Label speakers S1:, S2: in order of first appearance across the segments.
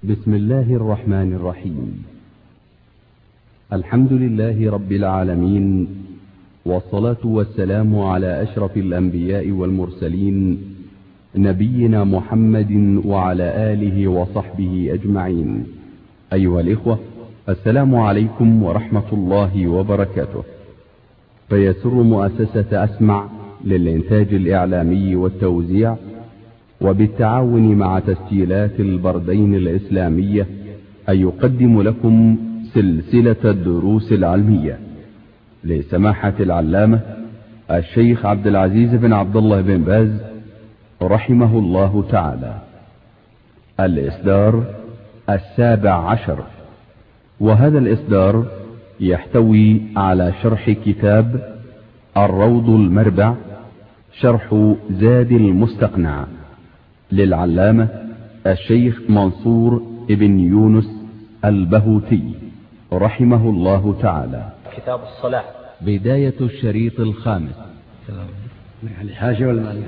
S1: بسم الله الرحمن الرحيم. الحمد لله رب العالمين، والصلاة والسلام على أشرف الأنبياء والمرسلين، نبينا محمد وعلى آله وصحبه أجمعين. أيها الإخوة، السلام عليكم ورحمة الله وبركاته. فيسر مؤسسة أسمع للإنتاج الإعلامي والتوزيع وبالتعاون مع تسجيلات البردين الإسلامية أن يقدم لكم سلسلة الدروس العلمية لسماحة العلامة الشيخ عبد العزيز بن عبد الله بن باز رحمه الله تعالى. الإصدار 17، وهذا الإصدار يحتوي على شرح كتاب الروض المربع شرح زاد المستقنع للعلامة الشيخ منصور ابن يونس البهوتي رحمه الله تعالى.
S2: كتاب الصلاة.
S1: بداية الشريط الخامس.
S3: يعني حاشية ولا ما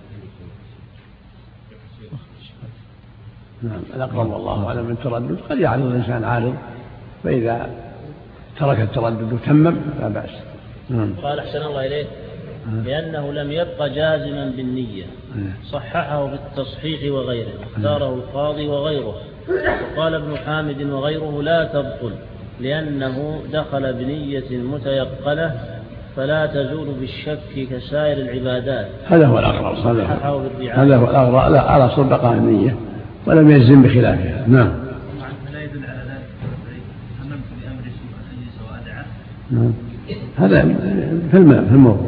S3: نعم، الأقرب والله أعلم من التردد. قد يعرض الإنسان عارض، فإذا ترك التردد وتمم لا بأس.
S2: قال أحسن الله إليه لأنه لم يبقى جازما بالنية، صححه بالتصحيح وغيره، اختاره القاضي وغيره. وقال ابن حامد وغيره لا تبطل لأنه دخل بنية متيقنة فلا تزول بالشك كسائر العبادات.
S3: هذا هو الأقرب، هذا هو الأقرب. لا على صل بقاء النية ولم يجزم بخلافها. نعم.
S2: لا يدل على ذلك هممت بأمر سوء
S3: نعم. هذا في الموضوع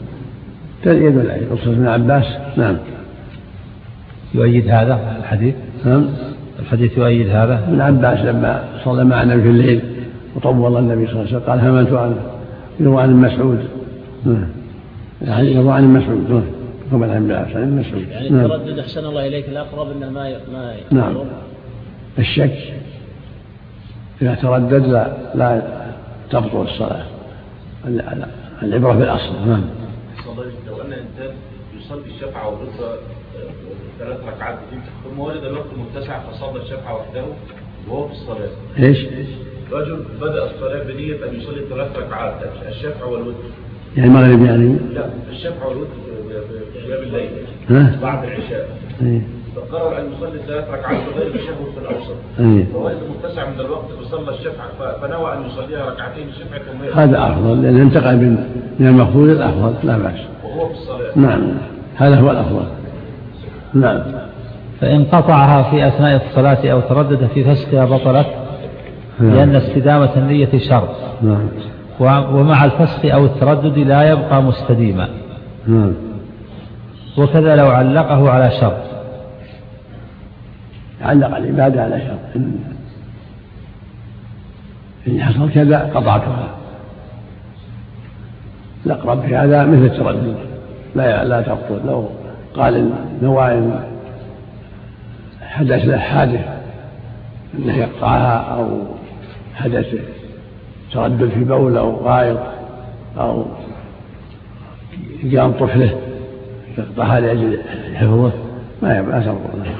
S3: يدل عليه قصة ابن عباس. نعم.
S4: يؤيد هذا الحديث.
S3: نعم.
S4: الحديث يؤيد هذا.
S3: ابن عباس لما صلى مع النبي في الليل وطول النبي صلى الله عليه وسلم قال هممت عنه يروى عن مسعود. يروى عن مسعود كما عن مسعود.
S2: يعني التردد أحسن الله إليك الأقرب إنه ما
S3: نعم. الشك إذا تردد لا تبطل الصلاة. العبرة بالأصل. نعم.
S5: لو أن إنسان يصلي الشفعة والوتر 3 ركعات ثم ولد الوقت متسع فصلى الشفعة وحده وهو في الصلاة.
S3: إيش؟
S5: رجل بدأ الصلاة بنية أن يصلي 3 ركعات الشفعة والوتر.
S3: يعني المغرب يعني؟
S5: لا، الشفعة والوتر في قيام الليل بعد العشاء. فقرر أن يصلي 3 ركعات بغير تشهد في الأوسط. فولد متسع من الوقت فصلى الشفعة فنوى أن يصليها ركعتين الشفعة.
S3: هذا أفضل لأن انتقل من المفروض الأفضل لا بأس.
S5: وهو في الصلاة.
S3: نعم، هذا هو الأفضل. نعم.
S4: فإن قطعها في أثناء الصلاة أو تردد في فسخها بطلت لأن استدامة النية شرط.
S3: نعم.
S4: ومع الفسخ أو التردد لا يبقى مستديما.
S3: نعم.
S4: وكذا لو علقه على شرط.
S3: علق العبادة على شرط، إن حصل كذا قطعتها. الأقرب في هذا مثل التردد لا تبطل. لو قال النوائم حدث له حادث أنه يقطعها أو حدث تردد في بول أو غائط أو قام طفله يقطعها لأجل حفظه ما تبطل.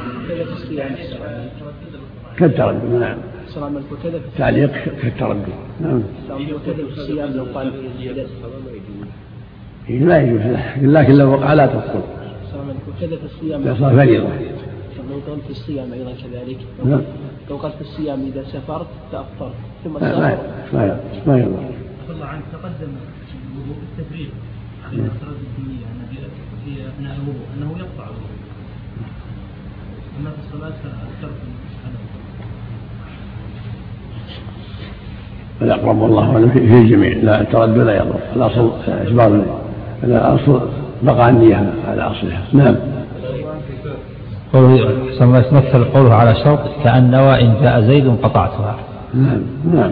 S3: كالتردد. نعم. تعليق كالتردد. نعم. لا يجوز لكن لو وقع لا تبطل. لا صار فريضة.
S6: لو قال في الصيام أيضا كذلك.
S3: نعم.
S6: لو قال في الصيام إذا سافرت تأفطر ثم
S3: ما يضر.
S2: الله عنك تقدم التفريق عن التردد الدينية في أثناء الوضوء أنه يقطع الوضوء. أما في الصلاة فالترك
S3: الأقرب والله أعلم في الجميع لا التردد لا يضر. الأصل إجبار، الأصل بقاء النية على أصلها. نعم.
S4: قوله مثل قوله على شرط كأن نوى إن جاء زيد قطعتها.
S3: نعم. نعم.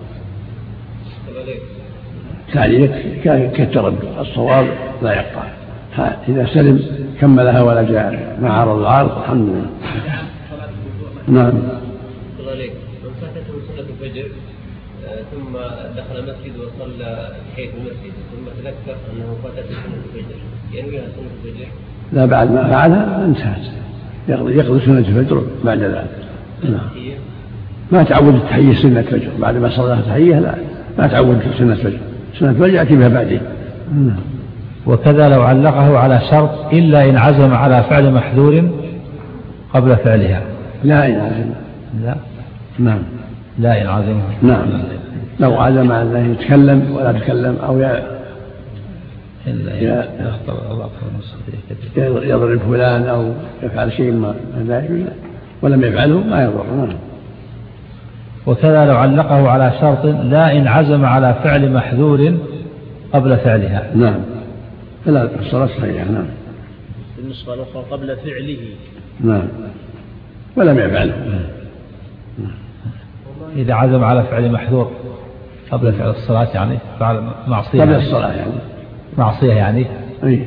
S3: تعليق كالتردد. الصواب لا يقطع. إذا سلم كملها ولا جاء مع عرض العارض الحمد لله. نعم.
S7: من فاتته صلاة الفجر ثم دخل المسجد وصلى تحية المسجد ثم تذكر أنه فاتته صلاة الفجر ينويها صلاة الفجر.
S3: لا، بعد ما فعلها انتهت. يقضي سنة الفجر بعد ذلك. ما تعود التحية سنة فجر بعد ما صلى تحية، لا ما تعود سنة فجر، سنة فجر يأتي بها بعدين.
S4: وكذا لو علقه على شرط إلا إن عزم على فعل محذور قبل فعلها.
S3: لا إن عزم.
S4: لا.
S3: نعم.
S4: لا إن عزم.
S3: نعم. لو عزم على أنه يتكلم ولا يتكلم أو يضرب فلان أو يفعل شيء ما لا يجوز ولم يفعله ما يضر. نعم.
S4: وكذا لو علقه على شرط لا إن عزم على فعل محذور قبل فعلها.
S3: نعم. لا الصلاة صحيحة. نعم.
S2: بالنسبة الأخرى قبل فعله.
S3: نعم. ولم يفعله.
S4: إذا عزم على فعل محذور قبل فعل الصلاة يعني فعل معصية.
S3: قبل الصلاة يعني.
S4: معصية يعني.
S3: أي.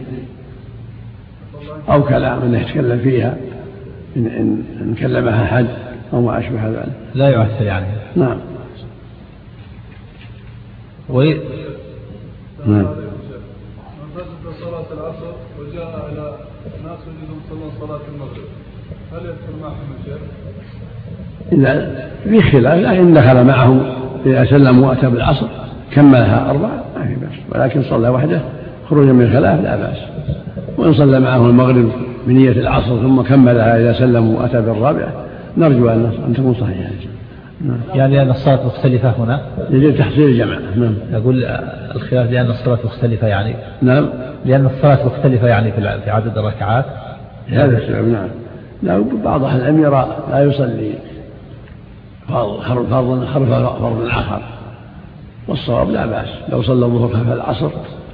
S3: أو كلام يتكلم فيها إن كلمها أحد أو ما أشبه ذلك.
S4: لا يؤثر يعني.
S3: نعم.
S8: نعم. من فسد صلاة العصر وجاء إلى ناس يريدون يصلون صلاة المغرب هل يدخل معهم الشيخ؟
S3: إذا في خلاف، لكن دخل معهم إذا سلم وأتى بالعصر كملها 4 ما في بأس، ولكن صلى وحده خروجا من الخلاف لا بأس. وإن صلى معه المغرب بنية العصر ثم كملها إذا سلم وأتى بالرابعة نرجو أن تكون صحيحة.
S4: يعني لأن الصلاة مختلفة هنا
S3: يجب تحصيل الجمع. نعم.
S4: أقول الخلاف لأن الصلاة مختلفة يعني.
S3: نعم.
S4: لأن الصلاة مختلفة يعني في عدد الركعات.
S3: هذا السبب. نعم. لا بعض أهل العلم يرى لا يصلي فرض آخر، والصواب لا بأس لو صلى الظهر خلف العصر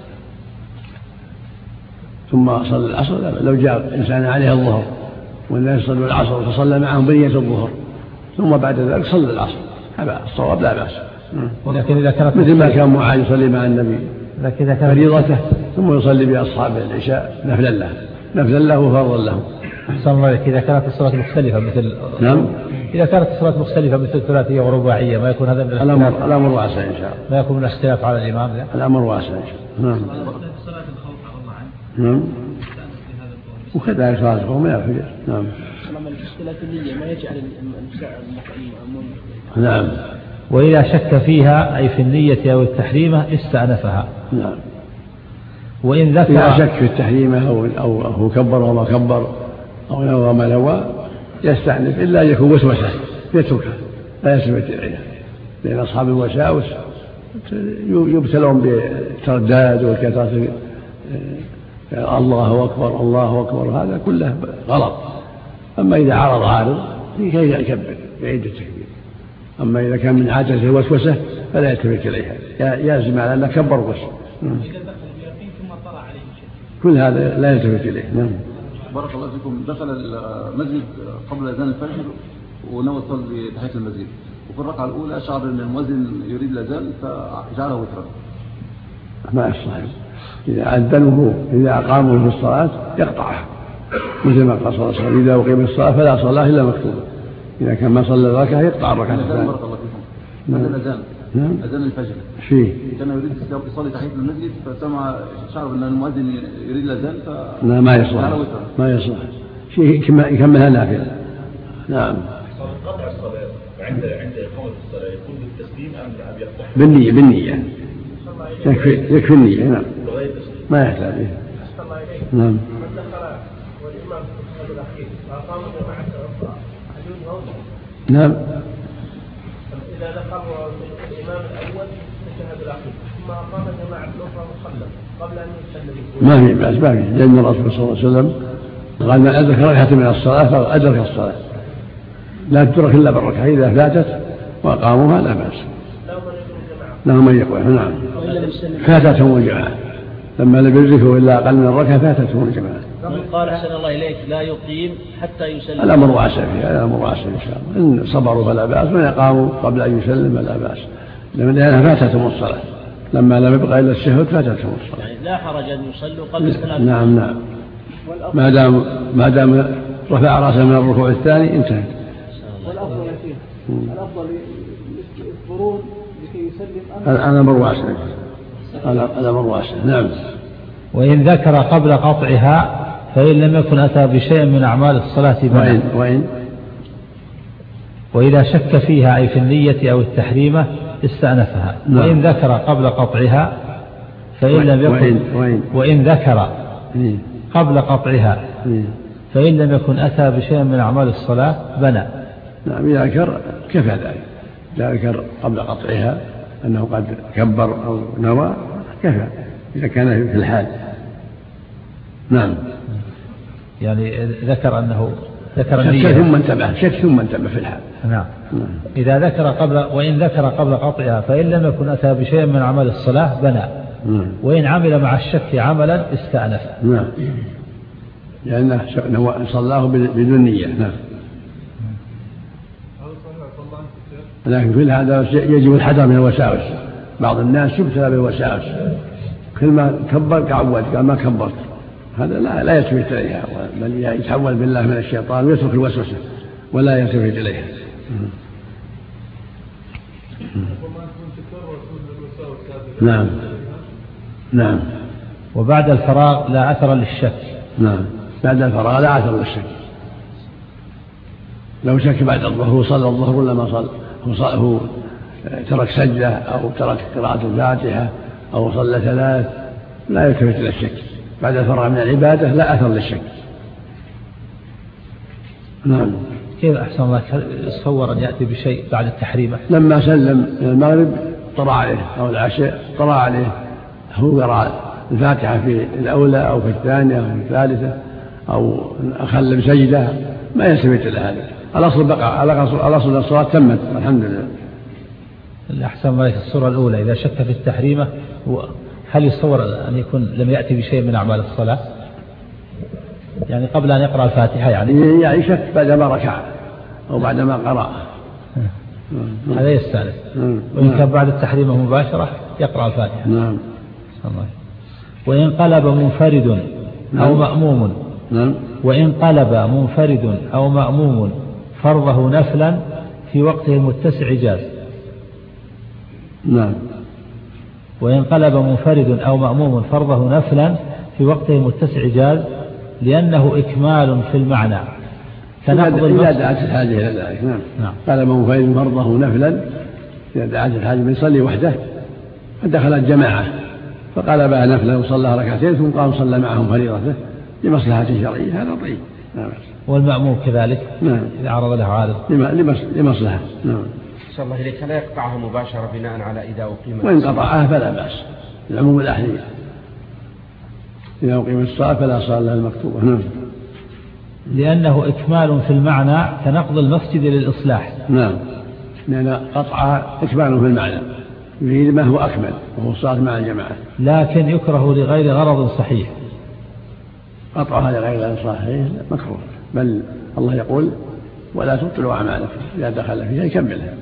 S3: ثم صلى العصر. لو جاء إنسان عليه الظهر والناس صلوا العصر فصلى معهم بنية الظهر ثم بعد ذلك صلى العصر، هذا الصواب لا بأس.
S4: ولكن إذا كانت
S3: مثل ما كان معاذ يصلي مع النبي فريضته ثم يصلي بأصحابه العشاء نفلا له وفرضا له.
S4: أحسن الله عليك. إذا كانت الصلاة مختلفة مثل
S3: نعم.
S4: إذا كانت الصلاة مختلفة مثل ثلاثية ورباعية ما يكون هذا من
S3: الأمر واسع إن شاء الله.
S4: ما يكون من الاختلاف على الإمام. لا.
S3: الأمر واسع إن شاء الله. نعم. نعم. وكذلك صلاة الخوف من الفجر. نعم.
S6: اختلاف النية ما يجعل المأموم.
S3: نعم.
S4: وإذا شك فيها أي في النية أو التحريمة استأنفها.
S3: نعم.
S4: وإن ذكر
S3: إذا شك في التحريمة أو هو كبر أو ما كبر أو نوى ما نوى يستأنف إلا أن يكون وسوسة يتركها لا يلتفت إليها، لأن أصحاب الوساوس يبتلون بالترداد والكثرة الله أكبر الله أكبر، هذا كله غلط. أما إذا عارض كي يكبر يعيد التكبير. أما إذا كان من عادة الوسوسة فلا يلتفت إليها، يلزم على أنه كبر وسوسة. كل هذا لا يلتفت إليه. نعم.
S9: بارك الله فيكم. دخل المسجد قبل أذان الفجر ونوى يصلي تحية المسجد، وفي الركعة الأولى شعر أن المؤذن يريد الأذان فجعله وترا.
S3: ما يصح. إذا أذنوه إذا أقاموا في الصلاة يقطعها، مثل ما قال صلى الله عليه وسلم إذا أقيم الصلاة فلا صلاة إلا مكتوبة. إذا كان ما صلى الركعة يقطع الركعة الثانية.
S9: بارك الله فيكم. هذا الأذان.
S3: نعم.
S9: أذان الفجر.
S3: فيه.
S9: كان يريد يصلي تحية المسجد فسمع شعر أن المؤذن يريد الأذان
S3: لا ما يصلح. ما يصلح. شيء يكملها نافلة. نعم.
S5: قطع الصلاة عند إقامة الصلاة يكون بالتسليم أم يقطع؟
S3: بالنية. يكفي النية. نعم. ما يحتاج. نعم.
S10: من دخل والإمام في التشهد الأخير فأقام جماعة أخرى هل يجوز؟
S3: نعم.
S10: إذا دخل الإمام الأول في التشهد الأخير ثم أقام جماعة أخرى مصلى قبل أن يسلم
S3: ما في بأس. ما في، لأن الرسول صلى الله عليه وسلم قال من أدرك ركعة من الصلاة فأدرك الصلاة، لا تدرك إلا بالركعة، إذا فاتت وأقاموها لا بأس. لهم من يقوى. نعم. فاتتهم الجماعة لما لم يدركوا إلا أقل من الركعة فاتتهم الجماعة.
S2: قال أحسن الله إليك لا يقيم حتى يسلم.
S3: الأمر واسع فيه، الأمر واسع إن شاء الله. إن صبروا فلا بأس، وإن أقاموا قبل أن يسلم فلا بأس، لأنها فاتتهم الصلاة لما لم يبقى إلا الشهود فاتتهم الصلاة.
S2: يعني لا حرج أن يصلوا قبل الصلاة.
S3: نعم. نعم. ما دام رفع رأسه من الركوع الثاني انتهى.
S10: والأفضل فيه الأفضل يصبرون لكي يسلم.
S3: الأمر واسع. الأمر واسع. نعم.
S4: وإن ذكر قبل قطعها فإن لم يكن أتى بشيء من أعمال الصلاة
S3: وإن
S4: وإذا شك فيها أي في النية أو التحريمة استأنفها. وإن ذكر قبل قطعها فإن لم يكن وإن ذكر قبل قطعها فإن لم يكن أتى بشيء من أعمال الصلاة بنى.
S3: نعم إذا ذكر كفى ذلك. إذا ذكر قبل قطعها أنه قد كبر أو نوى كفى إذا كان في الحال. نعم
S4: يعني ذكر أنه ذكر
S3: النية شك ثم انتبه في الحال.
S4: نعم. إذا ذكر وإن ذكر قبل قطعها فإن لم يكن أتى بشيء من أعمال الصلاة بنى. وإن عمل مع الشك عملا استأنف.
S3: نعم لأنه صلاه بدون نية. نعم. لكن في هذا يجب الحذر من الوساوس. بعض الناس يبتلى بالوساوس كل ما كبر كعود قال ما كبرت، هذا لا يلتفت إليها بل يتحول بالله من الشيطان ويترك الوسوسة ولا يلتفت إليها. نعم نعم.
S4: وبعد الفراغ لا أثر للشك.
S3: نعم بعد الفراغ لا أثر للشك. لو شك بعد الظهر صلى الظهر ولا ما صلى، هو ترك سجدة أو ترك قراءة الفاتحة أو صلى 3 لا يلتفت إلى الشك. بعد الفراغ من العبادة لا أثر للشك. نعم.
S4: كيف أحسن الله يتصور أن يأتي بشيء بعد التحريمة؟
S3: لما سلم من المغرب طرأ عليه أو العشاء طرأ عليه هو قرأ الفاتحة في الأولى أو في الثانية أو في الثالثة أو أخل بسجدة ما يلتفت إلى هذا. الأصل بقى الأصل الصلاة تمت الحمد لله.
S4: الأحسن ما في الصورة الأولى إذا شك في التحريمة هل يتصور أن يكون لم يأتي بشيء من أعمال الصلاة يعني قبل أن يقرأ الفاتحة
S3: يعني شك بعدما ركع أو بعدما قرأ
S4: هذا يستأنف. وإن كان بعد التحريمة مباشرة يقرأ الفاتحة.
S3: نعم.
S4: وإن قلب منفرد أو مأموم وإن قلب منفرد أو مأموم فرضه نفلا في وقته المتسع جاز.
S3: نعم.
S4: وإن قلب منفرد أو مأموم فرضه نفلا في وقته المتسع جاز لأنه إكمال في المعنى
S3: إذا دعت الحاجة إلى ذلك. نعم. قلب منفرد فرضه نفلا إذا دعت الحاجة يصلي وحده فدخل الجماعة فقلبها نفلا وصلى ركعتين ثم قام صلى معهم فريضته لمصلحة شرعية هذا طيب. نعم.
S4: والمأموم كذلك.
S3: نعم.
S4: إذا عرض له عارض
S3: لمصلحة. نعم.
S11: صلى الله إليك لا يقطعه مباشرة بناء على إذا أقيمت
S3: وإن قطعها فلا بأس العموم الأحلية إذا أقيمت الصلاة فلا صلاة إلا المكتوبة. نعم.
S4: لأنه إكمال في المعنى كنقض المسجد للإصلاح.
S3: نعم لأن قطعها إكمال في المعنى يريد ما هو أكمل وهو الصلاة مع الجماعة.
S4: لكن يكره لغير غرض صحيح.
S3: قطعها لغير غرض صحيح مكروه بل الله يقول ولا تبطلوا أعمالكم إذا دخل فيها يكملها.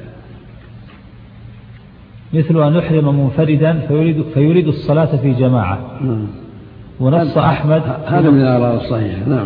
S4: مثل أن يحرم منفردا فيريد الصلاة في جماعة. ونص أحمد
S3: هذا من الأغراض الصحيحة. نعم.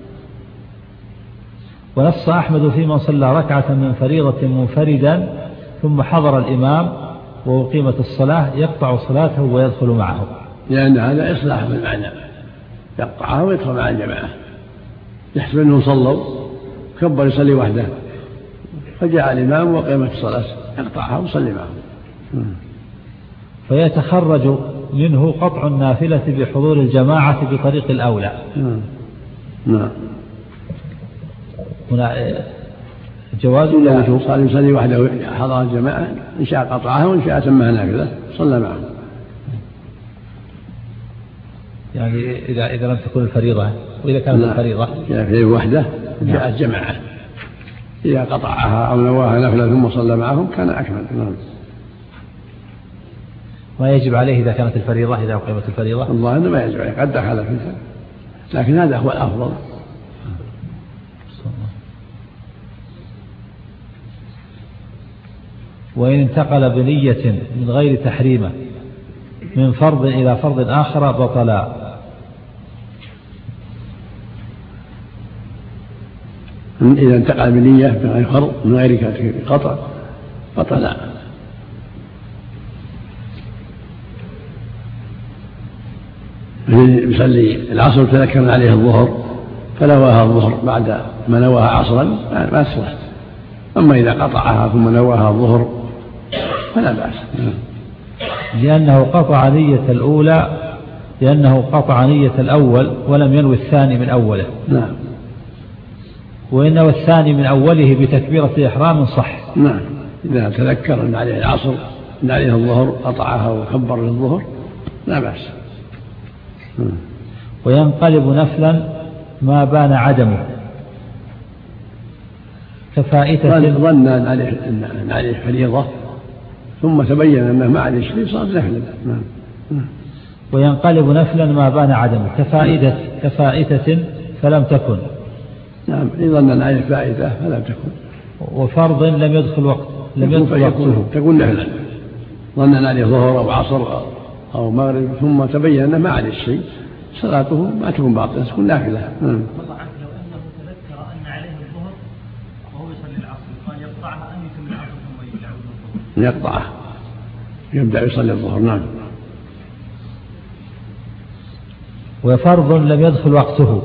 S4: ونص أحمد في من صلى ركعة من فريضة منفردا ثم حضر الإمام وأقيمت الصلاة يقطع صلاته ويدخل معه
S3: لأن هذا إصلاح بالمعنى يقطعها ويدخل مع الجماعة يحسب أنهم صلوا كبر يصلي وحده فجاء الإمام وقيمت الصلاة يقطعها ويصلي معه
S4: فيتخرج منه قطع النافلة بحضور الجماعة بطريق الأولى.
S3: نعم.
S4: هنا جواز ولا وجوب؟
S3: صار يصلي وحده حضر الجماعة إن شاء قطعها وإن شاء تمها نافلة صلى معه.
S4: يعني إذا لم تكن الفريضة وإذا كانت الفريضة
S3: في وحده جاء الجماعة إذا قطعها أو نواها نافلة ثم صلى معهم كان أكمل. نعم.
S4: ما يجب عليه إذا كانت الفريضة إذا أقيمت الفريضة
S3: الله أنه ما يجب عليه قد دخل فيها لكن هذا هو الأفضل.
S4: وإن انتقل بنية من غير تحريمة من فرض إلى فرض آخر بطلا.
S3: إذا انتقل بنية من غير فرض من غير قطع بطلا. يصلي العصر تذكر عليه الظهر فنواها الظهر بعد ما نواها عصرا ما تصلح. أما أما إذا قطعها ثم نواها الظهر فلا بأس.
S4: لأنه قطع نية الأولى، لأنه قطع نية الأول ولم ينوي الثاني من أوله.
S3: نعم.
S4: وإنه الثاني من أوله بتكبيرة الإحرام صح.
S3: نعم. إذا تذكر أن عليه العصر أن عليه الظهر قطعها وكبر للظهر لا بأس.
S4: وينقلب نفلا ما بان عدمه كفائتة.
S3: ظن أن عليه فريضة ثم تبين أنه ما عليه شيء صار نفلا.
S4: وينقلب نفلا ما بان عدمه كفائتة فلم تكن.
S3: نعم. ظن أن عليه فائدة فلم تكن.
S4: وفرض لم يدخل وقته
S3: تكون نفلا. ظن أن عليه ظهر أو عصر أو مغرب ثم تبين أنه ما عليه شيء صلاته ما تكون باطلة تكون نافلة.
S12: والله عنك لو أنه تذكر أن عليه الظهر وهو يصلي العصر قال يقطعها أن يتم العصر ثم يعود الظهر.
S3: يقطعها يبدأ يصلي الظهر. نعم.
S4: وفرض لم يدخل وقته.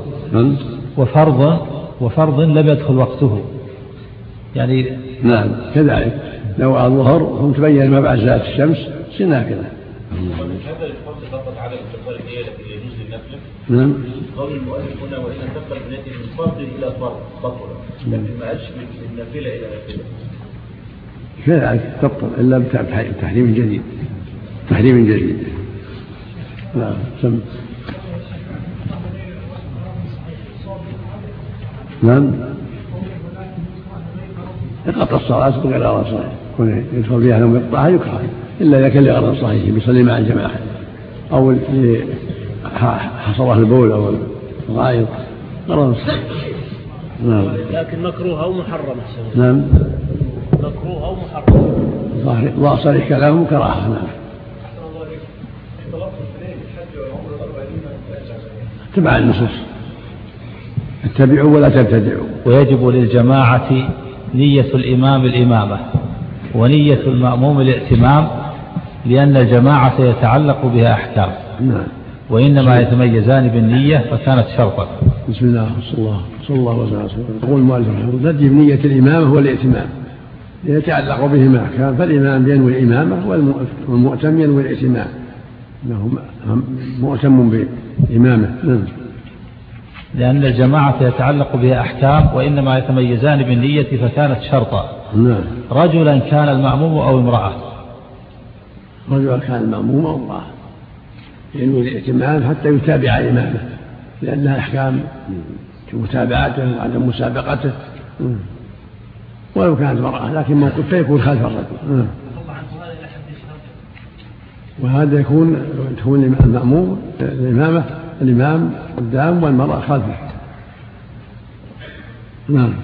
S4: وفرض لم يدخل وقته يعني.
S3: نعم كذلك لو الظهر ثم تبين ما بعد زالت الشمس تصير نافلة.
S5: هذا الفرض فقط على انتقال النية التي يجوز للنفل.
S3: نعم.
S5: قول المؤلف هنا وإن انتقل بنيته من فرض إلى فرض بطل، لكن ما قالش من نافلة إلى نافلة.
S3: كذلك تبطل إلا بتحريم جديد. تحريم جديد. نعم. سم. نعم. يقطع الصلاة بغير غرض صحيح، يكون يدخل فيها لم يقطعها يكره إلا إذا كان لغرض صحيح بيصلي مع الجماعة أو حصره البول أو الغائط غرض صحيح. نعم.
S2: لكن مكروه أو محرم.
S3: نعم.
S2: مكروه أو محرم.
S3: ظاهر كلامه كراهة. نعم. تبع النصوص اتبعوا ولا تبتدعوا.
S4: ويجب للجماعة نية الإمام الإمامة ونية المأموم الائتمام لأن الجماعة يتعلق بها أحكام.
S3: نعم.
S4: وإنما يتميزان بالنية فكانت شرطا.
S3: بسم الله صلى الله عليه وسلم. يقول المؤلف نجب نية الإمامة والائتمام يتعلق بهما أحكام، فالإمام ينوي الإمامة والمؤتم ينوي الائتمام أنه مؤتم بإمامه. نعم.
S4: لأن الجماعة يتعلق بها أحكام وإنما يتميزان بالنية فكانت شرطا.
S3: نعم.
S4: رجلا كان المأموم أو امرأة.
S3: رجلا كان المأموم أو امرأة ينوي الائتمام حتى يتابع إمامه لأنها أحكام متابعته وعدم مسابقته. ولو كانت امرأة لكن موقفه يكون خلف الرجل. وهذا يكون المأموم الإمام قدام والمرأة خلفه. نعم.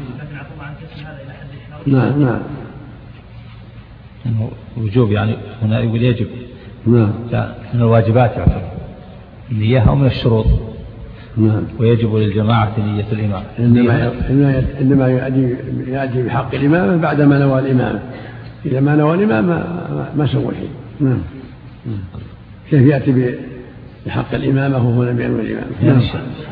S3: نعم.
S4: وجوب يعني هنا يقول يجب.
S3: نعم.
S4: من الواجبات يعتبر النية أو من الشروط.
S3: نعم.
S4: ويجب للجماعة نية الإمام.
S3: إنما يأتي بحق الإمامة بعد ما نوى الإمامة. إذا ما نوى الإمامة ما سوى شيء. نعم. كيف يأتي بحق الإمامة وهو لم ينوي الإمامة؟ نعم.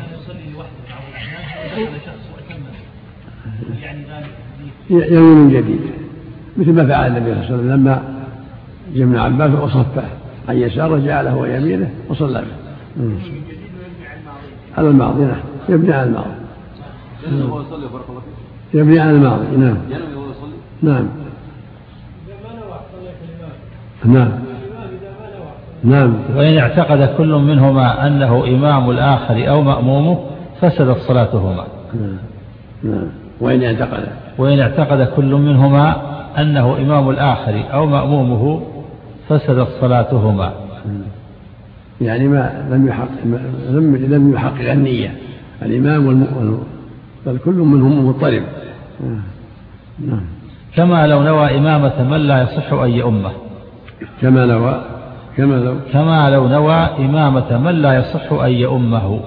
S3: ينوي من جديد مثل ما فعل النبي صلى الله عليه وسلم لما جمع عباس وصفه عن يساره جعله ويمينه وصلى به. على الماضي. نعم. يبني على الماضي. يبني على الماضي. نعم. نعم. نعم. نعم.
S4: وإن اعتقد كل منهما أنه إمام الآخر أو مأمومه فسدت صلاتهما.
S3: نعم. وإن اعتقد كل منهما أنه إمام الآخر أو مأمومه فسدت صلاتهما. يعني ما لم يحقق النية الإمام بل كل منهم مضطرب. نعم.
S4: كما لو نوى إمامة من لا يصح أن يؤمه.
S3: كما لو نوى إمامة من لا يصح أن يؤمه.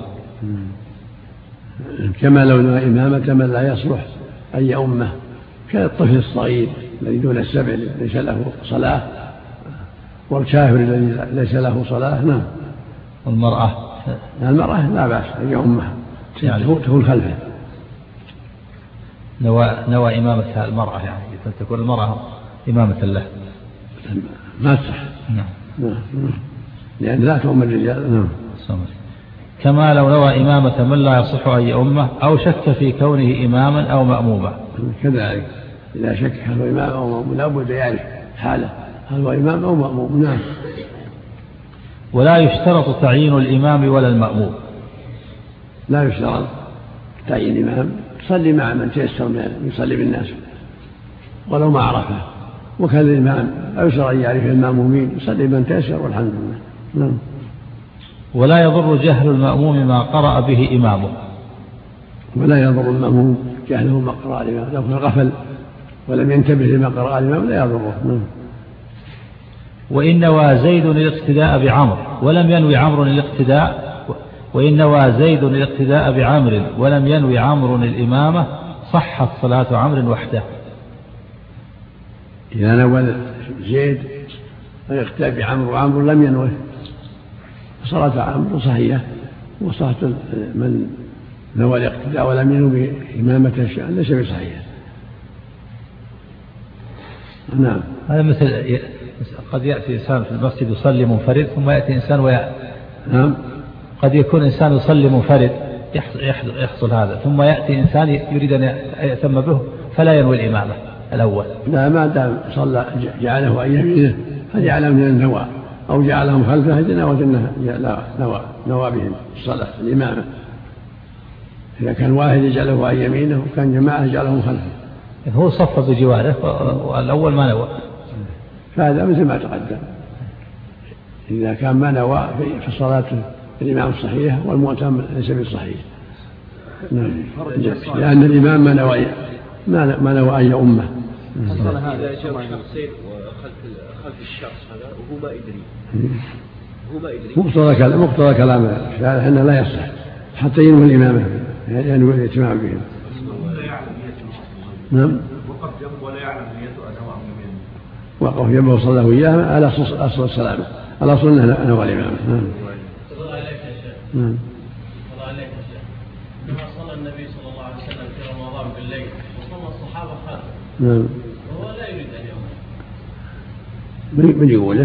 S3: كما لو نوى إمامة من لا يصلح أن يؤمه كالطفل الصغير الذي دون السبع ليس له صلاة والكافر الذي ليس له صلاة. نعم.
S4: المرأة
S3: لا بأس أن يؤمها تكون خلفه.
S4: نوى إمامة المرأة، يعني تكون المرأة إمامة له
S3: ما تصح.
S4: نعم.
S3: لأن لا تؤم الرجال. نعم.
S4: كما لو نوى إمامة من لا يصح أن يؤمه أو شك في كونه إماما أو مأموما.
S3: كذلك إذا شك هل هو إمام أو مأموم لا بد يعرف حاله هل هو إمام أو مأموم. نعم.
S4: ولا يشترط تعيين الإمام ولا المأموم.
S3: لا يشترط تعيين الإمام، تصلي مع من تيسر من يصلي بالناس ولو ما عرفه، وكان الإمام لا يشترط أن يعرف المأمومين، يصلي من تيسر والحمد لله. نعم.
S4: ولا يضر جهل المأموم ما قرأ به إمامه.
S3: ولا يضر المأموم جهله ما قرأ الإمام، لو كان غفل ولم ينتبه لما قرأ الإمام لا يضره. نعم.
S4: وإن نوى زيد الاقتداء بعمر ولم ينوي عمرو الاقتداء، وإن نوى زيد الاقتداء بعمر ولم ينوي عمرو الإمامة صحت صلاة عمرو وحده.
S3: إذا نوى زيد الاقتداء بعمرو وعمرو لم ينوه صلاة عمرو صحيحة، وصلاة من نوى الاقتداء ولم ينوي إمامة الشأن ليس بصحيحة. نعم.
S4: هذا مثل قد يأتي إنسان في المسجد يصلي منفرد ثم يأتي إنسان
S3: نعم.
S4: قد يكون إنسان يصلي منفرد يحصل هذا، ثم يأتي إنسان يريد أن يأتم به فلا ينوي الإمامة الأول.
S3: لا، ما دام صلى جعله أن يمينه فجعله من النوى، أو جعلهم خلفه نوى بهم الصلاة الإمامة. إذا كان واحد يجعله عن يمينه وكان جماعة يجعلهم خلفه،
S4: هو صف بجواره والأول ما نوى،
S3: فهذا مثل ما تقدم. إذا كان ما نوى في صلاة الإمام الصحيح والمؤتم ليس بالصحيح. لأن الإمام ما نوى أن يؤمه.
S10: إذا جاء شخصين خلف الشخص هذا وهو ما يدري
S3: مقتضى كلام الشارع أنه لا يصح حتى ينوي الإمامة، ينوي الاتمام بهم. نعم.
S5: وقف جنبه ولا يعلم نيته أنه أم يمين.
S3: وقف جنبه وصلى وياه على أصل السلامة، على أصل أنه نوى الإمامة.
S12: الله عليك يا شيخ. الله عليك يا شيخ. لما صلى النبي صلى الله عليه وسلم في رمضان بالليل وصلى الصحابة خلفه.
S3: نعم.
S12: وهو لا يريد أن يؤمن.
S3: من يقوله؟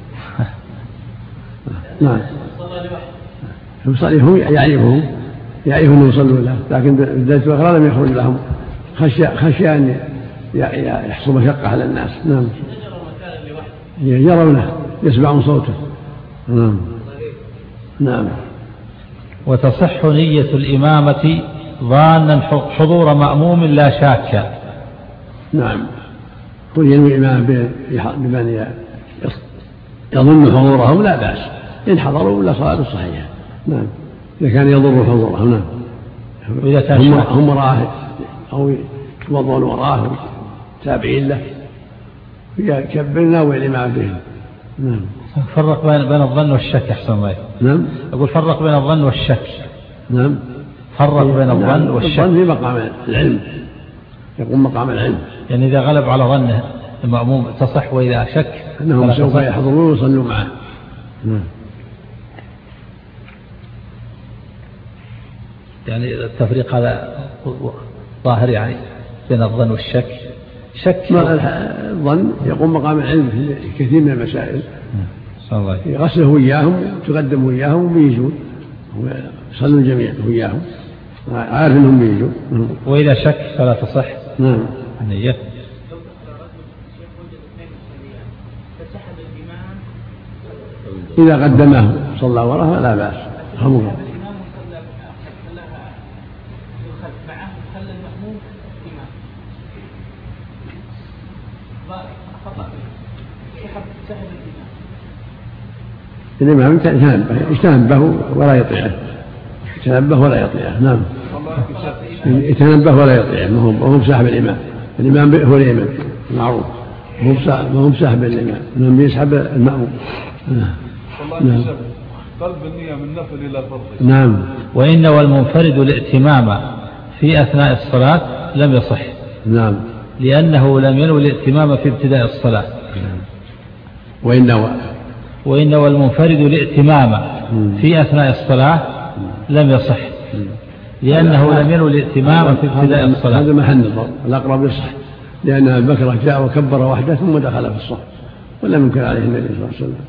S3: نعم.
S12: صلى لوحده.
S3: يصلي هم يعرفون يصلوا له، لكن بالذات الأخرى لم يخرج لهم خشية أن يحصل مشقة على الناس. نعم. يرونه يسمعون صوته. نعم.
S4: وتصح نية الإمامة ظانا حضور مأموم لا شاك.
S3: نعم. كل ينوي الإمام بمن يظن حضورهم لا بأس، إن حضروا ولا صلاة صحيحة. نعم. إذا كان يضر حضورهم. نعم.
S4: وإذا كان
S3: هم وراه أو يوضعون وراه تابعين له يكبرنا والإمام بهم. نعم.
S4: فرق بين الظن والشك أحسن الله.
S3: نعم.
S4: أقول فرق بين الظن والشك.
S3: نعم.
S4: فرق بين الظن والشك.
S3: الظن في مقام العلم، يقوم مقام العلم.
S4: يعني إذا غلب على ظنه المأموم تصح، وإذا شك
S3: أنهم سوف يحضرون ويصلوا معه. نعم.
S4: يعني التفريق هذا ظاهر يعني بين الظن والشك. شك
S3: الظن يقوم مقام العلم في كثير من المسائل، يغسله وياهم تقدم وياهم ويجون ويصلوا الجميع وياهم عارف انهم بيجوا.
S4: واذا شك فلا تصح.
S3: نعم.
S4: نية.
S3: اذا قدمه صلى وراءه لا باس. خمره الإمام يتنبه ولا يطيعه. يتنبه ولا يطيعه. نعم. يتنبه ولا يطيعه، ما هو بسحب الإمام. الإمام هو الإمام معروف، ما هو بسحب الإمام، الإمام يسحب المأموم.
S8: نعم. قلب النية من نفل إلى فرض.
S3: نعم.
S4: وإن والمنفرد الائتمام في أثناء الصلاة لم يصح.
S3: نعم.
S4: لأنه لم ينوي الائتمام في ابتداء الصلاة. وإن والمنفرد الائتمام في أثناء الصلاة لم يصح، لأنه لم ينوي الائتمام في ابتداء الصلاة.
S3: هذا محل نظر، الأقرب يصح، لأن أبا بكر جاء وكبر وحده ثم دخل في الصف ولم ينكر عليه النبي صلى الله عليه وسلم.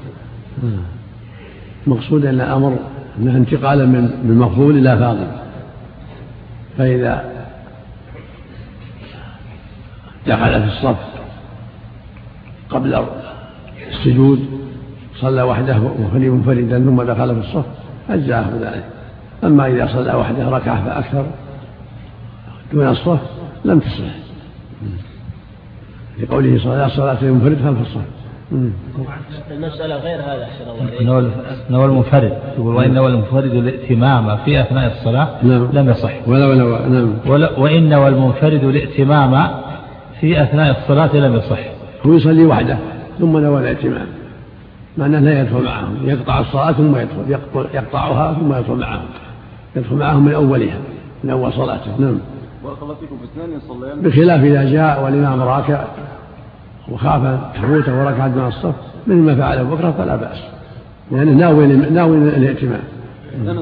S3: مقصود أن الأمر أنه انتقالا من مفضول إلى فاضل، فإذا دخل في الصف قبل السجود صلى وحده منفردا ثم دخل في الصف أجزاه ذلك. أما إذا صلى وحده ركعة فأكثر دون الصف لم تصح، لقوله صلى الله عليه وسلم منفرد خلف الصف.
S2: المسألة غير هذا أحسن الله إليك.
S4: نوى المنفرد يقول وإن نوى المنفرد الائتمام في أثناء الصلاة لم يصح. وإن نوى المنفرد الائتمام في أثناء الصلاة لم يصح.
S3: هو يصلي وحده ثم نوى الائتمام، معناه لا يدخل معهم، يقطع الصلاة ثم يدخل، يقطعها ثم يدخل معهم، يدخل معهم من أولها من أول صلاته. نعم. بخلاف إذا جاء والإمام راكع وخاف تفوته وركع دون الصف مثل ما فعل أبو بكر فلا بأس، لأنه ناوي الائتمام.
S9: نعم.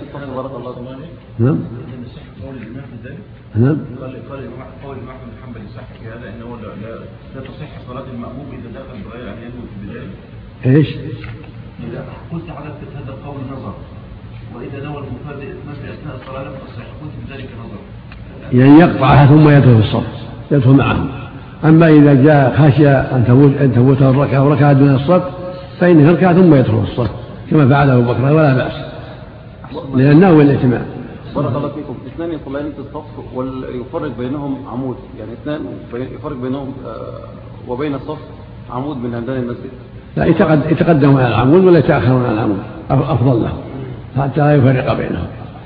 S3: نعم.
S5: قال قول الإمام أحمد بن حنبل يصح في هذا أنه لا تصح صلاة المأموم إذا دخل بغير أن ينوي في البداية.
S3: إيش؟
S5: إذا قلت حضرتك هذا القول نظر، وإذا نوى المنفرد مثل أثناء الصلاة لم تصح، قلت بذلك نظر.
S3: يعني يقطعها ثم يدخل في الصف، يدخل معهم. أما إذا جاء خشي أن تفوته الركعة وركعة دون الصف فإنه يركع ثم يدخل في الصف كما فعل أبو بكر ولا بأس، لأنه الائتمام.
S9: بارك الله فيكم. اثنان يصليان في الصف ويفرق بينهم عمود، يعني اثنان يفرق بينهم وبين الصف عمود من عمدان المسجد.
S3: لا يتقدمون على العمود ولا يتأخرون على العمود، أفضل لهم حتى لا يفرق بينهم.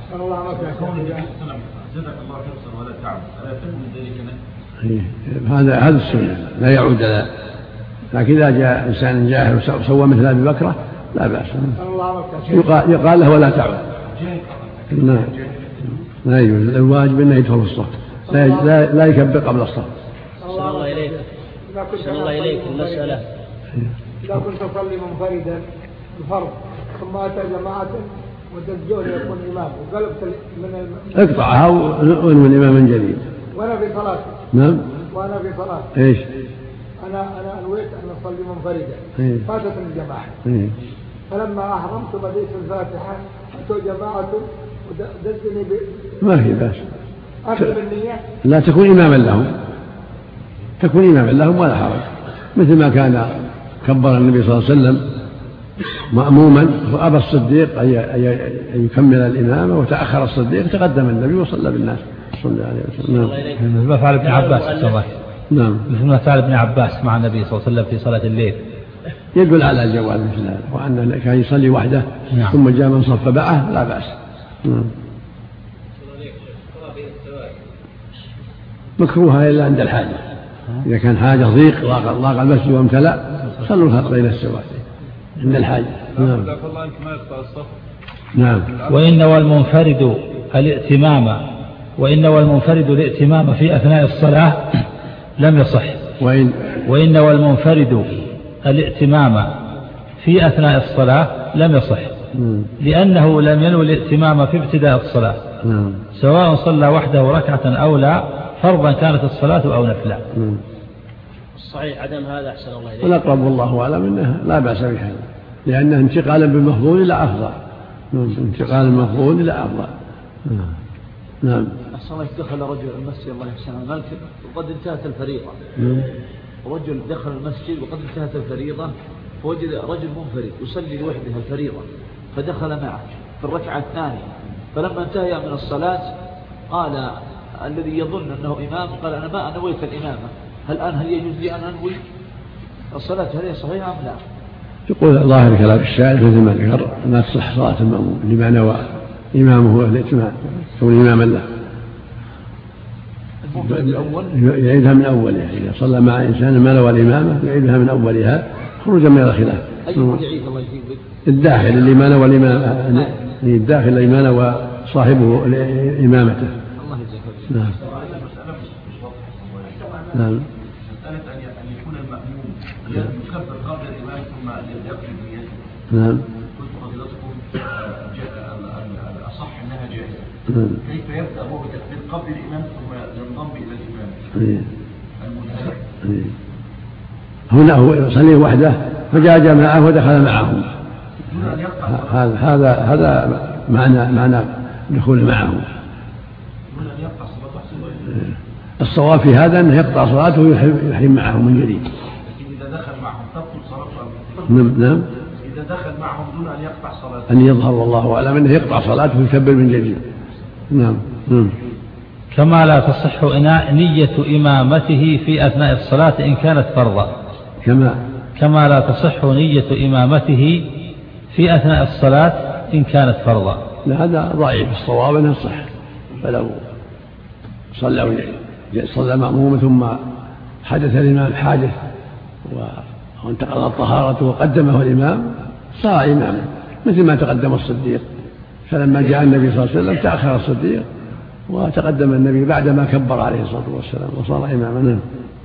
S3: هذا السنة لا يعود له، لكن إذا جاء إنسان جاهل وسوى مثل أبي بكر لا بأس، يقال له ولا تعود. لا يجوز، الواجب أنه يدخل في الصف، لا يكبر قبل الصف.
S2: صلى الله إليك. صلى الله إليك. المسألة
S13: إذا كنت تصلي منفردا الفرض ثم أتى جماعة وتزجون يكون إمام وقلبت من
S3: اقطعها وانوي الإمام من جديد.
S13: وأنا في صلاة.
S3: نعم.
S13: وأنا في صلاة.
S3: إيش؟
S13: أنا أنويت أن أصلي منفردا. فاتت الجماعة. فلما أحرمت بديت الفاتحة أتوا جماعة ودزني
S3: ما في بأس.
S13: أكتب النية.
S3: لا تكون إماما لهم، ولا حرج، مثل ما كان كبر النبي صلى الله عليه وسلم مأموما وأبى الصديق أن يكمل الإمامة وتأخر الصديق تقدم النبي وصلى بالناس صلى الله عليه وسلم.
S4: مثل ما فعل ابن عباس.
S3: نعم.
S4: مثل ما فعل ابن عباس مع النبي صلى الله عليه وسلم في صلاة الليل.
S3: يدل على الجواز مثل هذا، وأن كان يصلي وحده ثم جاء من صف معه لا بأس. مكروهة إلا عند الحاجة، إذا كان حاجة ضيق ضاق المسجد وامتلأ صلوا الخط بين السواد عند الحاجة. نعم.
S4: وإن نوى المنفرد الائتمام في أثناء الصلاة لم يصح. وإن نوى المنفرد الائتمام في أثناء الصلاة لم يصح، لأنه لم ينوي الائتمام في ابتداء الصلاة، سواء صلى وحده ركعة أو لا، فرضا كانت الصلاة أو نفلا.
S2: الصحيح عدم هذا أحسن الله إليك.
S3: والأقرب والله أعلم أنه لا بأس بهذا، لأنه انتقالا بالمفضول إلى أفضل. انتقال المفضول إلى أفضل. نعم.
S14: أحسن الله. دخل رجل المسجد الله يحسن الملك وقد انتهت الفريضة. رجل دخل المسجد وقد انتهت الفريضة فوجد رجل منفرد يصلي لوحده الفريضة، فدخل معه في الركعة الثانية، فلما انتهى من الصلاة قال الذي يظن أنه إمام قال أنا ما نويت الإمامة، هل يجوز لي أن أنوي الصلاة؟ هل هي صحيحة أم لا؟
S3: يقول ظاهر كلام الشارع مثل ما ذكر ما تصح صلاة المأموم لما نوى إمامه الائتمام كون إماما له. يعيدها من أولها، إذا صلى مع إنسان ما نوى الإمامة يعيدها من أولها خروجا من الخلاف. الداخل اللي ما نوى الإمامة، الداخل اللي ما نوى صاحبه إمامته. نعم. نعم.
S5: مسألة أن يكون المأموم يكبر قبل الإمام ثم يقضي بنيته.
S3: نعم.
S5: قلت فضيلتكم الأصح أنها جائزة، كيف يبدأ هو بتكبير قبل الإمام ثم ينضم إلى الإمام المنفرد؟
S3: هنا هو يصلي وحده فجاء جماعة ودخل معهم، هذا معنى دخول معهم. الصواب في هذا أنه يقطع صلاته ويحرم معهم من جديد.
S5: إذا دخل معهم تبطل صلاته.
S3: نعم.
S5: إذا دخل معهم دون أن يقطع صلاته.
S3: أن يظهر والله أعلم أنه يقطع صلاته ويكبر من جديد. نعم.
S4: كما لا تصح نية إمامته في أثناء الصلاة إن كانت فرضا. كما لا تصح نية إمامته في أثناء الصلاة إن كانت فرضا.
S3: لا هذا ضعيف، الصواب أنه صح. فلو صلى مأموم ثم حدث الإمام حادث وانتقل الطهارة وقدمه الإمام صار إماما، مثل ما تقدم الصديق. فلما جاء النبي صلى الله عليه وسلم تأخر الصديق وتقدم النبي بعدما كبر عليه الصلاة والسلام وصار إماما.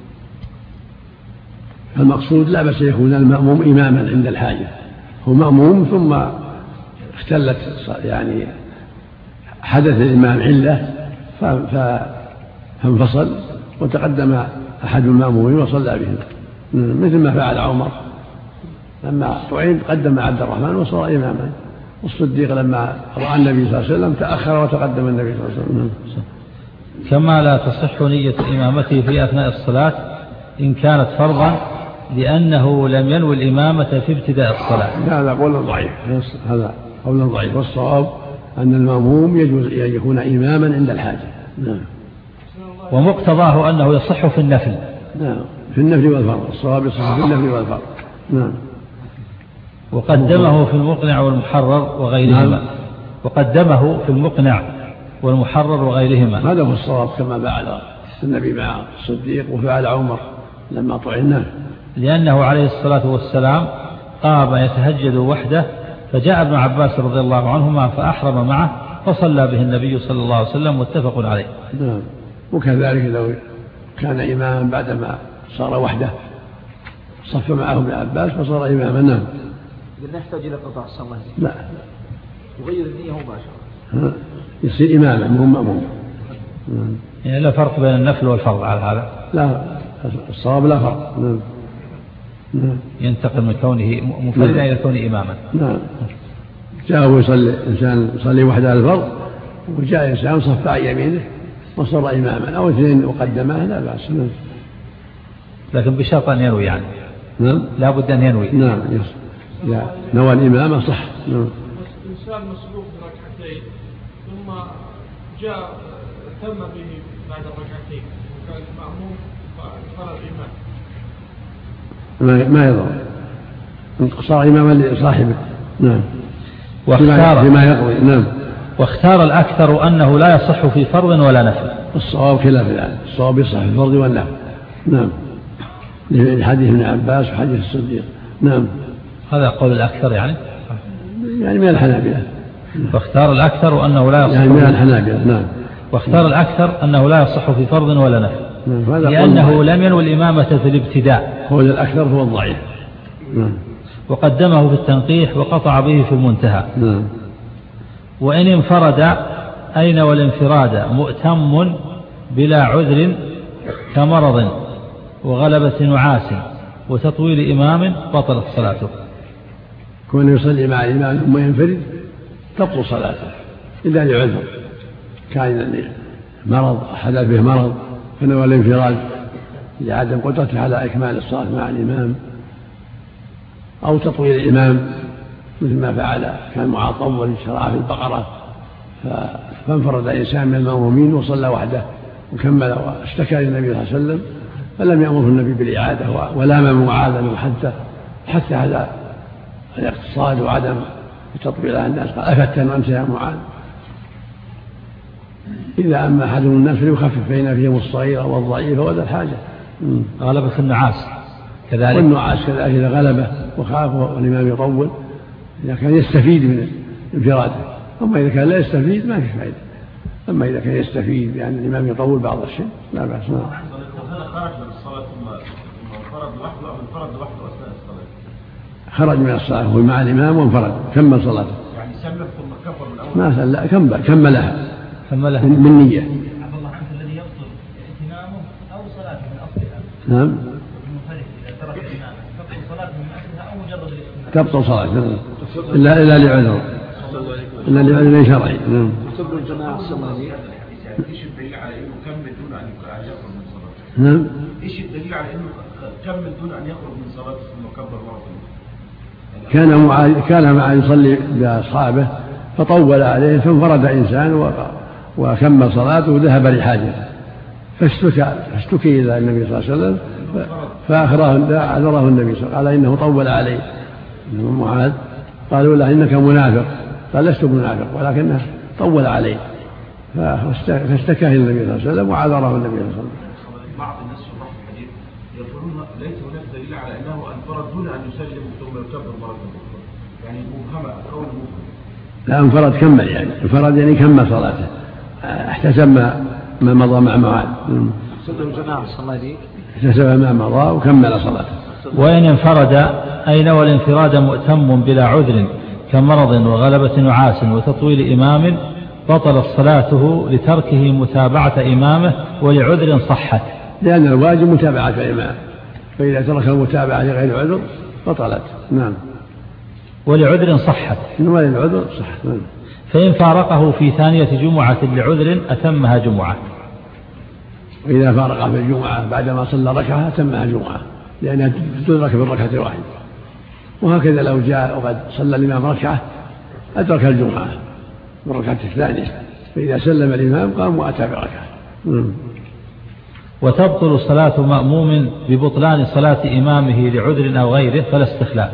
S3: فالمقصود لا بس يكون المأموم إماما عند الحاجة، هو مأموم ثم اختلت يعني حدث الإمام علة فانفصل وتقدم أحد المأمومين وصلى بهم، مثل ما فعل عمر لما طعين قدم عبد الرحمن وصار إماما، والصديق لما رأى النبي صلى الله عليه وسلم تأخر وتقدم النبي صلى الله عليه وسلم.
S4: كما لا تصح نية إمامته في أثناء الصلاة إن كانت فرضا لأنه لم ينوي الإمامة في ابتداء الصلاة.
S3: هذا قول ضعيف، هذا قول ضعيف، والصواب أن المأموم يجوز أن يكون إماما عند الحاجة. نعم.
S4: ومقتضاه أنه يصح في النفل.
S3: نعم، في النفل والفرض، الصواب يصح في النفل والفرض. نعم.
S4: وقدمه في المقنع والمحرر وغيرهما. نعم. وقدمه في المقنع والمحرر وغيرهما.
S3: هذا هو الصواب كما فعل النبي مع الصديق وفعل عمر لما طعناه.
S4: لأنه عليه الصلاة والسلام قام يتهجد وحده فجاء ابن عباس رضي الله عنهما فأحرم معه فصلى به النبي صلى الله عليه وسلم متفق عليه.
S3: نعم. وكذلك لو كان إماما بعدما صار وحده صف معه ابن عباس فصار إماما. نعم.
S14: إذا نحتاج إلى قطع الصلاة.
S3: لا.
S14: يغير النية مباشرة.
S3: يصير إماما مو مأموم.
S4: يعني لا فرق بين النفل والفرض على هذا.
S3: لا، الصواب لا فرق. نعم.
S4: ينتقل من كونه مفردا إلى كونه إماما.
S3: نعم. جاء ويصلي إنسان يصلي وحده الفرض وجاء إنسان صف عن يمينه وصار إماما أو اثنين وقدماه لا بأس. نعم.
S4: لكن بشرط أن ينوي يعني.
S3: نعم.
S4: لا بد أن ينوي.
S3: نعم. لا نوى الإمامة صح. نعم.
S8: إنسان مسبوق بركعتين ثم جاء تم به بعد الركعتين وكان مأموم فرض الإمام
S3: ما يضر، صار إماما لصاحبه. نعم.
S4: بما
S3: يقضي. نعم.
S4: واختار الأكثر أنه لا يصح في فرض ولا نفل.
S3: الصواب خلاف ذلك، الصواب يصح في الفرض والنفل. نعم. لحديث ابن عباس وحديث الصديق. نعم.
S4: هذا قول الأكثر يعني
S3: من الحنابلة.
S4: واختار الأكثر أنه لا يصح
S3: يعني من الحنابلة. نعم.
S4: واختار الأكثر أنه لا يصح في فرض ولا نفل.
S3: نعم.
S4: لأنه لم ينوي الإمامة في الابتداء.
S3: قول الأكثر هو الضعيف. نعم.
S4: وقدمه في التنقيح وقطع به في المنتهى.
S3: نعم.
S4: وإن انفرد أين والانفراد مؤتم بلا عذر كمرض وغلبة نعاس وتطويل إمام بطلت صلاته.
S3: كون يصلي مع الإمام ثم ينفرد تبطل صلاته إلا لعذر، كان مرض حدث به مرض فنوى الانفراد لعدم قدرته على إكمال الصلاة مع الإمام، أو تطويل الإمام مثل ما فعل كان معاذ طول شرع في البقرة فانفرد إنسان من المأمومين وصلى وحده وكمل واشتكى للنبي صلى الله عليه وسلم فلم يأمره النبي بالإعادة ولام معاذا حتى هذا الاقتصاد وعدم تطبيق على الناس قال أفتن أنت يا معاذ. إذا أما أحد الناس فليخفف بين فيهم الصغير والضعيف وذا الحاجة.
S4: غلبة النعاس كذلك،
S3: والنعاس كذلك إذا غلبه وخاف والإمام يطول إذا كان يستفيد من انفراده، أما إذا كان لا يستفيد ما في فائدة. أما إذا كان يستفيد يعني الإمام يطول بعض الشيء لا بأس.
S5: هذا خارج من الصلاة ثم انفرد لوحده أو انفرد لوحده أثناء الصلاة.
S3: خرج من الصلاة هو مع الإمام وانفرد كمل صلاته.
S5: يعني سلم ثم كبر من أول.
S3: ما سلم كملها من نية.
S12: الله عنك الذي يبطل ائتمامه أو صلاته من أصلها.
S3: نعم.
S12: المنفرد إذا ترك إمامه تبطل صلاته من أصلها أو مجرد الائتمام.
S3: تبطل صلاته إلا لعذر. إلا لعذر شرعي. نعم.
S14: تبطل الجماعة الصلاة.
S5: ايش الدليل على انه كمل دون ان يخرج من صلاته؟
S3: نعم.
S5: ايش الدليل على انه كمل دون ان يخرج من صلاته ثم كبر مرة
S3: كان معه يصلي باصحابه فطول عليه فانفرد انسان وكمل صلاته وذهب لحاجته فاشتكي الى النبي صلى الله عليه وسلم فاعذره النبي صلى الله عليه وسلم قال انه طول عليه معاذ. قالوا له انك منافق قال لست منافق ولكنه طول عليه فاشتكى الى النبي صلى الله عليه وسلم وعذره النبي صلى الله عليه وسلم.
S5: بعض الناس في الحديث يقولون ليس هناك دليل على انه انفرد دون ان يسلم ثم يكبر مرة اخرى، يعني مبهمة قول مبهم.
S3: لا انفرد كمل يعني انفرد يعني كمل صلاته احتسب ما مضى مع معاذ. احتسب ما مضى وكمل صلاته.
S4: وإن انفرد أي نوى الانفراد مؤتم بلا عذر كمرض وغلبة نعاس وتطويل إمام بطلت صلاته لتركه متابعة إمامه ولعذر صحت.
S3: لأن الواجب متابعة الإمام فإذا ترك المتابعة لغير عذر بطلت. نعم.
S4: ولعذر صحت.
S3: وللعذر صحت. نعم.
S4: فإن فارقه في ثانية جمعة لعذر أتمها جمعة.
S3: وإذا فارق في الجمعة بعدما صلى ركعة أتمها جمعة لأنها تدرك بالركعة الواحدة. وهكذا لو جاء وقد صلى الإمام ركعة أدرك الجمعة بالركعة الثانية فإذا سلم الإمام قام وأتى بركعة.
S4: وتبطل صلاة مأموم ببطلان صلاة إمامه لعذر أو غيره فلا استخلاف.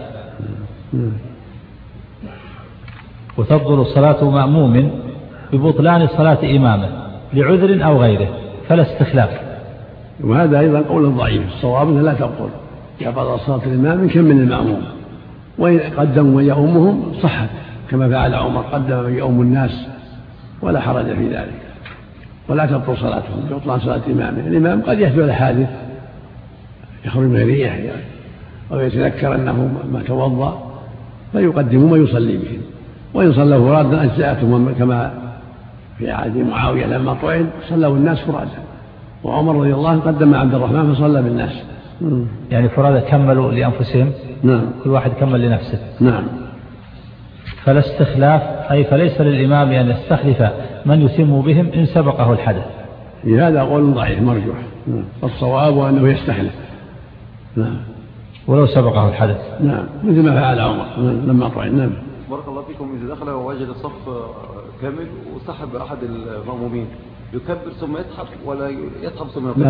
S4: وتبطل صلاة مأموم ببطلان صلاة إمامه لعذر أو غيره فلا استخلاف.
S3: وهذا أيضا قول ضعيف. الصواب أنها لا تبطل يبطل صلاة الإمام كم من المأموم وإن قدموا من يؤمهم صحت كما فعل عمر قدم من يؤم الناس ولا حرج في ذلك ولا تبطل صلاتهم ببطلان صلاة إمامه. الإمام قد يحدث له حادث يخرج من ريحه أو يتذكر أنه ما توضأ فيقدم ما يصلي به وإن صلوا فرادا أجزأتهم كما في عهد معاوية لما طعن صلوا الناس فرادا وعمر رضي الله عنه قدم عبد الرحمن فصلى بالناس.
S4: يعني فرادا كملوا لأنفسهم.
S3: نعم.
S4: كل واحد كمل لنفسه.
S3: نعم.
S4: فلا استخلاف أي فليس للإمام أن يستخلف من يتم بهم إن سبقه الحدث.
S3: هذا قول ضعيف مرجوح. الصواب أنه يستخلف. نعم.
S4: ولو سبقه الحدث.
S3: نعم مثل ما فعل عمر لما طعن. نعم.
S9: بارك الله فيكم. إذا دخل ووجد الصف كامل وسحب أحد المأمومين يكبر ثم يسحب ولا يسحب ثم يكبر؟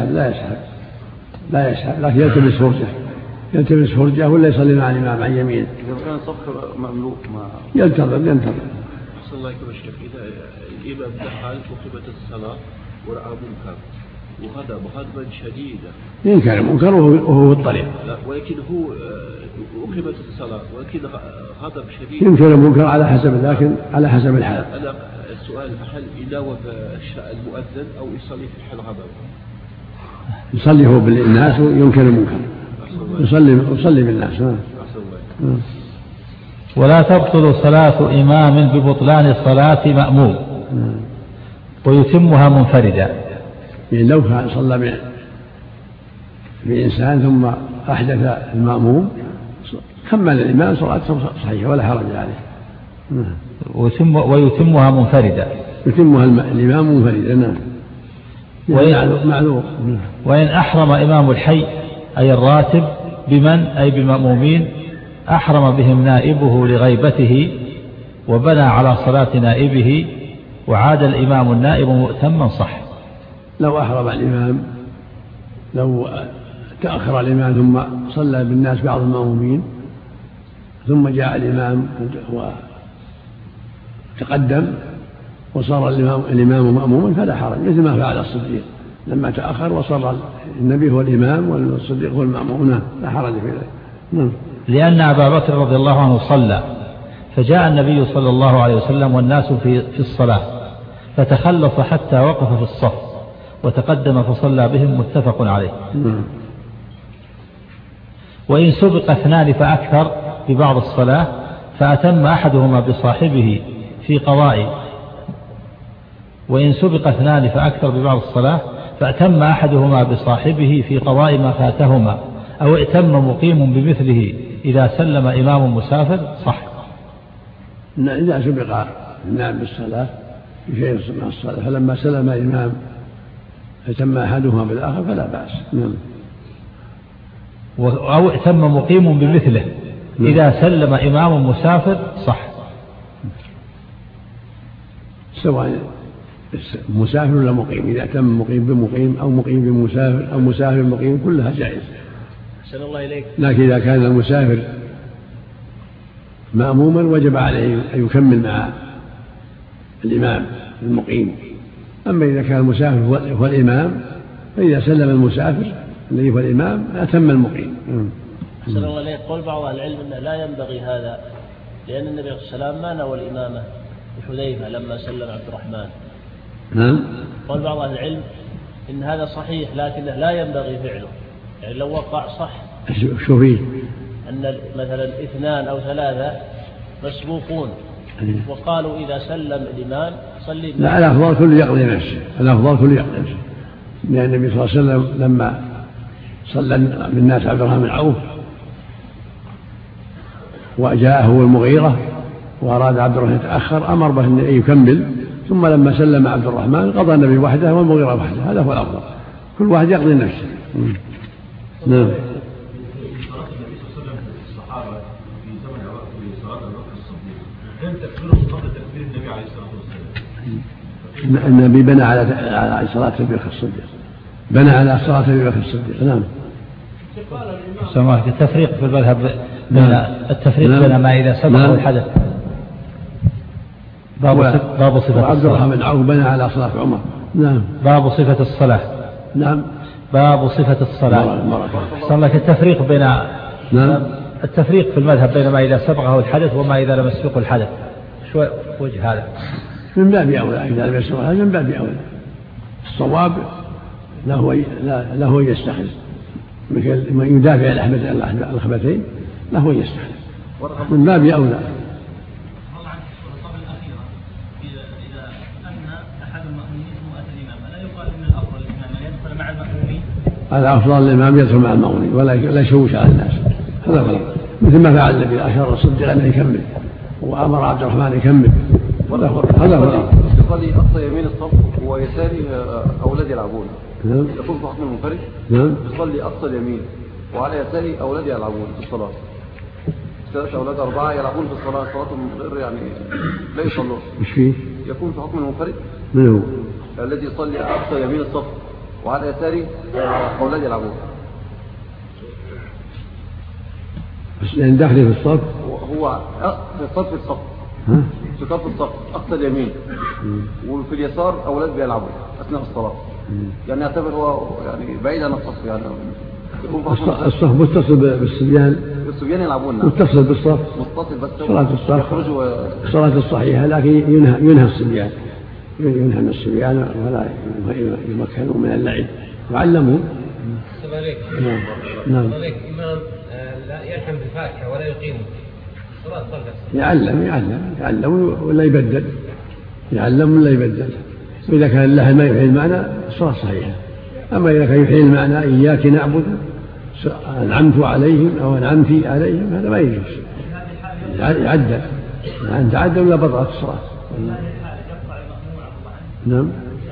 S3: لا يسحب لكن يلتمس فرجة ولا يصلي مع الإمام عن يمينه.
S9: إذا كان الصف مملوء ما
S3: ينتظر.
S10: أحسن الله إليكم الشيخ. إذا الإمام دخل وقبت الصلاة ورأى منكر وهذا مغضبا شديدا
S3: ينكر المنكر وهو في الطريق.
S10: لا ولكن هو أقيمت الصلاة ولكن غضب شديد.
S3: ينكر المنكر على حسب الحال.
S10: السؤال هل يناوب المؤذن أو يصلي في حال غضب؟
S3: يصلي هو بالناس وينكر المنكر. يصلي بالناس.
S4: ولا تبطل صلاة إمام ببطلان صلاة مأموم ويتمها منفردا.
S3: يعني لو كان صلى بإنسان ثم أحدث المأموم كمل الإمام صلاته صحيحة ولا حرج عليه.
S4: ويتمها منفردا.
S3: يتمها الإمام منفردا. نعم. معذور.
S4: وإن أحرم إمام الحي أي الراتب بمن أي بالمأمومين أحرم بهم نائبه لغيبته وبنى على صلاة نائبه وعاد الإمام النائب مؤتما صح.
S3: لو أحرم الإمام لو تأخر الإمام ثم صلى بالناس بعض المأمومين ثم جاء الإمام وتقدم وصار الإمام مأموما فلا حرج مثل ما فعل الصديق لما تأخر وصار النبي هو الإمام والصديق هو المأموم. لا حرج في ذلك.
S4: لأن أبا بكر رضي الله عنه صلى فجاء النبي صلى الله عليه وسلم والناس في الصلاة فتخلص حتى وقف في الصف وتقدم فصلى بهم متفق عليه. وإن سبق اثنان فأكثر ببعض الصلاة فأتم أحدهما بصاحبه في قضاء وإن سبق اثنان فأكثر ببعض الصلاة فأتم أحدهما بصاحبه في قضاء ما فاتهما أو ائتم مقيم بمثله إذا سلم إمام مسافر صح.
S3: إذا سبق اثنان بالصلاة في شيء من الصلاة فلما سلم الإمام ائتم أحدهما بالآخر فلا بأس.
S4: أو ائتم مقيم بمثله إذا سلم إمام مسافر صح.
S3: سواء مسافر ولا مقيم، إذا ائتم مقيم بمقيم أو مقيم بمسافر أو مسافر بمقيم كلها جائز.
S2: أحسن الله إليك.
S3: لكن إذا كان المسافر مأموما وجب عليه أن يكمل مع الإمام المقيم. أما إذا كان المسافر هو الإمام فإذا سلم المسافر الذي هو الإمام أتم المقيم.
S2: أحسن الله إليك. قول بعض أهل العلم أنه لا ينبغي هذا لأن النبي عليه الصلاة والسلام ما نوى الإمامة بحذيفة لما سلم عبد الرحمن.
S3: نعم.
S2: قول بعض أهل العلم إن هذا صحيح لكنه لا ينبغي فعله، يعني لو وقع صح.
S3: شو فيه؟
S2: أن مثلا 2 أو 3 مسبوقون وقالوا إذا سلم الإمام صلي.
S3: لا، الأفضل كل يقضي نفسه، الأفضل كل يقضي نفسه، لأن النبي صلى الله عليه وسلم لما صلى بالناس عبد الرحمن بن عوف وجاءه المغيرة وأراد عبد الرحمن يتأخر أمر به أن يكمل، ثم لما سلم عبد الرحمن قضى النبي وحده والمغيرة وحده، هذا هو الأفضل، كل واحد يقضي نفسه. نعم. النبي بنى على صلاة أبي بكر الصديق، بنى على صلاة أبي بكر الصديق. نعم.
S4: سمعت التفريق في المذهب بين التفريق بين ما إذا سبق الحدث. باب صفة
S3: عبد الرحمن بن عوف بنى على صلاة عمر. نعم.
S4: باب صفة الصلاة.
S3: نعم.
S4: باب صفة الصلاة. صلى التفريق بين
S3: نعم.
S4: التفريق في المذهب بين ما إذا سبقه الحدث وما إذا لم يسبقه الحدث، شو وجه هذا؟
S3: من باب أولى، إذا لم يسبقه من باب أولى. الصواب له يستخلف مثل ما يدافع الأخبثين له يستخلف من باب أولى. هذا أفضل الإمام يدخل مع المأمومين ولا يشوش على الناس، هذا غلط، مثل ما فعل النبي أشار الصديق أن يكمل وأمر عبد الرحمن يكمل، هذا غلط.
S9: يصلي أقصى يمين الصف ويساري أولاد يلعبون، يكون في حكم المنفرد. يصلي أقصى اليمين وعلى يساري أولاد يلعبون في الصلاة، 3 أولاد 4 يلعبون في الصلاة، صلاتهم غير يعني لا يصلون.
S3: مش فيه؟
S9: يكون في حكم المنفرد.
S3: من هو؟
S9: الذي يصلي أقصى يمين الصف وعلى يساري أولاد يلعبون.
S3: بس يعني داخل في الصف؟
S9: هو في الصف في صف الصف أقصى اليمين وفي اليسار أولاد بيلعبوا أثناء الصلاة، يعني يعتبر هو يعني بعيد عن الصف، يعني
S3: الصف متصل بالصبيان.
S9: الصبيان يلعبون.
S3: متصل بالصف.
S9: متصل بس.
S3: صلاة الصف صلاة الصحيحة، لكن ينهى الصبيان، ينهى من الصبيان ولا يمكنوا من اللعب، يعلمون.
S7: نعم. إمام لا يلحم بالفاتحة ولا يقيم صلاة صلى.
S3: يعلم ولا يبدل، يعلم ولا يبدل. وإذا كان اللحن ما يحيي المعنى الصلاة صحيحة. أما إذا كان يحيي المعنى إياك نعبد أنعمت عليهم أو أنعمت عليهم هذا ما يجوز، يعدل، أن تعدل ولا بطلت الصلاة. نعم.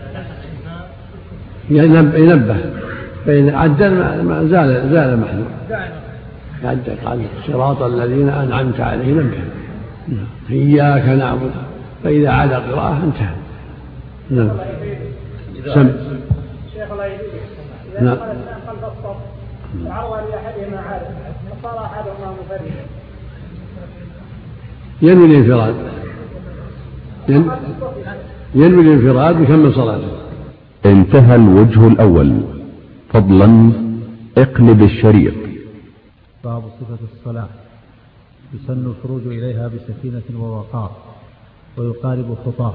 S3: ينبه، فإن عدل ما زال محذور، يعدل قال صراط الذين أنعمت عليهم نبه، إياك نعبد، فإذا عاد القراءة انتهى. نعم. سم.
S13: شيخ الله يجزيك.
S3: نعم.
S13: خلف الصف العرض لأحدهما عارف فصار أحدهما منفردا.
S3: ينوي الانفراد، ينوي الانفراد ويكمل صلاته.
S1: انتهى الوجه الأول. فضلا اقلب الشريط.
S4: باب صفة الصلاة. يسن الخروج إليها بسكينة ووقار ويقارب خطاه.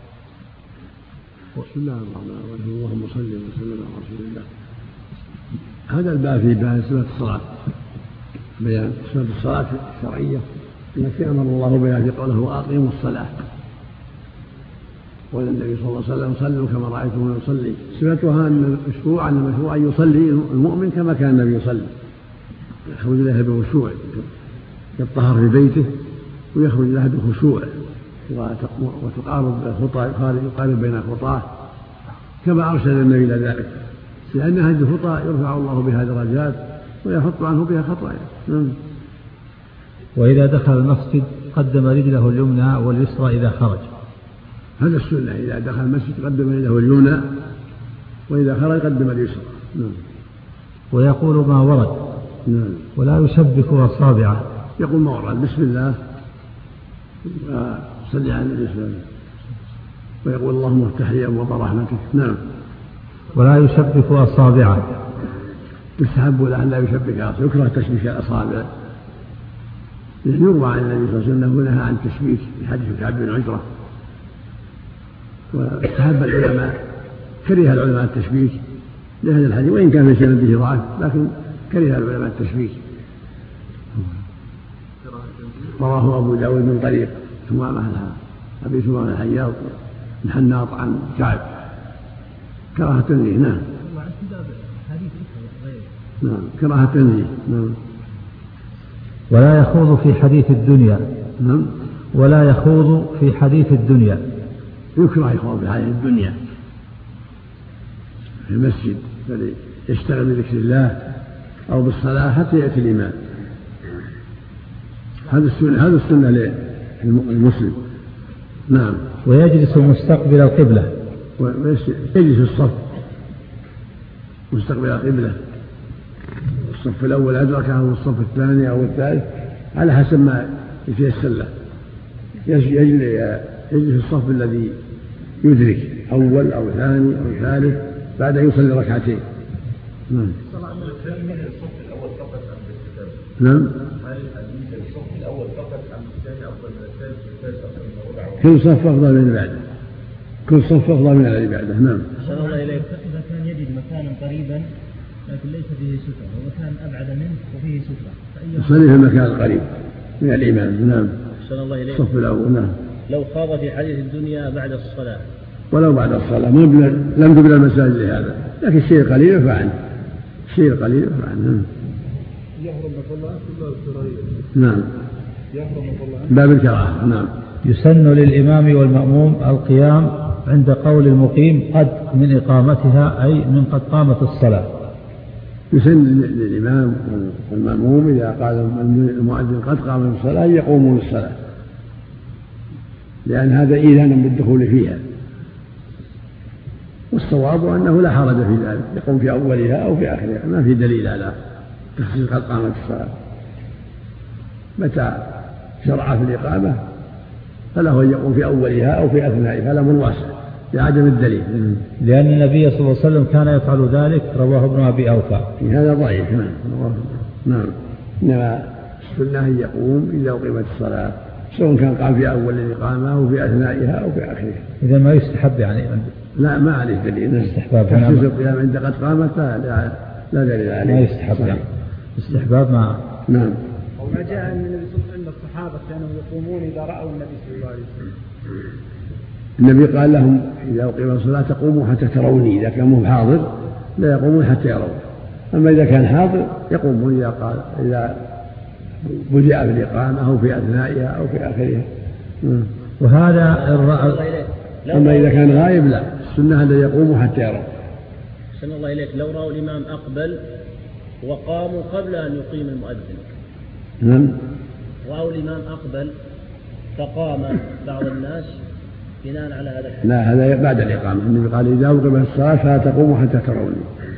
S3: بسم الله الرحمن الرحيم. اللهم صل وسلم على رسول الله. هذا الباب في بيان صفة الصلاة، بيان صفة الصلاة الشرعية التي أمر الله بها في قوله وأقيموا الصلاة. قال النبي صلى الله عليه وسلم صلوا كما رأيتم يصلي. صفتها أن المشروع أن يصلي المؤمن كما كان النبي يصلي، يخرج لها بخشوع، يطهر في بيته ويخرج لها بخشوع وتقارب الخطى، يقارب بين الخطاه كما أرشد النبي إلى ذلك، لأن هذه الخطى يرفع الله بها درجات ويحط عنه بها خطايا.
S4: وإذا دخل المسجد قدم رجله اليمنى واليسرى إذا خرج.
S3: هذا السنة، إذا دخل المسجد قدم رجله اليمنى وإذا خرج قدم اليسرى.
S4: ويقول ما ورد ولا يشبك أصابعه.
S3: يقول ما ورد بسم الله صلي على النبي صلى الله عليه وسلم ويقول اللهم افتح لي أبواب رحمتك.
S4: ولا يشبك أصابعه.
S3: يستحب له أن لا يشبك أصابعه، يكره تشبيك الأصابع، يروى عن النبي صلى الله عليه وسلم أنه نهى عن التشبيك في حديث كعب بن عجرة. واستحب العلماء، كره العلماء التشبيك لهذا الحديث، وإن كان في سنده ضعف لكن كره العلماء التشبيك. رواه أبو داود من طريق أبي ثمامة الحياط بن حناط عن كعب كراهة تنزيه. كراهة تنزيه.
S4: ولا يخوض في حديث الدنيا. ولا يخوض في حديث الدنيا.
S3: يكره يخوض في حديث الدنيا في المسجد، يشتغل بذكر الله أو بالصلاة حتى يأتي الإمام. هذا السنة للمسلم.
S4: ويجلس مستقبل القبلة.
S3: يجلس الصف مستقبل القبلة، الصف الأول أدركه والصف الثاني أو الثالث على حسب ما يتيسر له. يجلس الصف الذي يدرك أول أو ثاني أو ثالث بعد أن يصلي ركعتين. كل صف أفضل من البعده، كل صف أفضل من الذي بعده.
S2: أحسن الله إليك.
S15: إذا كان يجد مكانا قريبا لكن ليس فيه سترة ومكان أبعد منه وفيه سترة
S3: يصلي في المكان القريب من الإمام.
S2: أحسن الله إليك.
S3: الصف الأول.
S2: لو خاض في حديث الدنيا بعد الصلاة.
S3: ولو بعد الصلاة لم تبنى المساجد لهذا، لكن شيء قليل يرفع عنه، شيء قليل يرفع عنه.
S8: يحرم صلاة يحرم صلاة
S3: باب الكراهة.
S4: يسن للإمام والمأموم القيام عند قول المقيم قد من إقامتها، أي من قد قامت الصلاة.
S3: يسن للإمام والمأموم إذا قال المؤذن قد قامت الصلاة يقومون الصلاة، لأن هذا إيذان بالدخول فيها، والصواب أنه لا حرج في ذلك، يقوم في أولها أو في آخرها، ما في دليل على تخصيص قد قامت الصلاة. متى شرع في الإقامة فله أن يقوم في أولها أو في أثنائها، هذا من واسع لعدم الدليل،
S4: لأن النبي صلى الله عليه وسلم كان يفعل ذلك، رواه ابن أبي أوفى.
S3: هذا ضعيف. إنما السنة أن يقوم إذا أقيمت الصلاة، سواء كان قام في أول الإقامة أو في أثنائها أو في آخرها.
S4: إذا ما يستحب يعني؟
S3: لا، ما عليه دليل.
S4: استحباب.
S3: تخصيص القيام عند قد قامت لا دليل عليه.
S4: ما يستحب يعني. استحباب ما.
S6: وما جاء من النبي صلى الله عليه وسلم الصحابة كانوا يقومون إذا رأوا النبي صلى الله عليه وسلم.
S3: النبي قال لهم إذا أقيمت الصلاة تقوموا حتى تروني، إذا كان حاضر لا يقومون حتى يرون، أما إذا كان حاضر يقومون إذا بدأ بالإقامة أو في أثنائها أو في آخرها.
S4: وهذا
S3: أما إذا كان غائب لا، السنة أن يقوموا حتى يرون.
S2: أحسن الله إليك. لو رأوا الإمام أقبل وقاموا قبل أن يقيم المؤذن. رأوا الإمام أقبل فقام بعض الناس بناء على هذا الحديث.
S3: لا، هذا بعد الإقامة. النبي قال إذا أقيمت الصلاة فلا تقوموا حتى تروني.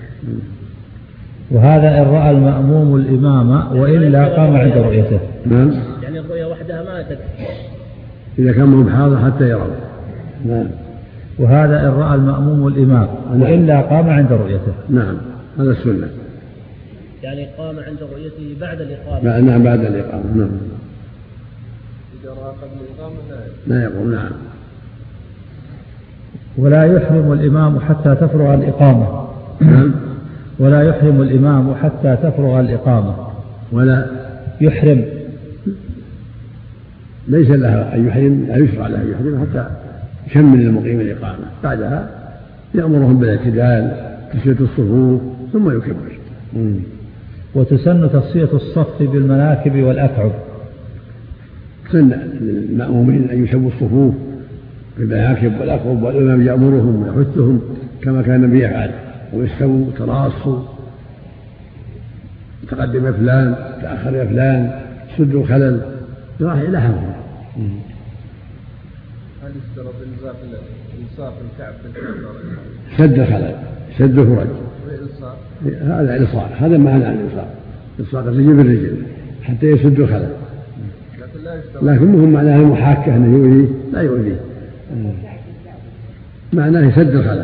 S4: وهذا إن رأى المأموم الإمام وإلا قام عند رؤيته.
S2: يعني الرؤية وحدها ما تكفي
S3: إذا كان مهم حاضر حتى يرون.
S4: وهذا إن رأى المأموم الإمام وإلا قام عند رؤيته.
S3: هذا السنة.
S2: يعني قام عند رؤيته بعد الإقامة.
S3: نعم، بعد الإقامة.
S8: إذا رأى قبل الإقامة
S3: لا يقوم.
S4: ولا يحرم الإمام حتى تفرغ الإقامة. ولا يحرم الإمام حتى تفرغ الإقامة.
S3: ولا
S4: يحرم،
S3: ليس لها أن يحرم، لا يشرع له يحرم حتى يكمل المقيم الإقامة، بعدها يأمرهم بالاعتدال تسوية الصفوف ثم يكبر.
S4: وتسن تصفية الصف بالمناكب والأكعب.
S3: سن للمأمومين أن يسووا الصفوف بالمناكب والأكعب، والإمام يأمرهم ويحثهم كما كان النبي يفعل، ويستووا تراصوا، تقدم فلان تأخر فلان، سدوا الخلل، راح إلى حفظه.
S8: هل يشترط إلصاق الكعب بالكعب؟
S3: سد الخلل، سد الفرج،
S8: وإلصاق
S3: هذا إلصاق، هذا معنى الإلصاق، إلصاق الرجل بالرجل حتى يسد الخلل، لكن مهم معناه المحاكة أنه يؤذيه لا يؤذيه، معناه يسد الخلل.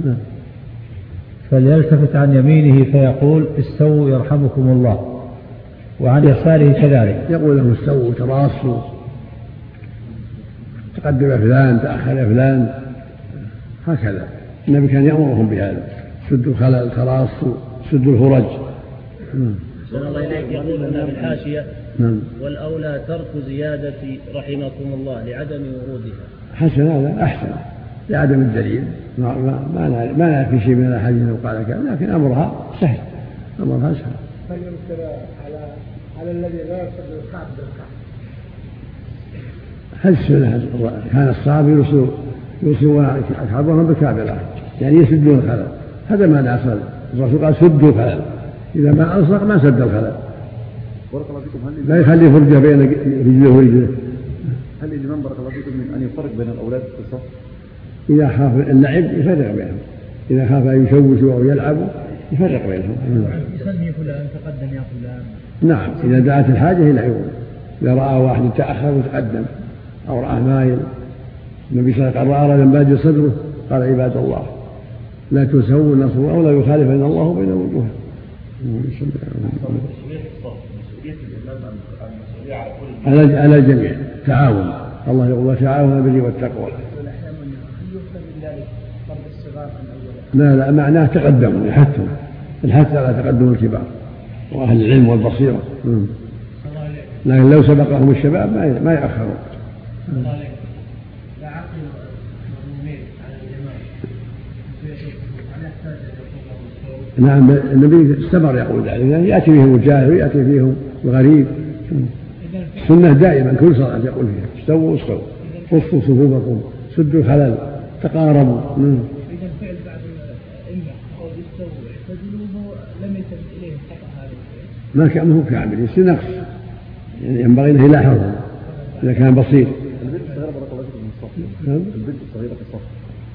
S4: فليلتفت عن يمينه فيقول استووا يرحمكم الله، وعن يساره كذلك
S3: يقول لهم استووا تراصوا، تقدم فلان تأخر فلان، هكذا النبي كان يأمرهم بهذا، سدوا الخلل تراصوا سدوا الفرج.
S2: أحسن الله إليك. يقول هنا بالحاشية والأولى ترك زيادة رحمكم الله لعدم ورودها.
S3: حسن، هذا أحسن لعدم الدليل، ما في شيء من الأحاديث لو قال كذا، لكن أمرها سهل، أمرها سهل.
S13: هل يمكن على الذي لا يصل الكعب بالكعب؟
S3: هل السنة كان الصحابة يوصلون أكعابهم بالكعب الآخر، يعني يسدون الخلل، هذا ما الأصل. الرسول قال سدوا الخلل، إذا ما ألصق ما سد الخلل، لا يخلي فرجة بين رجله ورجله.
S9: هل الإمام بارك الله فيكم من أن يفرق بين الأولاد في الصف؟
S3: إذا خاف اللعب يفرق بينهم، إذا خاف أن يشوشوا أو يلعبوا يفرق بينهم.
S15: يسمي فلان تقدم يا فلان.
S3: نعم، إذا دعت الحاجة إلى عيون، إذا رأى واحد يتأخر وتقدم أو رأى مايل، النبي صلى الله عليه وسلم رأى رجلا بادي صدره قال عباد الله لا تسووا النصر أو لا يخالف إن الله بين وجوههم. على الجميع تعاون، الله يقول وتعاون بالبر والتقوى. لا معناه تقدموا، الحث على تقدم الكبار وأهل العلم والبصيرة، لكن لو سبقهم الشباب ما يأخرون. نعم، النبي استمر يقول ذلك، يعني يأتي فيهم الجاهل ويأتي فيهم الغريب، السنة دائما كل صلاة يقول فيها استووا خفوا صفوفكم سدوا الخلل تقاربوا.
S15: إذا فعل بعض الأئمة أو يستووا يعتدلوه لم يلتفت إليه خطأ هذا الفعل،
S3: ما كان هو كامل، يصير نقص، يعني ينبغي أنه يلاحظه إذا كان بسيط.
S9: البنت الصغيرة بارك الله فيكم من الصف، البنت الصغيرة في الصف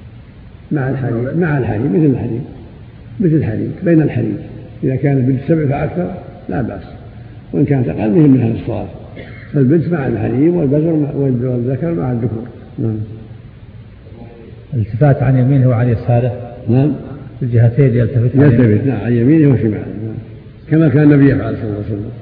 S9: مع الحريم مثل الحريم بين الحريم، إذا كانت بنت 7 فأكثر لا بأس، وإن كانت أقل من هذا الصلاة، فالبنت مع الحريم والذكر مع الذكور. نعم.
S4: الالتفات عن يمينه وعن يساره.
S3: نعم.
S4: الجهتين يلتفت.
S3: نعم، عن يمينه وشماله، نعم. كما كان النبي يفعل صلى الله عليه وسلم.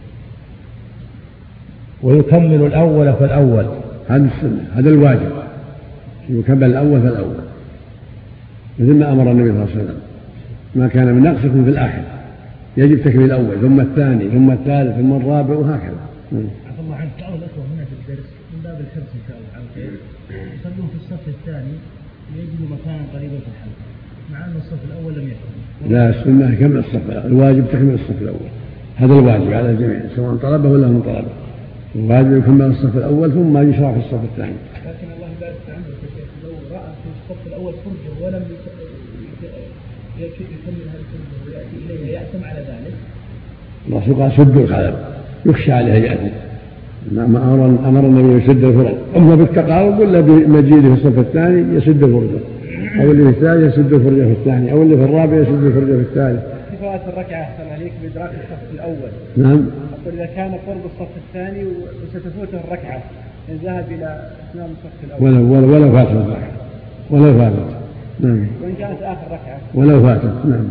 S4: ويكمل الأول فالأول.
S3: هذا السنة، هذا الواجب، يكمل الأول فالأول، مثل ما أمر النبي صلى الله عليه وسلم، ما كان من نقص في الآخر يجب تكميل الأول ثم الثاني ثم الثالث ثم الرابع وهكذا.
S15: عفى الله عنك، بعض الأخوة هنا في الدرس من باب الحرص إن شاء الله على خير يصلون في الصف الثاني ليجدوا مكانا قريبا في الحلقة، مع أن الصف الأول لم يكن.
S3: لا، السنة كمل الصف، الواجب تكمل الصف الأول، هذا الواجب على الجميع سواء طلبه ولا من طلبه، الواجب يكمل الصف الأول ثم يشرع في الصف الثاني.
S15: لكن الله يبارك في عمرك يا شيخ، لو رأى في الصف الأول فرجة ولم يكمل هذه الفرجة ويأتي إليه يأثم على ذلك.
S3: الرسول قال سدوا الخلل، يخشى عليه يأتي، أمر النبي يسد الفرج، أما بالتقارب ولا بمجيده في الصف الثاني يسد الفرجة، أو اللي في الثالث يسد الفرجة في الثاني، أو اللي في الرابع يسد الفرجة في الثالث.
S6: في فوات الركعة أحسن عليك بإدراك الصف الأول.
S3: نعم.
S6: أقول إذا كان قرب الصف الثاني وستفوته الركعة إن ذهب إلى إتمام الصف الأول.
S3: ولو فاتت الركعة، ولو فاتت. نعم.
S6: وإن كانت آخر ركعة.
S3: ولو فاتت. نعم.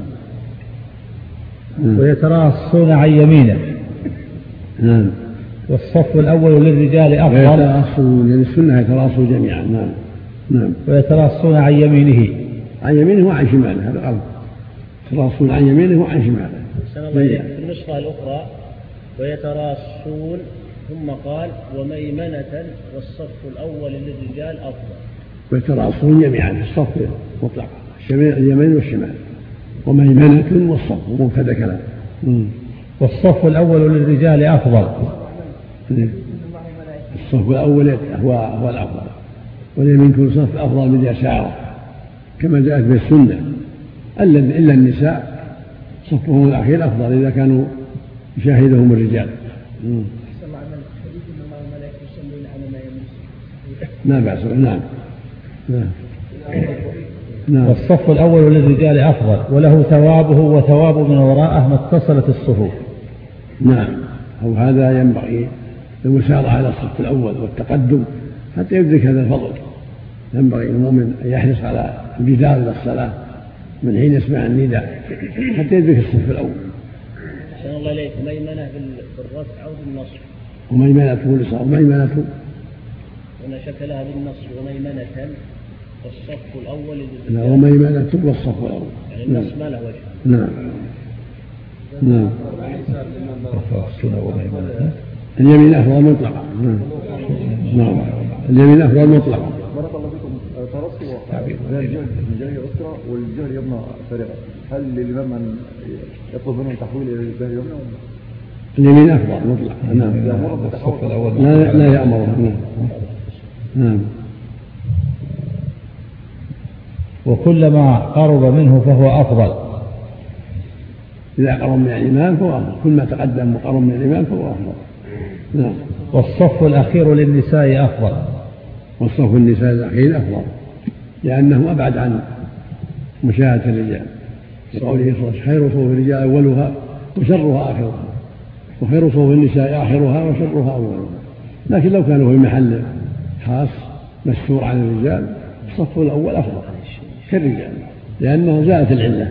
S4: ويتراصون عن يمينه.
S3: نعم.
S4: والصف الأول للرجال أفضل.
S3: يتراصون، يعني السنة يتراصوا جميعا. نعم. نعم.
S4: ويتراصون عن يمينه.
S3: عن يمينه وعن شماله، هذا غلط. يتراصون عن يمينه وعن شماله.
S2: في النسخة الأخرى ويتراصون ثم قال وميمنة والصف الأول للرجال أفضل.
S3: ويتراصون جميعا في الصف مطلقا اليمين والشمال. وميمنة والصف مبتدأ كلام.
S4: والصف الأول للرجال أفضل.
S3: الصف الأول هو الأفضل، واليمين كل صف أفضل من يساره كما جاءت بالسنة، إلا النساء صفهم الأخير أفضل إذا كانوا يشاهدهم الرجال. ما بأس. نعم.
S4: والصف الأول للرجال أفضل وله ثوابه وثواب من وراءه ما اتصلت الصفوف.
S3: نعم. أو هذا ينبغي المسارعة على الصف الأول والتقدم حتى يدرك هذا الفضل. ينبغي المؤمن أن يحرص على البداية إلى الصلاة من حين يسمع النداء حتى يدرك الصف الأول.
S2: أحسن الله إليك. ميمنة بالرفع أو بالنصب؟
S3: وميمنة
S2: هنا شكلها بالنصب وميمنة والصف الأول.
S3: لا، وميمنة والصف الأول.
S2: يعني النصب ما له وجه.
S3: نعم. اليمين أفضل مطلقا. نعم. اليمين أفضل مطلقا.
S9: بارك الله فيكم. ترصوا الجهل من جهة الأسرة والجهل يبنى فرغا، هل للإمام أن يطلب منهم تحويل إلى الجهل يبنى؟
S3: اليمين أفضل مطلقا. نعم.
S4: الصف الأول
S3: لا يأمره. نعم.
S4: وكلما قرب منه فهو أفضل.
S3: إذا قرب من الإمام فهو أفضل، كل ما تقدم وقرب من الإمام فهو أفضل. نعم.
S4: والصف الأخير للنساء أفضل.
S3: والصف النساء الأخير أفضل لأنه أبعد عن مشاهدة الرجال، لقوله صلى الله عليه وسلم: خير صفوف الرجال أولها وشرها آخرها، وخير صفوف النساء آخرها وشرها أولها. لكن لو كانوا في محل خاص مستور عن الرجال الصف الأول أفضل كالرجال لأنه زالت العلة.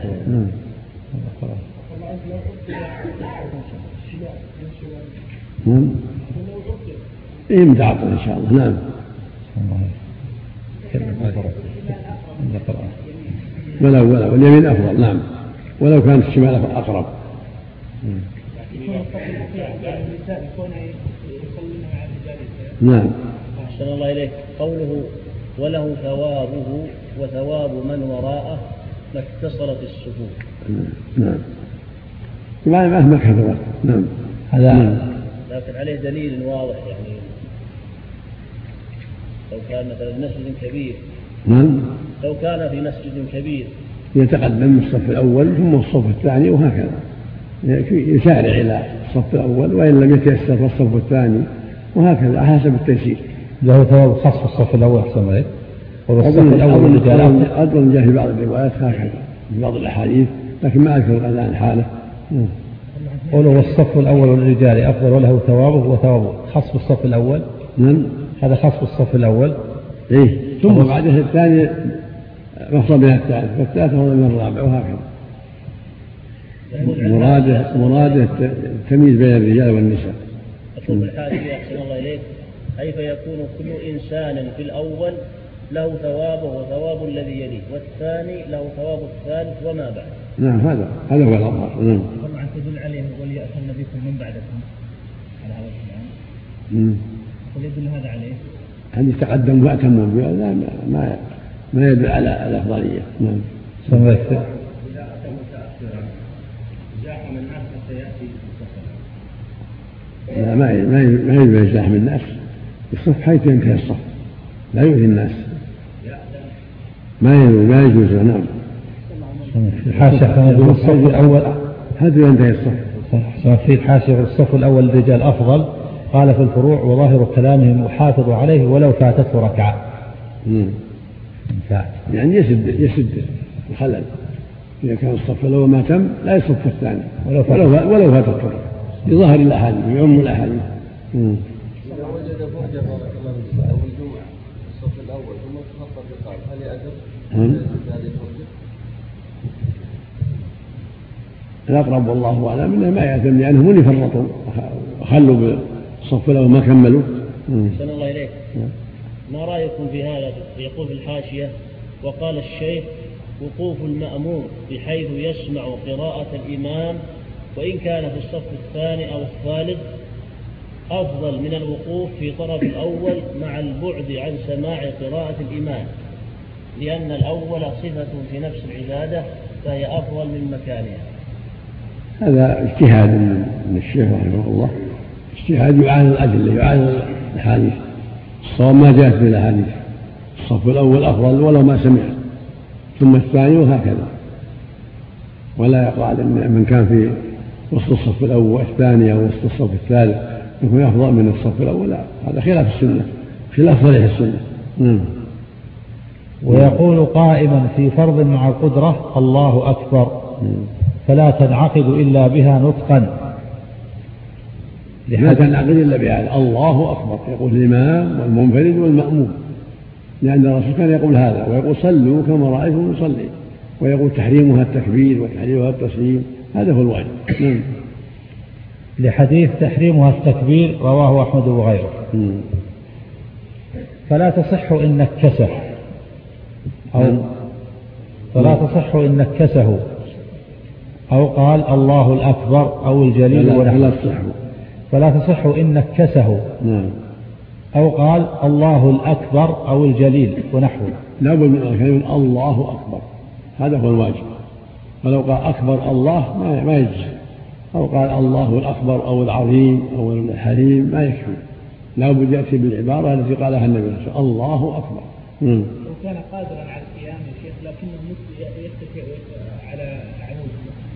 S3: إيه متعطل إن شاء الله. نعم. ولو واليمين أفضل. نعم. ولو كانت الشمال أقرب. نعم.
S2: أحسن الله إليك. قوله وله ثوابه وثواب من وراءه ما اتصلت الصفوف.
S3: نعم. مهما كثرت. نعم.
S2: هذا لكن عليه دليل واضح، يعني لو كان مثلا مسجد كبير.
S3: نعم.
S2: لو كان في مسجد كبير
S3: يتقدم الصف الأول ثم الصف الثاني وهكذا، يسارع إلى الصف الأول، وإن لم يتيسر فالصف الثاني، وهكذا حسب التيسير.
S4: له ثواب خاص في الصف الأول. أحسن عليك. والصف الأول
S3: أظن جاء في بعض الروايات هكذا في بعض الأحاديث، لكن ما أذكر الآن حاله.
S4: قوله والصف الأول للرجال أفضل وله ثوابه وثوابه خاص بالصف الأول. هذا خاص بالصف الأول.
S3: إيه. ثم بعد الثاني مفصل من الثالث، والثالث هو من الرابع، وهكذا. مراده التمييز بين الرجال والنساء.
S2: أطلب الحاشية أحسن الله إليك. كيف يكون كل إنسان في الأول له ثوابه وثواب الذي يليه، والثاني له ثواب الثالث وما بعد.
S3: نعم. هذا هو الأظهر.
S15: طبعا تدل عليه وليأتن بكم من بعدكم على هذا الكلام. ويدل هذا عليه.
S3: هل يتقدم وأتموا بها؟ لا، ما يدل على الأفضلية. نعم.
S15: زاحم الناس حتى يأتي الصف.
S3: لا، ما يجوز زاحم الناس الصف حيث ينتهي الصف، لا يؤذي الناس. ما يجوز. نعم.
S4: الحاشية الصف الأول
S3: حيث ينتهي الصف.
S4: في الحاشية الصف الأول للرجال أفضل. قال في الفروع وظاهر كلامهم وحافظ عليه ولو فاتته ركعة.
S3: يعني يسد الخلل. إذا كان الصف الأول ما تم لا يصف الثاني ولو فاتته بظاهر الأحاديث يعم الأحاديث.
S9: وجد فرجة بارك الله فيك أو الجمعة الصف الأول ثم تخطى الرقاب، هل يأثر هذه الفرجة؟
S3: الأقرب والله أعلم أنه ما يأثم، لأنهم من يفرطوا وخلوا بالصف الأول ما كملوا.
S2: أحسن الله إليك. ما رأيكم في هذا؟ يقول في الحاشية: وقال الشيخ: وقوف المأموم بحيث يسمع قراءة الإمام وإن كان في الصف الثاني أو الثالث أفضل من الوقوف في طرف الأول مع البعد عن سماع قراءة الإمام، لأن الأول صفة في نفس العبادة فهي أفضل من مكانها.
S3: هذا اجتهاد من الشيخ رحمه الله، اجتهاد يعاني الأدلة يعاني الحديث، الصواب ما جاءت به الأحاديث، الصف الأول أفضل ولو ما سمع، ثم الثاني وهكذا، ولا يقال أن من كان في وسط الصف الأول الثاني أو وسط الصف الثالث يكون أفضل من الصف الأول، لا، هذا خلاف السنة، خلاف صريح السنة.
S4: ويقول قائما في فرض مع القدرة الله أكبر فلا تنعقد إلا بها نطقا،
S3: لا تنعقد إلا بها الله أكبر، يقول الإمام والمنفرد والمأموم، لأن الرسول كان يقول هذا، ويقول صلوا كما رأيتم نصلي، ويقول تحريمها التكبير وتحريمها التسليم، هذا هو الواجب.
S4: لحديث تحريمها التكبير رواه أحمد وغيره. فلا تصح إن نكسه فلا تصح إن نكسه أو قال الله الأكبر أو الجليل فلا تصح إن نكسه أو قال الله الأكبر أو الجليل ونحوه.
S3: لا بد من كلمة الله أكبر، هذا هو الواجب، ولو قال أكبر الله ما يجزي، أو قال الله الأكبر أو العظيم أو الحليم ما يكفي، لا بد يأتي بالعبارة التي قالها النبي صلى الله عليه وسلم الله أكبر.
S15: لو كان قادرا على القيام يا شيخ لكنه يتكئ على عمود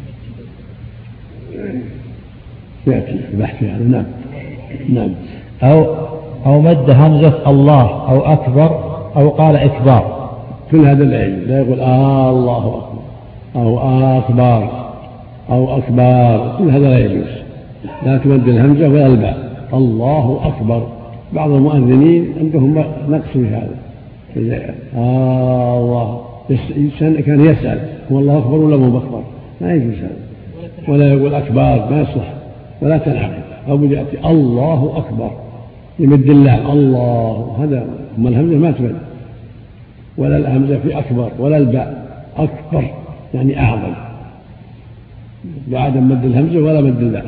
S3: يأتي البحث هذا. نعم نعم.
S4: أو مد همزة الله أو أكبر أو قال إكبار،
S3: كل هذا لا يجوز، لا يقول الله أكبر أو أكبر أو أكبر، كل هذا لا يجوز، لا تمد الهمزة ولا الباء، الله أكبر. بعض المؤذنين عندهم نقص في هذا، الله كان يسأل هو الله أكبر ولا مو أكبر، ما يجوز هذا، ولا يقول أكبر ما يصح، ولا تنعقد، أو يأتي الله أكبر يمد الله الله، هذا أما الهمزة ما تمد، ولا الهمزة في أكبر ولا الباء، أكبر يعني أعظم، بعدم مد الهمزة ولا مد الباء.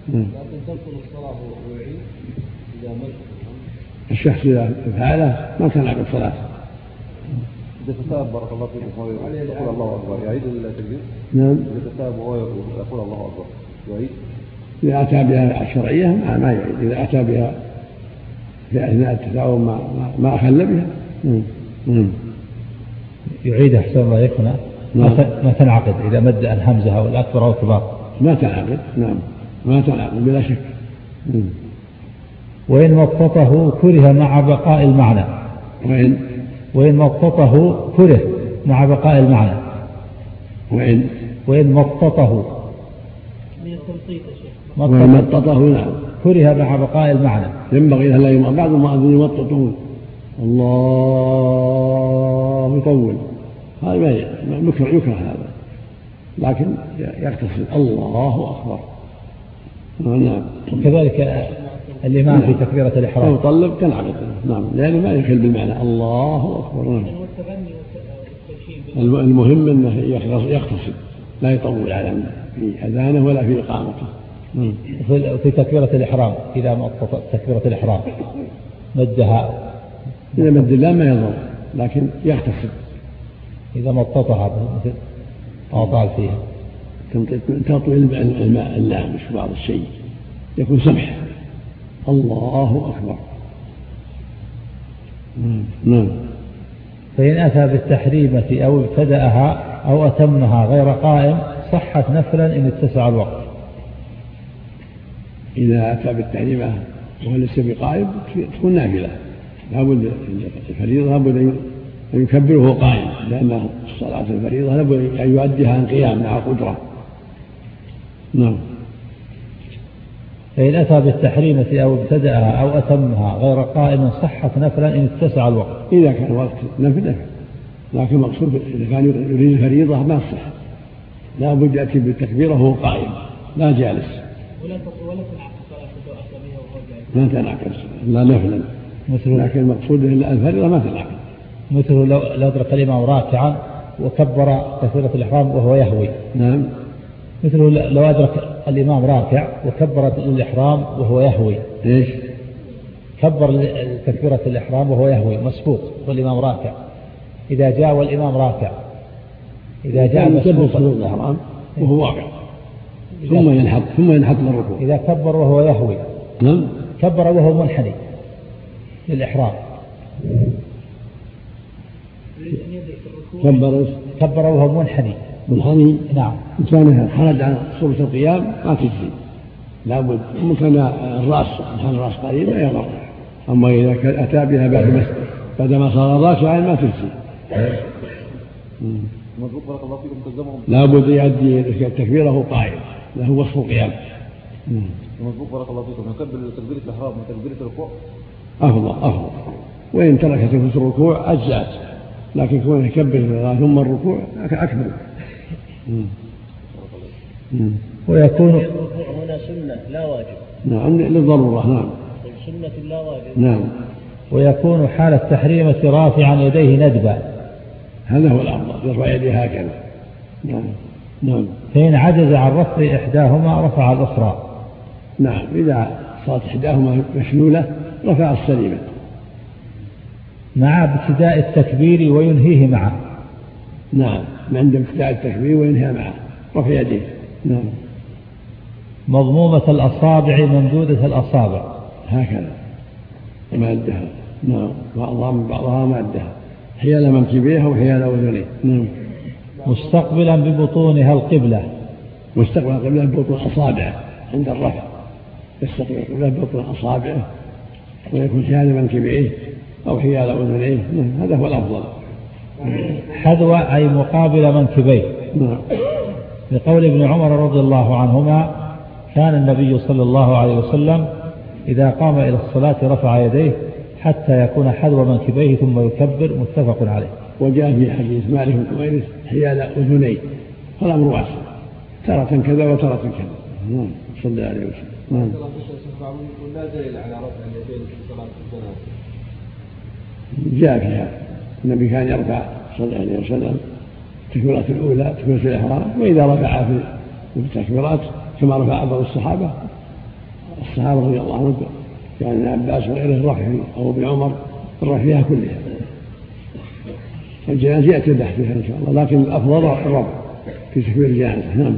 S3: الشخص إذا فعله ما تنعقد صلاته.
S9: إذا تتاب بارك الله فيكم يقول الله أكبر يعيد التكبير؟
S3: نعم.
S9: إذا تتاب وهو يقول الله أكبر يعيد؟
S3: إذا أتى بها الشرعية ما يعيد، إذا أتى بها في أثناء التثاؤب ما أخل بها
S4: يعيد أحسن الله يكون ما تنعقد إذا مد الهمزة أو الأكبر أو الكبار،
S3: ما تنعقد. نعم ما تنعقد بلا شك.
S4: وإن مططه كره مع بقاء المعنى، وإن مططه كره مع بقاء المعنى، وإن مططه
S3: نعم
S4: كره مع بقاء المعنى.
S3: ينبغي أن لا يمطط، بعض المؤذنين يمططون الله يطول، هذا يكره هذا، لكن يقتصد الله أكبر. نعم.
S4: وكذلك الإمام في تكبيرة الإحرام
S3: يطلب تنعقد، نعم، لأنه ما يخل بالمعنى الله أكبر. المهم أنه يقتصد، لا يطول على في أذانه ولا في إقامته.
S4: في تكبيرة الإحرام إذا مطط تكبيرة الإحرام مدها،
S3: إذا مد الله ما يضر، لكن يقتصد.
S4: إذا مططها أطال فيها
S3: تطويل الماء اللامس بعض الشيء يكون سمح الله أكبر. نعم.
S4: فإن أتى بالتحريمة أو ابتدأها أو أتمها غير قائم صحت نفلا إن اتسع الوقت.
S3: إذا أتى بالتحريمة وهو ليس بقائم تكون نافلة، لابد الفريضة لابد أن يكبر وهو قائم، لأن الصلاة الفريضة لابد أن يؤديها عن قيام مع قدرة. نعم.
S4: فإن أتى بالتحريمة أو ابتدأها أو أتمها غير قائم صحت نفلا إن اتسع الوقت.
S3: إذا كان وقت نفله، لكن المقصود إذا كان يريد الفريضة ما صح، لا بد يأتي بالتكبير وهو قائم لا جالس.
S15: ولا تنعقد صلاته أتى بها وهو جالس.
S3: ما تنعقد لا نفلا، لكن المقصود الفريضة ما تنعقد.
S4: مثل لو أدرك الإمام راكعا وكبر تكبيرة الإحرام وهو يهوي.
S3: نعم.
S4: مثل لو أدرك الإمام راكع وكبر الإحرام وهو يهوي.
S3: إيش؟
S4: كبر تكبيرة الإحرام وهو يهوي مسبوق والإمام راكع، إذا جاء والإمام راكع، إذا جاء
S3: يكبر صدور الإحرام وهو واقع ثم ينحط للركوع.
S4: إذا كبر وهو يهوي،
S3: نعم،
S4: كبر وهو منحني للإحرام، كبر وهو منحني.
S3: نعم. إن كان خرج عن صورة القيام ما تجزي، لابد. إن كان الرأس قريب لا يضر. أما إذا أتى بها بعدما صار راكعا ما تجزي. لابد يؤدي تكبيره قائم، له وصف القيام.
S9: مظبوط. بارك الله فيكم. يكبر تكبيرة الإحرام وتكبيرة الركوع
S3: أفضل. وإن تركت في الركوع أجزأت، لكن كونه يكبر ثم الركوع أكبر.
S4: ويكون
S2: الركوع هنا سنة لا واجب.
S3: نعم، للضرورة. نعم،
S2: سنة لا واجب.
S3: نعم.
S4: ويكون حال التحريمة رافعا يديه ندبا،
S3: هذا هو الأفضل، يرفع يديه هكذا. نعم.
S4: فإن عجز عن رفع إحداهما رفع الأخرى.
S3: نعم، إذا صارت إحداهما مشلولة رفع السليمة
S4: مع ابتداء التكبير وينهيه معه.
S3: نعم، عند ابتداء التكبير وينهيه معه رفع يديه. نعم.
S4: مضمومة الأصابع ممدودة الأصابع
S3: هكذا مادها. نعم، بعضها مادها حيال منكبيها وحيال أذنيه. نعم.
S4: مستقبلا ببطونها القبلة،
S3: مستقبل القبلة ببطون أصابعه عند الرفع، يستقبل القبلة ببطون أصابعه ويكون حيال منكبيه أو حيال أذنيه. هذا هو الأفضل.
S4: حذوة أي مقابل منكبيه.
S3: نعم.
S4: لقول ابن عمر رضي الله عنهما: كان النبي صلى الله عليه وسلم إذا قام إلى الصلاة رفع يديه حتى يكون حذو منكبيه ثم يكبر. متفق عليه.
S3: وجاء في حديث مالك بن حويرث حيال أذنيه، فالأمر واسع، تارة كذا وتارة كذا. نعم، صلى الله عليه وسلم. نعم.
S9: ولا دليل على رفع اليدين في صلاة الجنازة؟
S3: جاء فيها النبي كان يرفع صلى الله عليه وسلم التكبيرات الأولى تكبيرة الإحرام، وإذا رفع في التكبيرات كما رفع بعض الصحابة رضي الله عنهم، كان ابن عباس وغيره الرفع أو ابن عمر الرفع فيها كلها. الجنازة يأتي البحث فيها إن شاء الله، لكن الأفضل الرفع في تكبير الجنازة. نعم.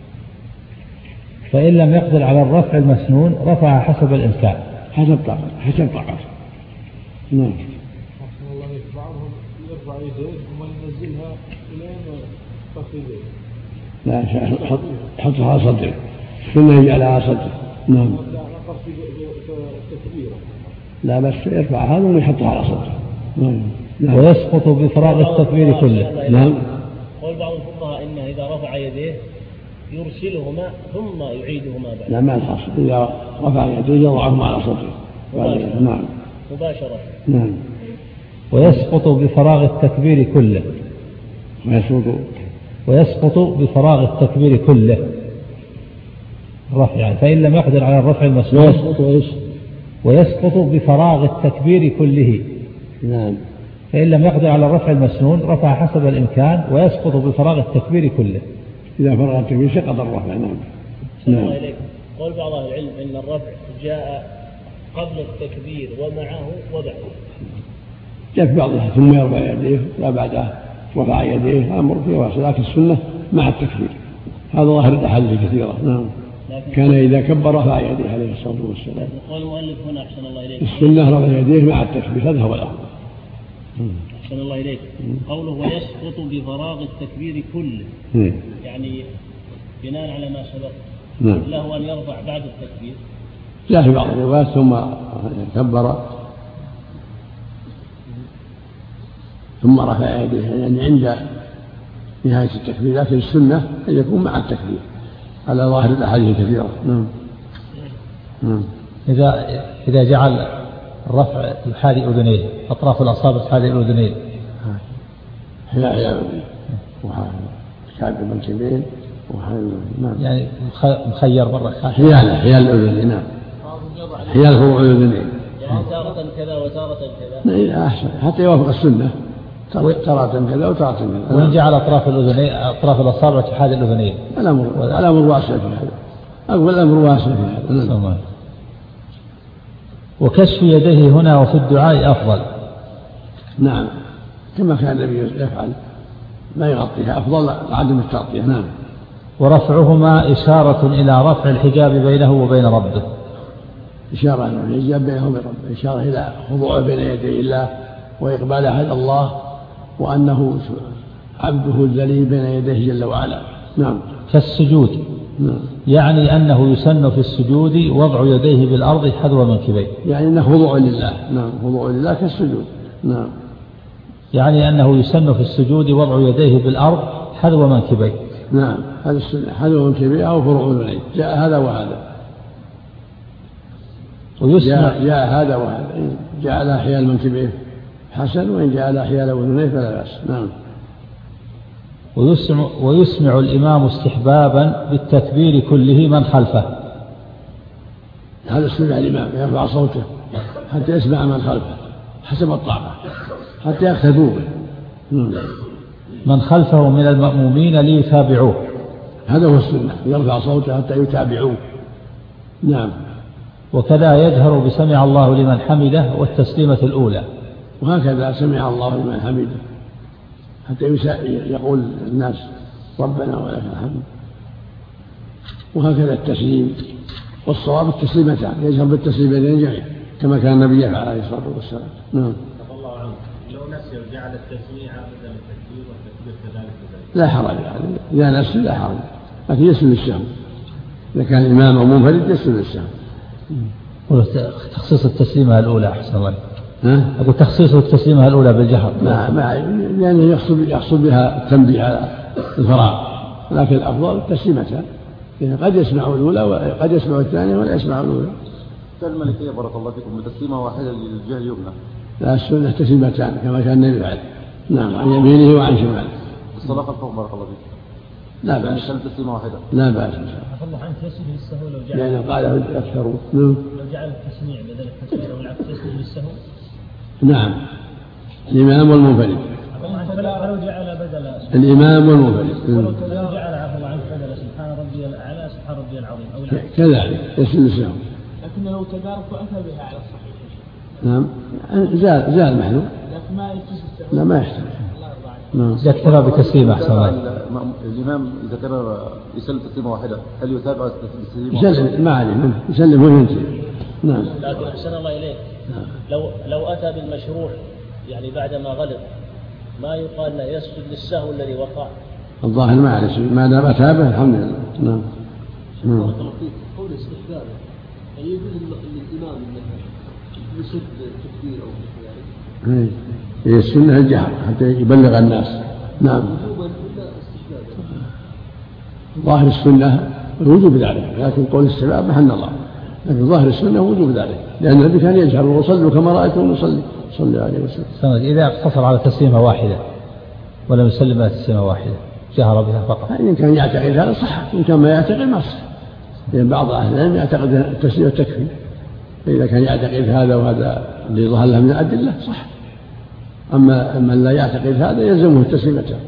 S4: فإن لم يقدر على الرفع المسنون رفع حسب الإمكان،
S3: حسب طاقته. نعم.
S8: بعضهم يرفع يديه ثم ينزلها إلى فخذيه.
S3: لا، حطها على صدره، السنة يجعلها على صدره. نعم. لا، بس يرفعها ثم يحطها على صدره. نعم.
S4: ويسقط بفراغ التكبير كله.
S3: نعم.
S2: قول بعض الفقهاء إنه إذا رفع يديه يرسلهما ثم يعيدهما بعد.
S3: لا، ما الحصر، إذا رفع يديه يضعهما على صدره. نعم،
S2: مباشرة.
S3: نعم.
S4: ويسقط بفراغ التكبير كله. ويسقط بفراغ التكبير كله رفعا، فإن لم يقدر على الرفع المسنون ويسقط بفراغ التكبير كله.
S3: نعم.
S4: فإن لم يقدر على الرفع المسنون رفع حسب الإمكان ويسقط بفراغ التكبير كله.
S3: إذا فرغ التكبير سقط الرفع. نعم.
S2: قول بعض أهل العلم إن الرفع جاء قبل التكبير ومعه وبعده.
S3: جاء في بعضها ثم يرفع يديه لا بعده رفع يديه، أمر فيه واسع، لكن السنة مع التكبير. هذا ظاهر الأحاديث كثيرة. نعم. كان إذا كبر رفع يديه عليه الصلاة والسلام.
S2: قال المؤلف هنا أحسن الله إليك
S3: السنة رفع يديه مع التكبير، هذا هو الأفضل.
S2: أحسن الله إليك. قوله ويسقط بفراغ التكبير كله، يعني بناء على ما سبق له أن يرفع بعد التكبير.
S3: جاء في بعض الروايات ثم كبر ثم رفع يديه، يعني عند نهاية التكبير، لكن السنة أن يكون مع التكبير على ظاهر الأحاديث كثيرة. نعم.
S4: إذا جعل الرفع الحادي أذنيه، أطراف الأصابع الحادي الأذنين،
S3: حيال وحال المنكبين
S4: يعني مخير مرة
S3: حيال الأذنين. نعم، حيال فروع الأذنين،
S2: يعني تارة كذا وتارة كذا.
S3: أحسن حتى يوافق السنة، تارة كذا وتارة كذا.
S4: وإن جعل أطراف الأذنين أطراف الأصابع حادي الأذنين،
S3: الأمر واسع في هذا. أقول الأمر واسع في هذا.
S4: وكشف يديه هنا وفي الدعاء أفضل.
S3: نعم، كما كان النبي يفعل ما يغطيها، أفضل عدم التغطية. نعم.
S4: ورفعهما إشارة إلى رفع الحجاب بينه وبين ربه،
S3: إشارة إلى الحجاب بينه وبين ربه، إشارة إلى خضوعه بين يدي الله وإقباله على الله وأنه عبده الذليل بين يديه جل وعلا. نعم.
S4: كالسجود.
S3: نعم.
S4: يعني أنه يسن في السجود وضع يديه بالأرض حذو منكبيه،
S3: يعني أنه خضوع لله. نعم، خضوع لله كالسجود. نعم.
S4: يعني أنه يسن في السجود وضع يديه بالأرض حذو منكبيه.
S3: نعم، هذا السنة، حذو منكبيه أو فروع العين، جاء هذا وهذا، جاء هذا وهذا، إن جاء على حيال منكبيه حسن، وإن جاء على حيال أذنيه فلا بأس. نعم.
S4: ويسمع الإمام استحبابا بالتكبير كله من خلفه.
S3: هذا السنة الإمام يرفع صوته حتى يسمع من خلفه حسب الطاقة حتى يقتدوا به.
S4: من خلفه من المأمومين ليتابعوه،
S3: هذا هو السنة، يرفع صوته حتى يتابعوه. نعم.
S4: وكذا يجهر بسمع الله لمن حمده والتسليمة الأولى،
S3: وهكذا سمع الله لمن حمده حتى يقول الناس ربنا ولك الحمد. وهكذا التسليم، والصواب التسليمتان، يجهر بالتسليمتين جميعا كما كان النبي يفعل عليه الصلاة والسلام. نعم.
S12: الله عنه لو نسي وجعل التسميع بدل التكبير والتكبير كذلك
S3: لا حرج يعني، إذا نسي لا حرج، لكن يسلم السهو. إذا كان الإمام أو منفرد يسلم السهو.
S4: تخصيص التسليمة الأولى أحسن الله. أقول تخصيص التسليمة الأولى بالجهر.
S3: يعني يحصل بها التنبيه على الفراغ، لكن الأفضل التسليمتان، يعني قد يسمع الأولى وقد يسمع الثانية ولا يسمع الأولى.
S9: كالملكية بارك الله فيكم بتسليمة واحدة للجهة اليمنى.
S3: لا، السنة تسليمتان كما كان النبي يفعل. نعم، عن يمينه وعن شماله.
S9: الصلاة خلفه بارك الله فيكم.
S3: لا بأس.
S9: تسليمة واحدة.
S3: لا بأس.
S15: الله عنك يسجد للسهو لو جعل.
S3: يعني قال أكثر.
S15: لو جعل التسميع بدل التكبير أو العكس يسجد للسهو.
S3: نعم، الإمام والمنفرد.
S15: فلو جعل بدل
S3: الإمام والمنفرد.
S15: ولو جعل عفوا الله عنك بدل سبحان ربي الأعلى سبحان ربي العظيم أو العكس.
S3: كذلك يسجد للسهو.
S10: لكن لو تدارك وأتى بها على الصحيح.
S3: نعم، زال محلول.
S10: لكن ما يحتاج.
S3: لا ما يحتاج.
S4: يكتفى بتسليمة أحسن الله.
S9: الإمام إذا كان يسلم تسليمة واحدة هل يتابع التسليمة؟
S3: يسلم ما عليه منه، يسلم وينتهي. نعم.
S2: لكن أحسن الله إليك، لو أتى بالمشروع يعني بعدما غلط ما يقال لا يسجد للسهو الذي وقع.
S3: الظاهر ما عليه شيء ما دام أتابه الحمد لله. نعم.
S10: قول استحبابه يعني يجوز للإمام أنه يسد التكبير أو
S3: يعني. هي السنة الجهر حتى يبلغ الناس. نعم. ظاهر السنة وجوب ذلك، لكن قول السباب محل الله، لكن ظاهر السنة وجوب ذلك، لأن النبي كان يجهر وصلوا كما رأيتم نصلي صلى عليه وسلم.
S4: إذا اقتصر على تسليمة واحدة ولم يسلم على تسليمة واحدة جهر بها فقط.
S3: إن كان يعتقد هذا صح، إن كان ما يعتقد ما صح، لأن بعض أهل العلم يعتقد التسليمة تكفي، فإذا كان يعتقد هذا وهذا اللي ظهر له من الأدلة صح، أما من لا يعتقد هذا يلزمه التسليمتان.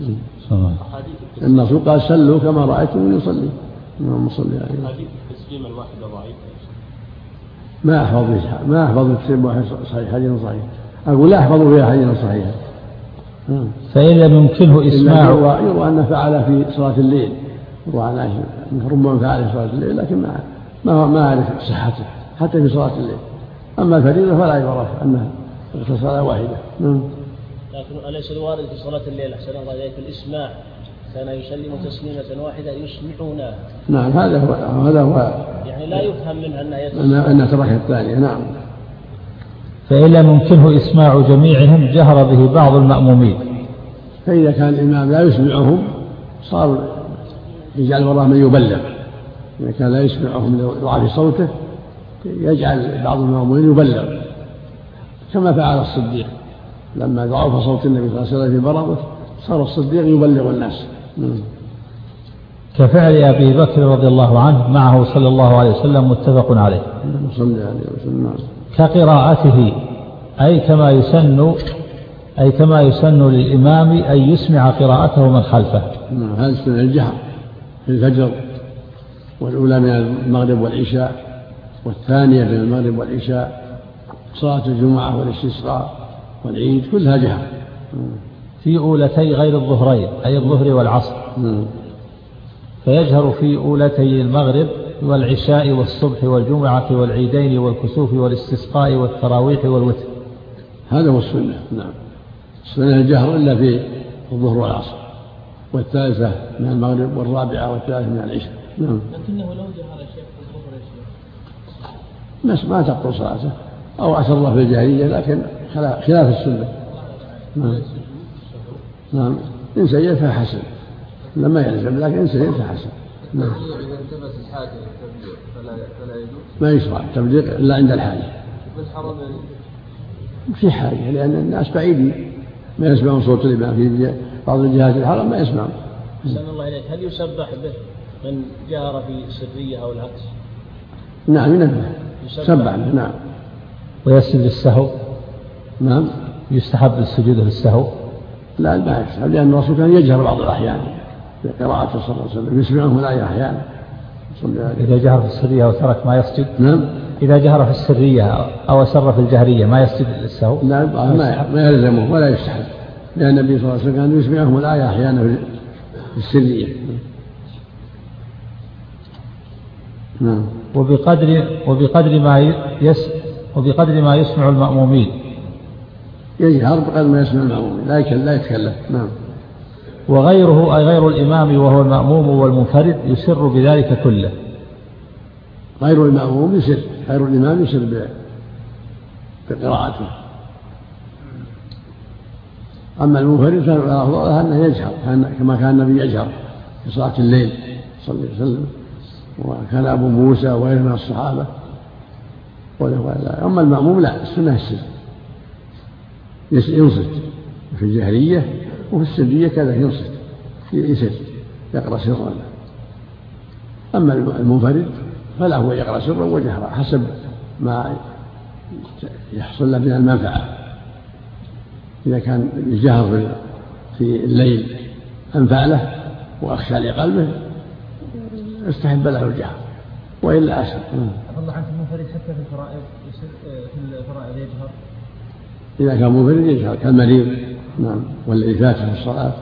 S3: النص قال سلوا كما رأيتم يصلي. اللهم صل عليه.
S12: هذه التسليمة الواحدة ضعيفة.
S3: ما أحفظ التسليم واحد صحيح، حديث صحيح. أقول لا أحفظ فيها حديث صحيح.
S4: فإن لم يمكنه إسماع
S3: يروى أن فعل في صلاة الليل، يروى عن عائشة ربما فعل في صلاة الليل، لكن ما أعرف صحته حتى في صلاة الليل. أما الفريضة فلا يعرف أنها صلاة واحدة.
S2: لكن أليس الوارد في صلاة الليل أحسن الله إليك الإسماع كان يسلم تسليمة واحدة يسمعونها.
S3: نعم، هذا هو
S2: يعني لا يفهم منها
S3: أنها تركها الثانية. نعم.
S4: فإن لم يمكنه إسماع جميعهم جهر به بعض المأمومين.
S3: فإذا كان الإمام لا يسمعهم صار يجعل وراه من يبلغ. إذا كان لا يسمعهم لضعف صوته يجعل بعض المأمومين يبلغ، كما فعل الصديق لما ضعف صوت النبي صلى الله عليه وسلم في مرضه صار الصديق يبلغ الناس.
S4: كفعل أبي بكر رضي الله عنه معه صلى الله عليه وسلم متفق عليه. كقراءته أي كما يسن للإمام أن يسمع قراءته من خلفه.
S3: هذا السنة الجهر في الفجر، والأولى من المغرب والعشاء، والثانية من المغرب والعشاء، صلاة الجمعة والاستسقاء والعيد كلها جهر،
S4: في أولتي غير الظهرين أي الظهر والعصر، فيجهر في أولتي المغرب والعشاء والصبح والجمعة والعيدين والكسوف والاستسقاء والتراويح والوتر.
S3: هذا هو السنة. نعم، السنة الجهر إلا في الظهر والعصر، والثالثة من المغرب، والرابعة والثالثة من العشاء. نعم.
S15: لكنه لو جهر الشيخ في الظهر يا شيخ
S3: ما تبطل صلاته، أو أسر في الجاهلية، لكن خلاف السنة. نعم. نعم، إن سجد فحسن، لما يلزم، لكن إن سجد فحسن. نعم.
S9: إذا التمس الحاجة للتبليغ فلا يجوز؟
S3: ما يشرع التبليغ إلا عند الحاجة.
S9: بالحرم
S3: في حاجة، لأن الناس بعيدين ما يسمعون صوت الإمام في بعض الجهات الحرم ما يسمعون.
S2: أحسن الله إليك، هل يسبح به من جهر في سرية أو العكس؟
S3: نعم، ينبه يسبح به. نعم.
S4: ويسجد للسهو؟
S3: نعم.
S4: يستحب السجود للسهو؟
S3: لا، ما يستحب، لأن الرسول كان يجهر بعض الأحيان بقراءته صلى الله عليه وسلم، يسمعهم الآية أحيانا.
S4: إذا جهر في السرية وترك ما يسجد؟
S3: نعم.
S4: إذا جهر في السرية أو أسر في الجهرية ما يسجد للسهو؟
S3: لا، ما يلزمه ولا يستحب، لأن النبي صلى الله عليه وسلم كان يسمعهم الآية أحيانا في السرية. نعم.
S4: وبقدر ما يسمع المأمومين.
S3: يجهر بقدر ما يسمع المأمومين، لا يتكلم. نعم.
S4: وغيره أي غير الإمام وهو المأموم والمنفرد يسر بذلك كله.
S3: غير المأموم يسر، غير الإمام يسر بقراءته. أما المنفرد فالأفضل أنه يجهر، كما كان النبي يجهر في صلاة الليل صلى الله عليه وسلم، وكان أبو موسى وغيره من الصحابة. أما المأموم لا، السنة السر، ينصت في الجهرية وفي السرية كذا، ينصت يسر يقرأ سرا. أما المنفرد فلا، هو يقرأ سرا وجهرا حسب ما يحصل له من المنفعة. إذا كان الجهر في الليل أنفع له وأخشى لقلبه استحب له الجهر، وإلا أسهل.
S15: الله عنك المنفرد حتى في الفرائض يجهر؟
S3: إذا كان منفرد يجهر كالمريض. نعم. والذي فاته في الصلاة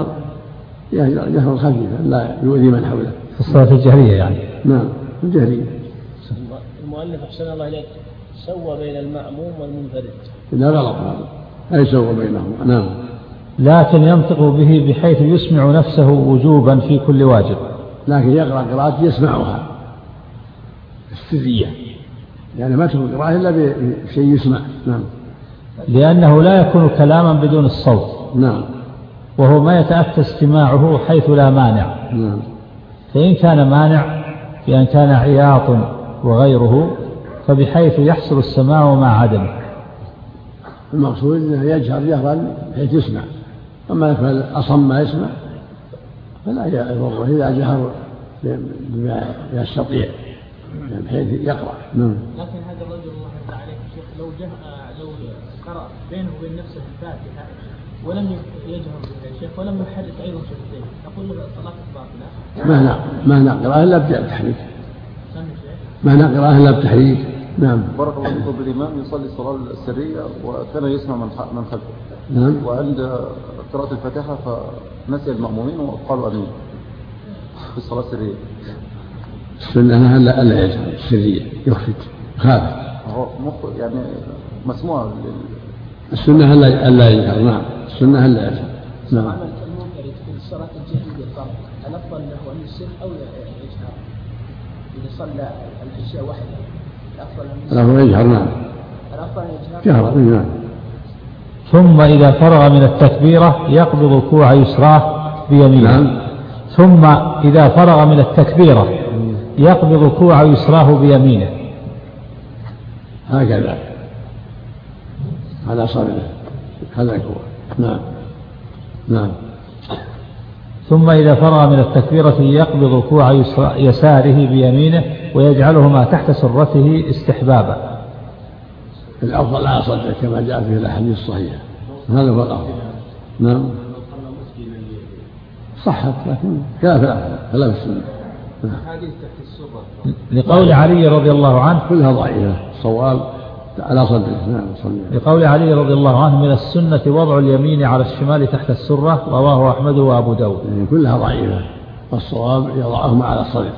S3: جهرا خفيفا لا يؤذي من حوله.
S4: في الصلاة الجهرية يعني؟
S3: نعم، الجهرية.
S2: المؤلف أحسن الله إليك سوى بين المأموم والمنفرد.
S3: لا غلط، لا يسوى بينهم. نعم.
S4: لكن ينطق به بحيث يسمع نفسه وجوبا في كل واجب،
S3: لكن يقرأ قراءة يسمعها السرية، يعني ما تكون قراءة إلا بشيء يسمع. نعم.
S4: لأنه لا يكون كلاما بدون الصوت.
S3: نعم.
S4: وهو ما يتأتى استماعه حيث لا مانع.
S3: نعم.
S4: فإن كان مانع بأن كان عياط وغيره فبحيث يحصل السماع مع عدمه.
S3: المقصود أنه يجهر جهرا بحيث يسمع، أما الأصم ما يسمع فلا يضره إذا جهر بما يستطيع بحيث يقرأ. نعم.
S15: لكن هذا الرجل الله يرضى عليه شيخ لو قرأ بينه وبين نفسه الفاتحة ولم يجهر بالشيخ ولم يحرك أيضا شفتيه، نقول له صلاة باطلة؟
S3: ما نقرأ إلا بتحريك. ما نقرأ إلا بتحريك. نعم.
S9: بارك الله فيكم. بالإمام يصلي الصلاة السرية وكان يسمع من خلفه.
S3: نعم.
S9: وعند قراءة الفاتحة فنسي المأمومين وقالوا أمين في الصلاة السرية.
S3: السنة ألا يجهر السرية، يخفت خاف.
S9: يعني مسموع.
S3: السنة ألا يجهر. نعم، السنة ألا يجهر. نعم.
S15: المنفرد في الصلاة الجهرية الأفضل له أن يسر أو يجهر؟ إذا صلى العشاء وحده الأفضل
S3: له يجهر. نعم،
S15: الأفضل يجهر.
S3: نعم.
S4: ثم إذا فرغ من التكبيرة يقبض كوع يسراه بيمينه.
S3: نعم.
S4: ثم إذا فرغ من التكبيرة يقبض كوع يسراه بيمينه
S3: هكذا على صدره، هذا هو. نعم. نعم.
S4: ثم إذا فرغ من التكبيرة يقبض كوع يساره بيمينه ويجعلهما تحت سرته استحبابا.
S3: الأفضل لا صدر كما جاء في الأحاديث الصحيحة، هذا هو الأفضل. نعم. صحت لكن خلاف السنة.
S4: لقول علي رضي الله عنه
S3: كلها ضعيفة. الصواب على صدره. نعم.
S4: لقول علي رضي الله عنه من السنة وضع اليمين على الشمال تحت السرة، رواه أحمد وأبو داود.
S3: يعني كلها ضعيفة، الصواب يضعهما على الصدر.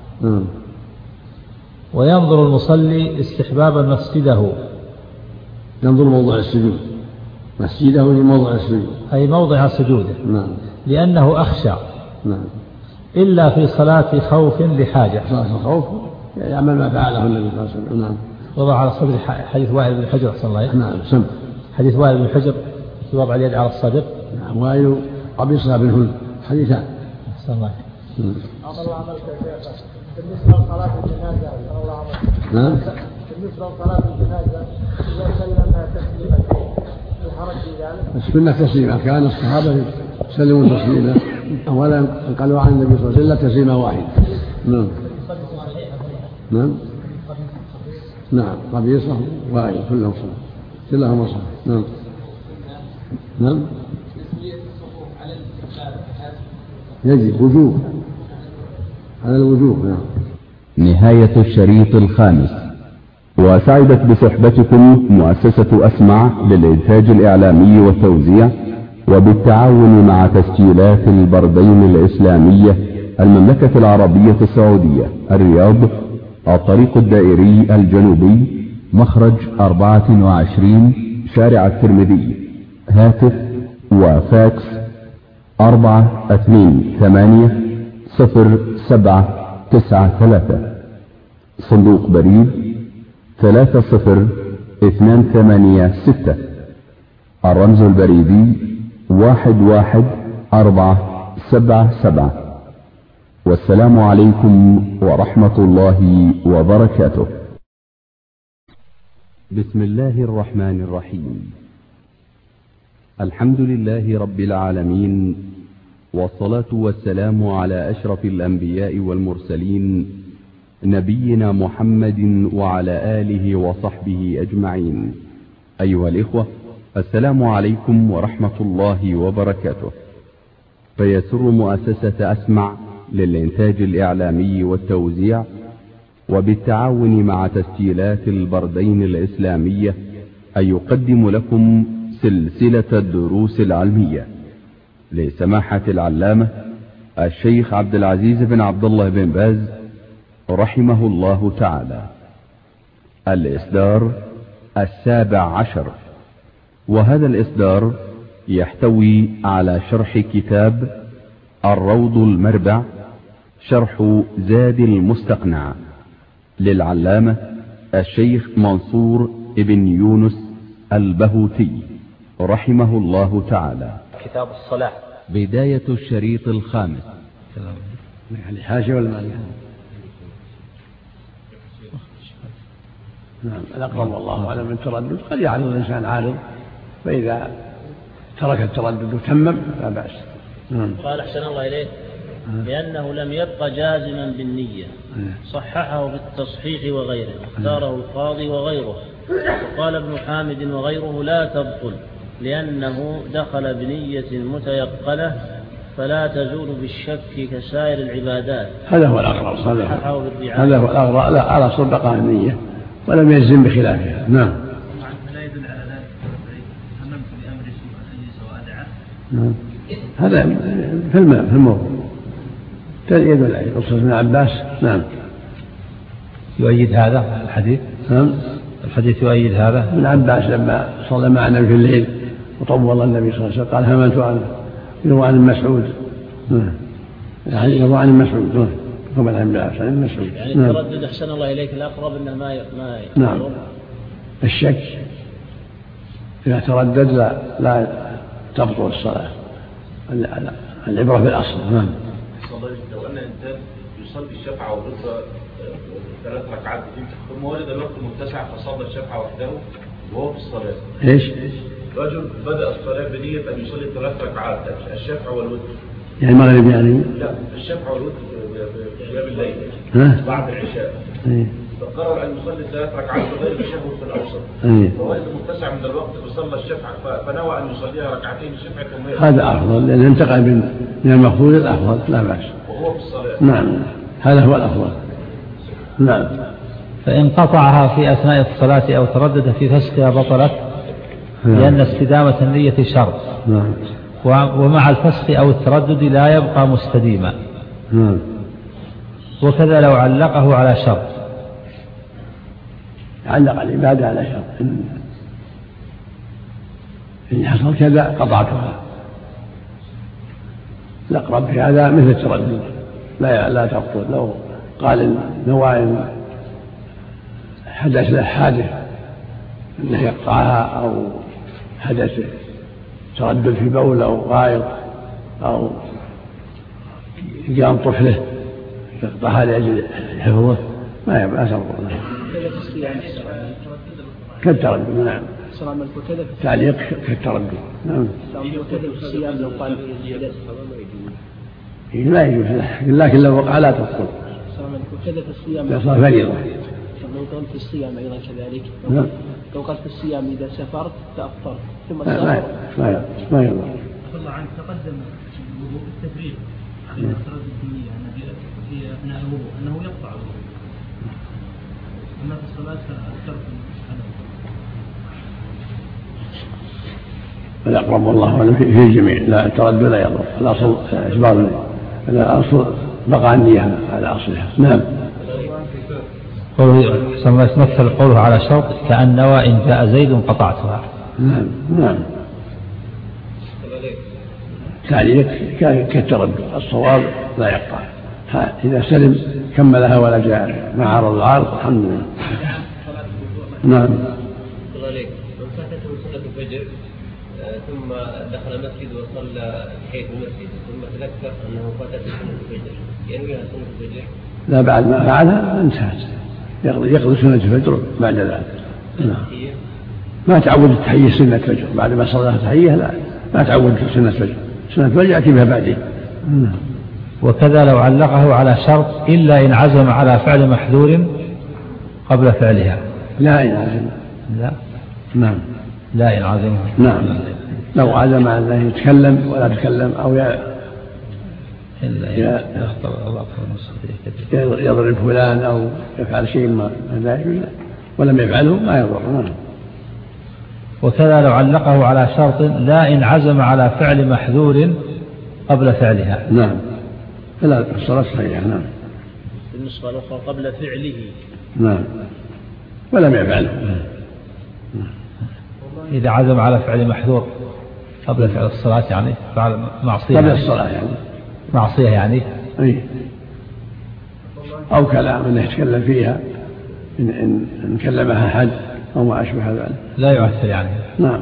S4: وينظر المصلي استحبابا مسجده،
S3: ينظر موضع السجود، مسجده في موضع السجود
S4: أي موضع سجوده.
S3: نعم.
S4: لأنه أخشى.
S3: نعم.
S4: إلا في صلاة خوف لحاجة.
S3: صلاة الخوف يعمل ما فعله النبي صلى الله عليه وسلم. نعم.
S4: وضع على صدر حديث وائل بن حجر أحسن الله.
S3: نعم. سم
S4: حديث وائل بن حجر في وضع اليد على الصدر.
S3: نعم. وائل قبيصة بن هند حديثان.
S4: أحسن الله.
S13: الله عملك يا شيخ بالنسبة لصلاة الجنازة. الله عملك.
S3: نعم.
S13: بالنسبة لصلاة الجنازة إذا سلمنا تسليمتين الحرج في ذلك؟
S3: السنة تسليمة، كان الصحابة يسلمون تسليمة، أولا قالوا عن النبي صلى الله عليه وسلم تسليمة واحدة. نعم. نعم. نعم. قبيصة وائل كلهم صلاة، كلهم صلاة. نعم. نعم. يجب وجوب على الوجوب. نعم.
S1: نهاية الشريط الخامس. وسعدت بصحبتكم مؤسسة أسمع للإنتاج الإعلامي والتوزيع وبالتعاون مع تسجيلات البردين الإسلامية المملكة العربية السعودية الرياض، الطريق الدائري الجنوبي، مخرج 24 شارع الترمذي. هاتف وفاكس 428-0793. صندوق بريد 30286. الرمز البريدي 11477. والسلام عليكم ورحمة الله وبركاته. بسم الله الرحمن الرحيم. الحمد لله رب العالمين، والصلاة والسلام على أشرف الأنبياء والمرسلين، نبينا محمد وعلى آله وصحبه أجمعين. أيها الإخوة، السلام عليكم ورحمة الله وبركاته. فيسر مؤسسة أسمع للإنتاج الإعلامي والتوزيع وبالتعاون مع تسجيلات البردين الإسلامية أن يقدم لكم سلسلة الدروس العلمية لسماحة العلامة الشيخ عبد العزيز بن عبد الله بن باز رحمه الله تعالى. الإصدار 17، وهذا الإصدار يحتوي على شرح كتاب الروض المربع شرح زاد المستقنع للعلامة الشيخ منصور ابن يونس البهوتي رحمه الله تعالى.
S2: كتاب الصلاة.
S1: بداية الشريط الخامس.
S3: يعني حاشية ولا ما؟ نعم. الأقرب والله أعلم من التردد، قد يعرض الإنسان عارض، فإذا ترك التردد وتمم لا بأس.
S2: قال أحسن الله إليه لأنه لم يبق جازما بالنية، صححه بالتصحيح وغيره، اختاره القاضي وغيره. وقال ابن حامد وغيره لا تبطل لأنه دخل بنية متيقنة فلا تزول بالشك كسائر العبادات.
S3: هذا هو الأقرب. هذا هو الأقرب. لا على صل بقاء النية ولم يجزم بخلافها. نعم.
S12: لا يدل على ذلك هممت بأمر سوء وأدعى.
S3: نعم. هذا في الموضوع يدل عليه قصة ابن عباس. نعم.
S4: يؤيد هذا الحديث.
S3: نعم.
S4: الحديث يؤيد هذا.
S3: ابن عباس لما صلى مع النبي في الليل وطول النبي صلى الله عليه وسلم قال هممت عنه يروى عن مسعود. يروى عن مسعود قبل عن مسعود.
S2: يعني التردد أحسن الله إليك الأقرب أنه ما
S3: نعم. الشك إذا تردد لا تبطل الصلاة، العبرة بالأصل. نعم.
S5: لو أن إنسان يصلي الشفعة والوتر 3 ركعات ثم ولد الوقت متسع فصلى الشفعة وحده وهو في الصلاة.
S3: إيش؟
S5: رجل بدأ الصلاة بنية أن يصلي 3 ركعات الشفعة والوتر.
S3: يعني المغرب يعني؟
S5: لا، الشفعة والوتر في قيام الليل بعد العشاء. فقرر أن يصلي 3 ركعات بغير تشهد في الأوسط. فوجد متسع من الوقت فصلى الشفعة فنوى أن يصليها ركعتين شفعة.
S3: هذا أفضل لأنه انتقل من المفروض الأفضل، لا بأس.
S5: وهو في الصلاة.
S3: نعم. هذا هو الأفضل. نعم.
S4: فإن قطعها في أثناء الصلاة أو تردد في فسخها بطلت، لأن استدامة النية شرط، ومع الفسخ أو التردد لا يبقى مستديما. وكذا لو علقه على شرط،
S3: علق العبادة على شرط، إن حصل كذا قطعتها. الأقرب في هذا مثل التردد، لا تبطل. لو قال النوائم حدث له حادث أنه يقطعها، أو حدث تردد في بول أو غائط، أو قام طفله يقطعها لأجل حفظه، ما تبطل له. كالتردد. نعم. تعليق كالتردد. نعم. ما يجوز له، لكن لو وقع لا تبطل.
S15: وكذا في الصيام
S3: لا صار فريضة.
S15: لو قال في الصيام أيضا كذلك.
S3: نعم.
S15: لو قال في الصيام إذا سافرت فأفطرت ثم
S3: ما يضر.
S12: الله عنك تقدم التفريق عن افتراض الدنيا في أثناء الوضوء أنه يقطع الوضوء، أما في الصلاة فالترك
S3: الأقرب والله أعلم في الجميع، لا التردد لا يضر. الأصل إجبار، الأصل بقى النية على أصلها. نعم.
S4: قوله يتمثل قوله على شرط كأن نوى إن جاء زيد قطعتها.
S3: نعم. تعليق كالتردد، الصواب لا يقطع. إذا سلم كملها ولا جاء مع عرض العارض الحمد لله. نعم.
S7: من فاتته صلاة الفجر ثم دخل المسجد وصلى تحية المسجد ثم تذكر أنه فاتته سنة الفجر، ينويها سنة الفجر؟
S3: لا، بعد ما فعلها انتهت، يقضي سنة الفجر بعد ذلك. ما تعود التحية سنة الفجر بعد ما صلى تحية، لا ما تعود سنة الفجر. سنة الفجر يأتي بها بعدين.
S4: وكذا لو علقه على شرط إلا إن عزم على فعل محذور قبل فعلها.
S3: لا إن عزم.
S4: لا.
S3: نعم.
S4: لا إن عزم.
S3: نعم. لو عزم أنه يتكلم ولا يتكلم، أو يضرب فلان أو يفعل شيء ما لا يجوز ولم يفعله ما يضر. نعم.
S4: وكذا لو علقه على شرط لا إن عزم على فعل محذور قبل فعلها.
S3: نعم. فلا الصلاة صحيحة. نعم.
S2: النسخة الأخرى قبل فعله.
S3: نعم. ولم يفعله.
S4: إذا عزم على فعل محذور قبل فعل الصلاة يعني فعل معصية
S3: قبل الصلاة يعني
S4: معصية يعني
S3: أو كلام أنه يتكلم فيها إن كلمها أحد أو ما أشبه ذلك
S4: لا يؤثر يعني.
S3: نعم.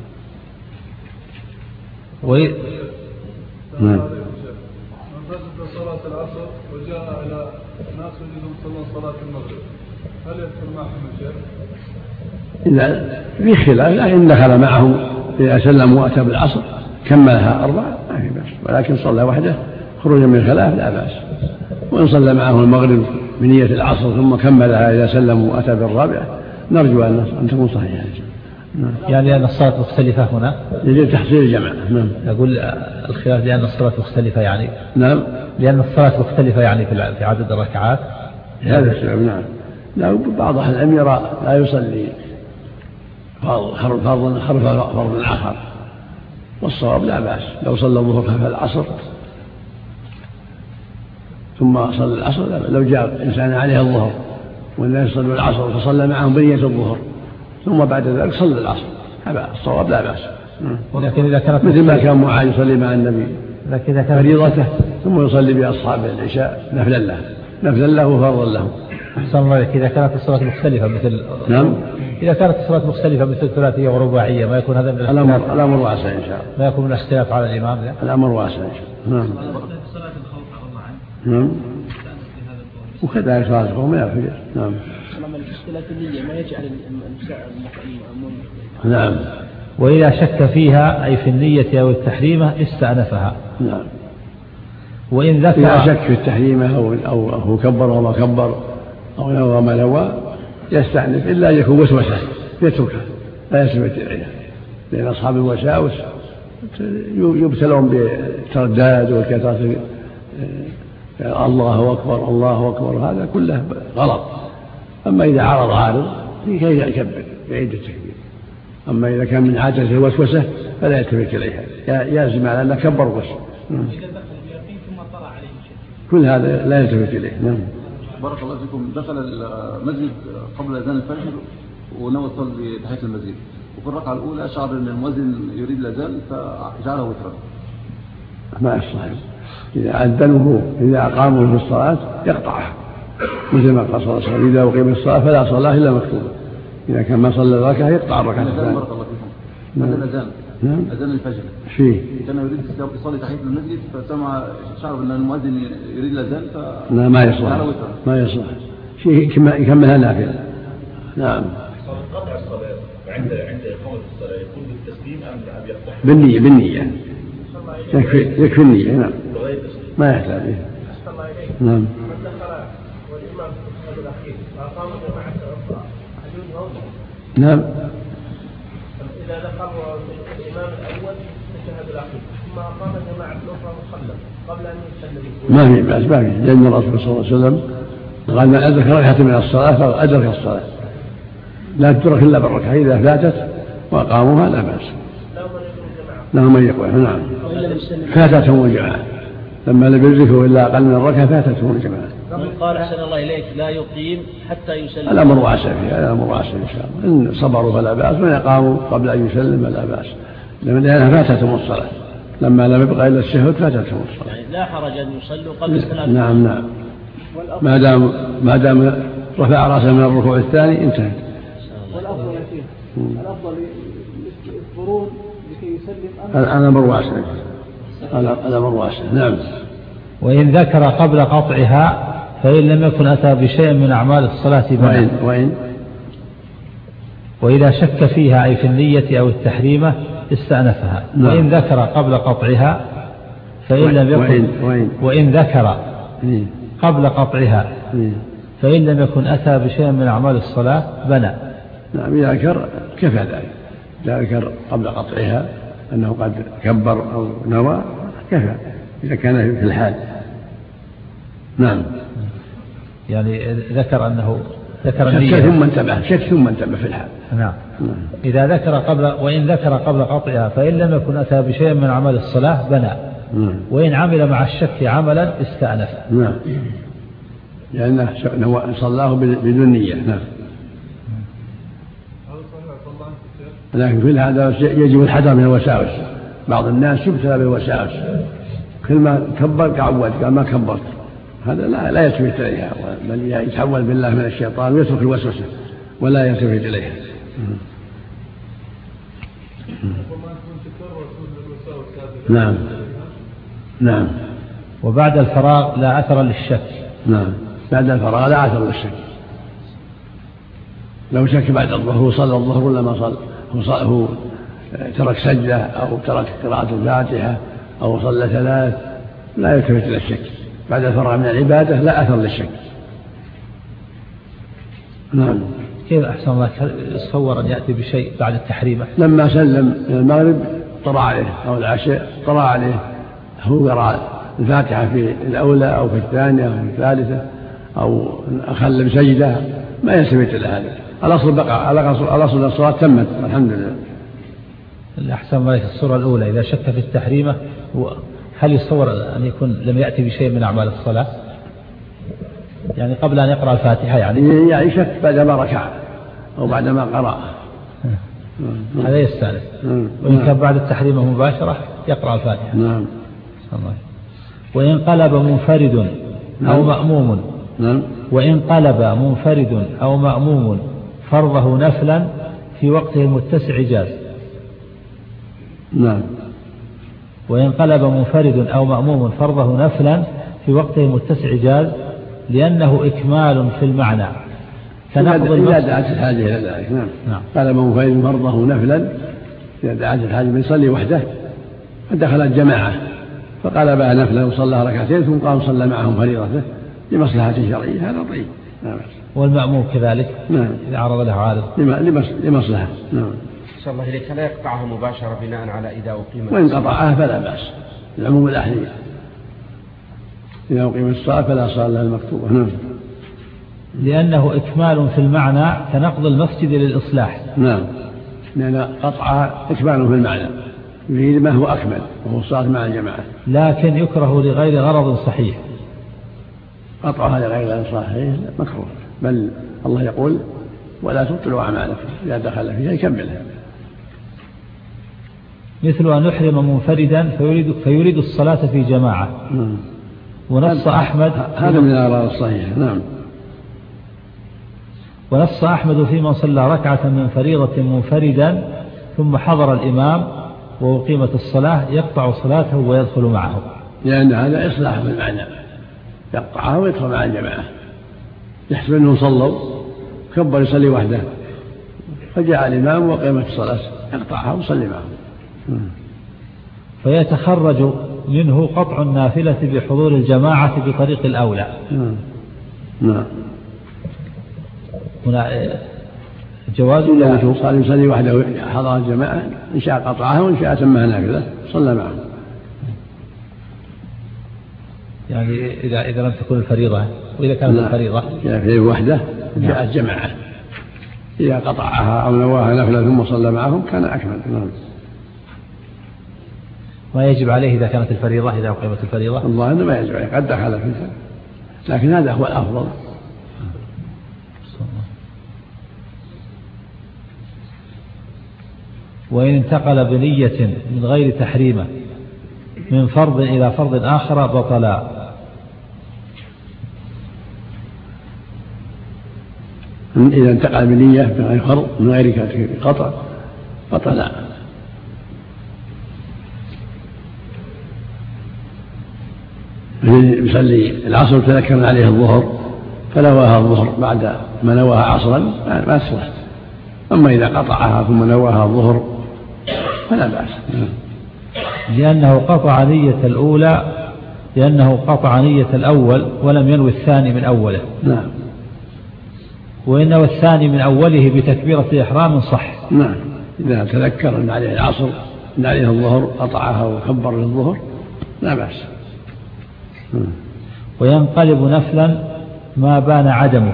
S8: نعم. من فسد صلاة العصر وجاء إلى ناس يريدون يصلون صلاة المغرب، هل يدخل معهم الشيخ؟
S3: إذا في خلاف، لكن دخل معهم إذا سلم وأتى بالعصر كملها 4 ما في بأس، ولكن صلى وحده خروجا من الخلاف لا بأس. وإن صلى معه المغرب بنية العصر ثم كملها إذا سلم وأتى بالرابعة نرجو أن تكون صحيحة.
S4: يعني لأن الصلاة مختلفة هنا
S3: يجب تحصيل الجمع. نعم.
S4: أقول الخلاف لأن الصلاة مختلفة يعني.
S3: نعم.
S4: لأن الصلاة مختلفة يعني في عدد الركعات.
S3: هذا السبب. نعم. لا، بعض أهل العلم يرى لا يصلي فرض آخر، والصواب لا بأس لو صلى الظهر خلف العصر ثم صلى العصر. لو جاء إنسان عليه الظهر والناس صلوا العصر فصلى معهم بنية الظهر ثم بعد ذلك صلى العصر، هذا الصواب لا بأس.
S4: لكن إذا كانت
S3: مثل ما كان معاذ يصلي مع النبي فريضته ثم يصلي بأصحاب العشاء نفلا له وفرضا له.
S4: أحسن الله عليك. إذا كانت الصلاة مختلفة مثل
S3: نعم.
S4: إذا كانت الصلاة مختلفة مثل ثلاثية ورباعية ما يكون هذا من الاختلاف؟
S3: الأمر واسع إن شاء الله.
S4: ما يكون من الاختلاف على الإمام لا؟
S3: الأمر واسع إن شاء الله. نعم. وكذلك صلاة الخوف من الفجر. نعم.
S15: اختلاف النية ما يجعل
S3: نعم.
S4: وإذا شك فيها أي في النية أو التحريمة استأنفها.
S3: نعم.
S4: وإن ذكر
S3: إذا شك في التحريمة أو هو كبر وما كبر أو نوى ما نوى يستأنف إلا يكون وسوسة يتركها لا يلتفت إليها، لأن أصحاب الوساوس يبتلون بالترداد والكثرة الله أكبر الله أكبر، هذا كله غلط. أما إذا عارض كي يكبر يعيد التكبير. أما إذا كان من عادة الوسوسة فلا يلتفت إليها، يلزم على أنه كبر وسوس. كل هذا لا يلتفت إليه. نعم.
S9: بارك الله فيكم. دخل المسجد قبل أذان الفجر ونوى يصلي تحية المسجد، وفي الركعة الأولى شعر أن المؤذن يريد الأذان فجعله وترا.
S3: ما يصح. إذا أذنوه إذا أقاموا في الصلاة يقطعها، مثل ما قال صلى الله عليه وسلم: إذا أقيم الصلاة فلا صلاة إلا مكتوبة. إذا كان ما صلى الركعة يقطع الركعة الثانية.
S9: بارك الله فيكم. الأذان أذان الفجر
S3: فيه
S9: كان يريد يصلي تحية المسجد فسمع شعر أن المؤذن يريد الأذان
S3: لا ما يصلح. ما يصلح. شيء يكملها نافلة. نعم.
S5: قطع الصلاة عند إقامة الصلاة يكون بالتسليم أم يقطع؟
S3: بالنية. يكفي النية. نعم. ما يحتاج. نعم.
S10: من دخل والإمام في التشهد الأخير فأقام جماعة أخرى هل يجوز؟
S3: نعم.
S10: إذا دخل الإمام الأول في التشهد الأخير ثم أقام جماعة أخرى مصلى قبل أن يسلم
S3: ما في بأس. ما في، لأن الرسول صلى الله عليه وسلم قال: من أدرك ركعة من الصلاة فأدرك الصلاة، لا تدرك إلا بالركعة، إذا فاتت وأقاموها لا بأس. لهم من يقوى. نعم. فاتتهم الجماعة لما لم يدركوا إلا أقل من الركعة فاتتهم الجماعة.
S2: من قال: أحسن الله إليك لا يقيم حتى يسلم.
S3: الأمر واسع فيه، الأمر واسع إن شاء الله. إن صبروا فلا بأس، وإن أقاموا قبل أن يسلم فلا بأس، لأنها فاتتهم الصلاة لما لم يبقى إلا الشهود فاتتهم الصلاة.
S2: يعني لا حرج أن يصلوا قبل السلام.
S3: نعم. ما دام رفع رأسه من الركوع الثاني انتهى.
S6: والأفضل يا شيخ الأفضل يصبرون لكي يسلم.
S3: الأمر واسع. الأمر واسع. نعم.
S4: وإن ذكر قبل قطعها فإن لم يكن أتى بشيء من أعمال الصلاة بنى. وإذا شك فيها أي في النية أو التحريمة استأنفها. وإن ذكر قبل قطعها فإن لم يكن وإن ذكر قبل قطعها فإن لم يكن أتى بشيء من أعمال الصلاة بنى.
S3: نعم. إذا ذكر كفى ذلك. إذا ذكر قبل قطعها أنه قد كبر أو نوى كفى، إذا كان في الحال. نعم.
S4: يعني ذكر أنه ذكر النية
S3: شك ثم انتبه في الحال.
S4: نعم. إذا ذكر وإن ذكر قبل قطعها فإن لم يكن أتى بشيء من أعمال الصلاة بنى. وإن عمل مع الشك عملا استأنف.
S3: نعم. لأنه صلاه بدون نية. نعم. لكن في هذا يجب الحذر من الوساوس. بعض الناس يبتلى بالوساوس، كل ما كبر كعود قال ما كبرت، هذا لا يلتفت إليها، بل يتحول بالله من الشيطان ويترك الوسوسة ولا يلتفت إليها. نعم.
S4: وبعد الفراغ لا أثر للشك.
S3: نعم. بعد الفراغ لا أثر للشك. لو شك بعد الظهر صلى الظهر ولا ما صلى، هو ترك سجدة أو ترك قراءة الفاتحة أو صلى 3 لا يلتفت إلى الشك. بعد الفراغ من العبادة لا أثر للشك. نعم.
S4: كيف أحسن الله يتصور أن يأتي بشيء بعد التحريمة؟
S3: لما سلم من المغرب طرأ عليه أو العشاء طرأ عليه هو قرأ الفاتحة في الأولى أو في الثانية أو في الثالثة أو أخل بسجدة، ما يلتفت إلى هذا. الأصل بقى، الأصل الصلاة تمت الحمد لله.
S4: الأحسن ما الصورة الأولى إذا شك في التحريمة هل يتصور أن يكون لم يأتي بشيء من أعمال الصلاة؟ يعني قبل أن يقرأ الفاتحة يعني
S3: شك بعدما ركع أو بعدما قرأ
S4: هذا يستأنف. وإن كان بعد التحريمة مباشرة يقرأ الفاتحة.
S3: نعم.
S4: وإن قلب منفرد أو مأموم.
S3: نعم.
S4: وإن قلب منفرد أو مأموم فرضه نفلا في وقته المتسع جاز.
S3: نعم.
S4: وإن قلب منفرد أو مأموم فرضه نفلا في وقته المتسع جاز لأنه إكمال في المعنى
S3: إذا دعت الحاجة إلى ذلك. نعم. قلب منفرد فرضه نفلا إذا دعت الحاجة من يصلي وحده فدخلت جماعة فقلبها نفلا وصلى ركعتين ثم قام صلى معهم فريضته لمصلحة شرعية، هذا طيب. نعم.
S4: والمأموم كذلك.
S3: نعم.
S4: إذا عرض له عارض
S3: لمصلحة. نعم.
S11: صلى الله إليك لا يقطعها مباشرة بناء على إذا أقيمت.
S3: وإن قطعها فلا بأس، العموم الأحاديث إذا أقيمت الصلاة فلا صلاة إلا المكتوبة. نعم.
S4: لأنه إكمال في المعنى كنقض المسجد للإصلاح.
S3: نعم، لأن قطعها إكمال في المعنى يريد ما هو أكمل وهو الصلاة مع الجماعة، لكن
S4: يكره لغير غرض صحيح.
S3: قطعها لغير غرض صحيح مكروه، بل الله يقول ولا تبطلوا أعمالكم إذا دخل فيها يكملها.
S4: مثل أن يحرم منفردا فيريد الصلاة في جماعة. ونص أحمد
S3: هذا من الأغراض الصحيحة. نعم.
S4: ونص أحمد في من صلى ركعة من فريضة منفردا ثم حضر الإمام وأقيمت الصلاة يقطع صلاته ويدخل معه،
S3: لأن هذا إصلاح بالمعنى، يقطعها ويدخل مع الجماعة، يحسب أنهم صلوا كبر يصلي وحده فجاء الإمام وقيمت الصلاة يقطعها ويصلي معه.
S4: فيتخرج منه قطع النافلة بحضور الجماعة بطريق الأولى.
S3: نعم.
S4: هنا جواز ولا وجوب؟
S3: صار يصلي وحده حضر الجماعة إن شاء قطعها وإن شاء تمها نافلة صلى معه.
S4: يعني إذا لم تكن الفريضة، وإذا كانت الفريضة
S3: في وحده جاء الجماعة، إذا قطعها أو نواها نافلة ثم صلى معهم كان أكمل. نعم.
S4: ما يجب عليه إذا كانت الفريضة، إذا أقيمت الفريضة
S3: الله أنه ما يجب عليه، قد دخل فيها، لكن هذا هو الأفضل.
S4: وإن انتقل بنية من غير تحريمه من فرض إلى فرض آخر بطلا.
S3: إذا انتقل بنية من غير فرض من غير قطع بطلا. يصلي العصر تذكر عليه الظهر فنواها الظهر بعد ما نواها عصرا ما تصلح، أما إذا قطعها ثم نواها الظهر فلا بأس.
S4: لأنه قطع نية الأول ولم ينوي الثاني من أوله.
S3: نعم.
S4: وإنه الثاني من أوله بتكبيرة إحرام صح.
S3: نعم. إذا تذكر أن عليه العصر أن عليه الظهر قطعها وكبر للظهر لا بأس.
S4: وينقلب نفلا ما بان عدمه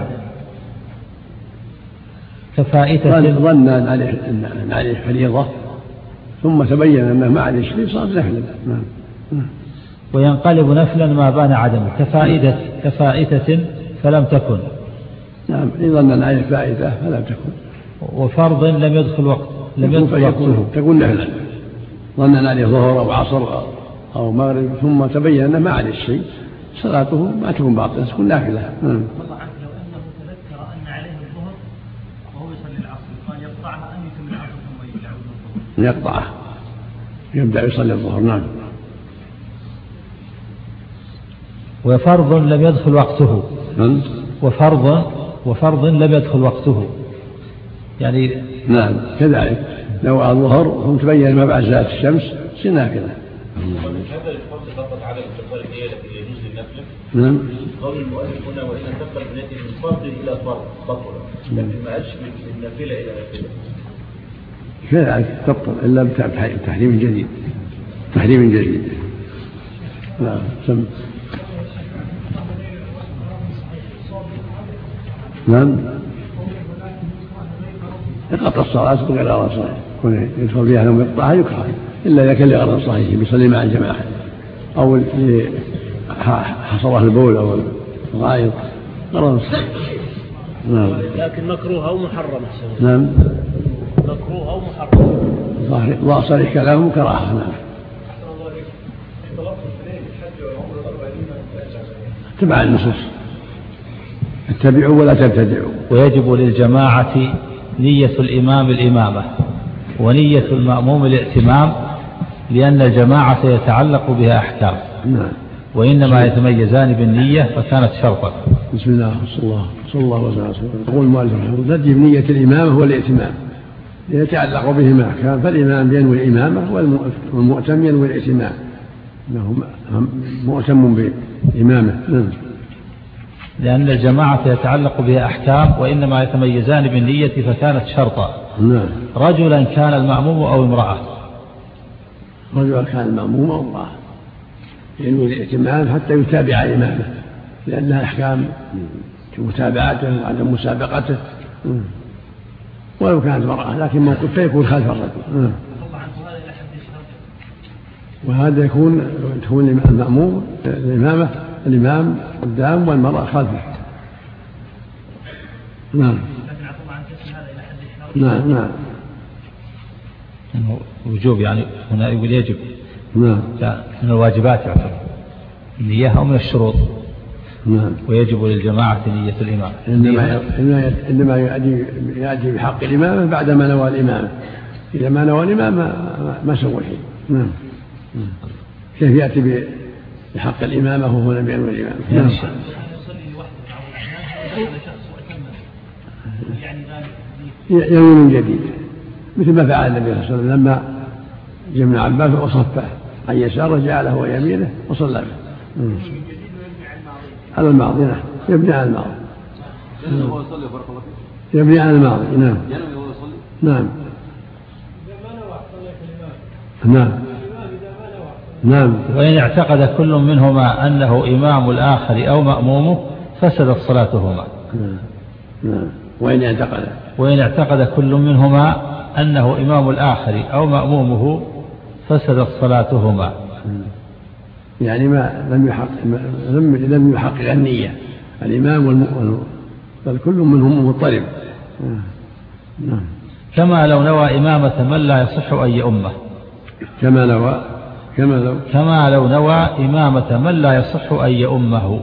S4: كفائتة
S3: ظن أن عليه فريضة ثم تبين أنه ما عليه شيء صار نفلا.
S4: وينقلب نفلا ما بان عدمه كفائتة فلم تكن.
S3: نعم. ظن أن عليه فائدة فلم تكن.
S4: وفرض لم يدخل وقته
S3: تكون نفلا. ظن أن عليه ظهر أو عصر أو مغرب ثم تبين أنه ما عليه شيء صلاته ما تكون باطلة تكون نافلة.
S12: والله عنه لو أنه تذكر أن عليه الظهر وهو يصلي العصر قال يقطعها أم يتم العصر ثم يعود الظهر؟
S3: يقطعها يبدأ يصلي الظهر. نعم.
S4: وفرض لم يدخل وقته. وفرض لم يدخل وقته يعني.
S3: نعم كذلك لو الظهر ثم تبين ما بعد زالت الشمس تصير نافلة.
S5: هذا الفرض فقط على انتقال النية التي يجوز للنفل.
S3: نعم.
S5: قول المؤلف هنا وإن انتقل بنيته من فرض إلى فرض بطل، لكن ما قالش من نافلة إلى نافلة.
S3: كذلك تبطل إلا بتحريم جديد. نعم. سم. نعم. يقطع الصلاة بغير غرض صحيح، يدخل فيها لم يقطعها يكره إلا إذا كان لغرض صحيح بيصلي مع الجماعة أو حصره البول أو الغائط غرض صحيح. نعم.
S2: لكن مكروه أو محرم.
S3: نعم.
S2: مكروه أو محرم.
S3: صريح كلامه كراهة. نعم. تبع النصوص اتبعوا ولا تبتدعوا.
S4: ويجب للجماعة نية الإمام الإمامة ونية المأموم الائتمام لأن الجماعة يتعلق بها أحكام.
S3: نعم.
S4: وإنما يتميزان بالنية فكانت شرطا.
S3: بسم الله صلى الله عليه وسلم. يقول المؤلف تجب نية الإمامة والائتمام يتعلق بهما أحكام، فالإمام ينوي الإمامة والمؤتم ينوي الائتمام، إنه مؤتم بإمامه. نعم.
S4: لأن الجماعة يتعلق بها أحكام وإنما يتميزان بالنية فكانت شرطا.
S3: نعم.
S4: رجلا كان المأموم أو امرأة.
S3: رجلا كان المأموم أو امرأة ينوي الائتمام حتى يتابع إمامه، لأنها أحكام متابعته وعدم مسابقته، ولو كانت مرأة لكن موقفه يكون خلف الرجل. وهذا يكون المأموم الإمام قدام والمرأة خلفه. نعم نعم نعم.
S4: وجوب يعني هنا يقول يجب.
S3: نعم.
S4: من الواجبات يعتبر النية أو من الشروط.
S3: نعم.
S4: ويجب للجماعة نية الإمام.
S3: إنما يأتي بحق الإمامة بعد ما نوى الإمامة. إذا ما نوى الإمامة ما سوى شيء. نعم. كيف يأتي بحق الإمامة وهو لم ينوي الإمامة؟ نعم. ينوي من جديد مثل ما فعل النبي صلى الله عليه وسلم لما جمع عباس وصفه عن يساره جعله ويمينه وصلى به. على الماضي. نعم. يبني على الماضي. يبني على الماضي. نعم. نعم. نعم. نعم.
S4: وإن اعتقد كل منهما أنه إمام الآخر أو مأمومه فسدت صلاتهما.
S3: نعم. وإن اعتقد كل منهما أنه إمام الآخر أو مأمومه فسدت صلاتهما. يعني ما لم يحقق النية الإمام بل كل منهم مضطرب. نعم.
S4: كما لو نوى إمامة من لا يصح أن يؤمه.
S3: كما لو نوى
S4: إمامة من لا يصح أن يؤمه.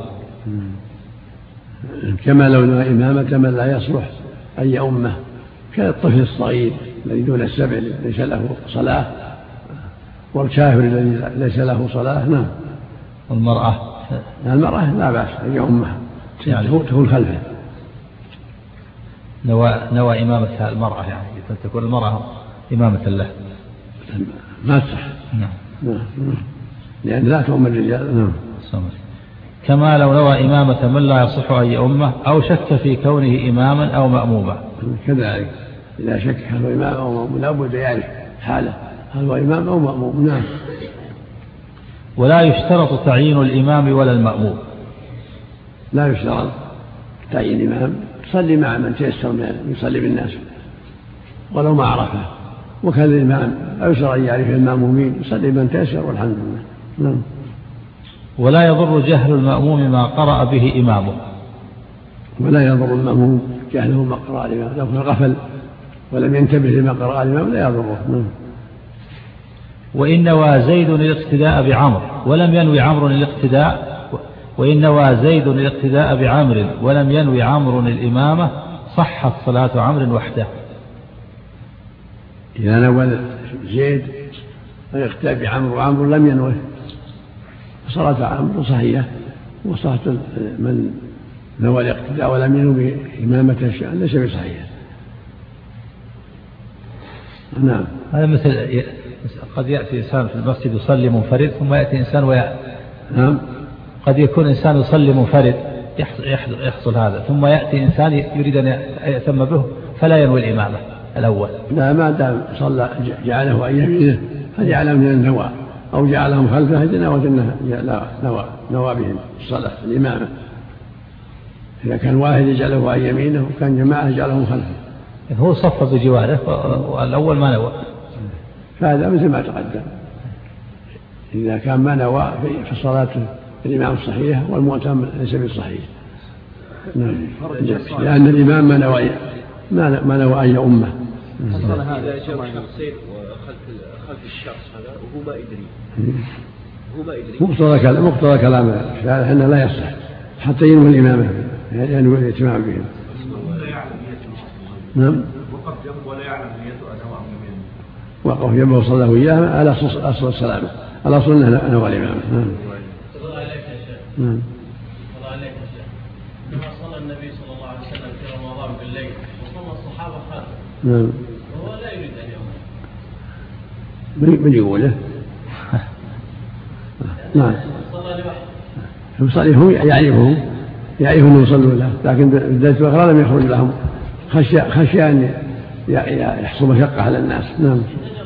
S3: كما لو نوى إمامة من لا يصلح أن يؤمه كالطفل الصغير الذي دون السبع ليس له صلاة والكافر الذي ليس له صلاة. نعم.
S4: والمرأة
S3: لا بأس أن يؤمها تكون خلفه.
S4: نوى إمامة المرأة يعني تكون المرأة إمامة له
S3: ما تصح.
S4: نعم.
S3: لأن لا تؤم الرجال. نعم.
S4: كما لو نوى إمامة من لا يصح أن يؤمه أو شك في كونه إماما أو مأموما.
S3: كذلك إذا شك هل هو إمام أو مأموم لا بد يعرف حاله هل هو إمام أو مأموم. نعم.
S4: ولا يشترط تعيين الإمام ولا المأموم.
S3: لا يشترط تعيين الإمام يصلي مع من تيسر من يصلي بالناس ولو ما عرفه. وكان الإمام لا يشترط أن يعرف المأمومين يصلي من تيسر والحمد لله. نعم.
S4: ولا يضر جهل المأموم ما قرأ به إمامه.
S3: ولا يضر المأموم جهله ما قرأ الإمام لو غفل ولم ينتبه لما قرأ الإمام لا يضره.
S4: وإن نوى زيد الاقتداء بعمر ولم ينوي عمرو الاقتداء وإن نوى زيد الاقتداء بعمر ولم ينوي عمرو الإمامة صحت صلاة عمرو وحده.
S3: إذا نوى زيد الاقتداء بعمرو وعمرو لم ينوي صلاة عمرو صحيحة وصلاة من نوى الاقتداء ولم ينوي إمامة الشأن ليس بصحيحة. نعم.
S4: هذا مثل قد يأتي إنسان في المسجد يصلي منفرد ثم يأتي إنسان
S3: نعم.
S4: قد يكون إنسان يصلي منفرد يحصل هذا ثم يأتي إنسان يريد أن يأتم به فلا ينوي الإمامة الأول.
S3: لا ما دام صلى جعله أن يمينه فجعله من النوى أو جعلهم خلفه هدنا وجنه نوى بهم الصلاة الإمامة. إذا كان واحد يجعله عن يمينه وكان جماعة يجعلهم خلفه.
S4: هو صف بجواره والأول ما نوى.
S3: فهذا مثل ما تقدم. إذا كان ما نوى في صلاة الإمام الصحيح والمؤتم ليس بالصحيح. لأن الإمام ما نوى أن يؤمه.
S7: إذا جاء شخصين خلف الشخص هذا وهو ما يدري
S3: مقتضى كلام الشارع أنه لا يصح حتى ينوي الإمامة ينوي الاتمام بهم. نعم.
S5: وقف جنبه ولا يعلم نيته أنه أم يمين.
S3: وقف جنبه وصلى له إياها على أصل السلامة على أصل أنه نوى الإمامة.
S12: الله عليك يا شيخ. الله عليك يا شيخ. لما صلى النبي صلى الله عليه وسلم في رمضان بالليل وصلى الصحابة خلفه.
S3: نعم.
S12: وهو لا يريد أن يؤمن.
S3: من يقوله؟ نعم.
S12: صلى لوحده.
S3: هم يعرفون يصلوا له لكن بالذات الأخرى لم يخرج لهم خشية أن يحصل مشقة على الناس. نعم.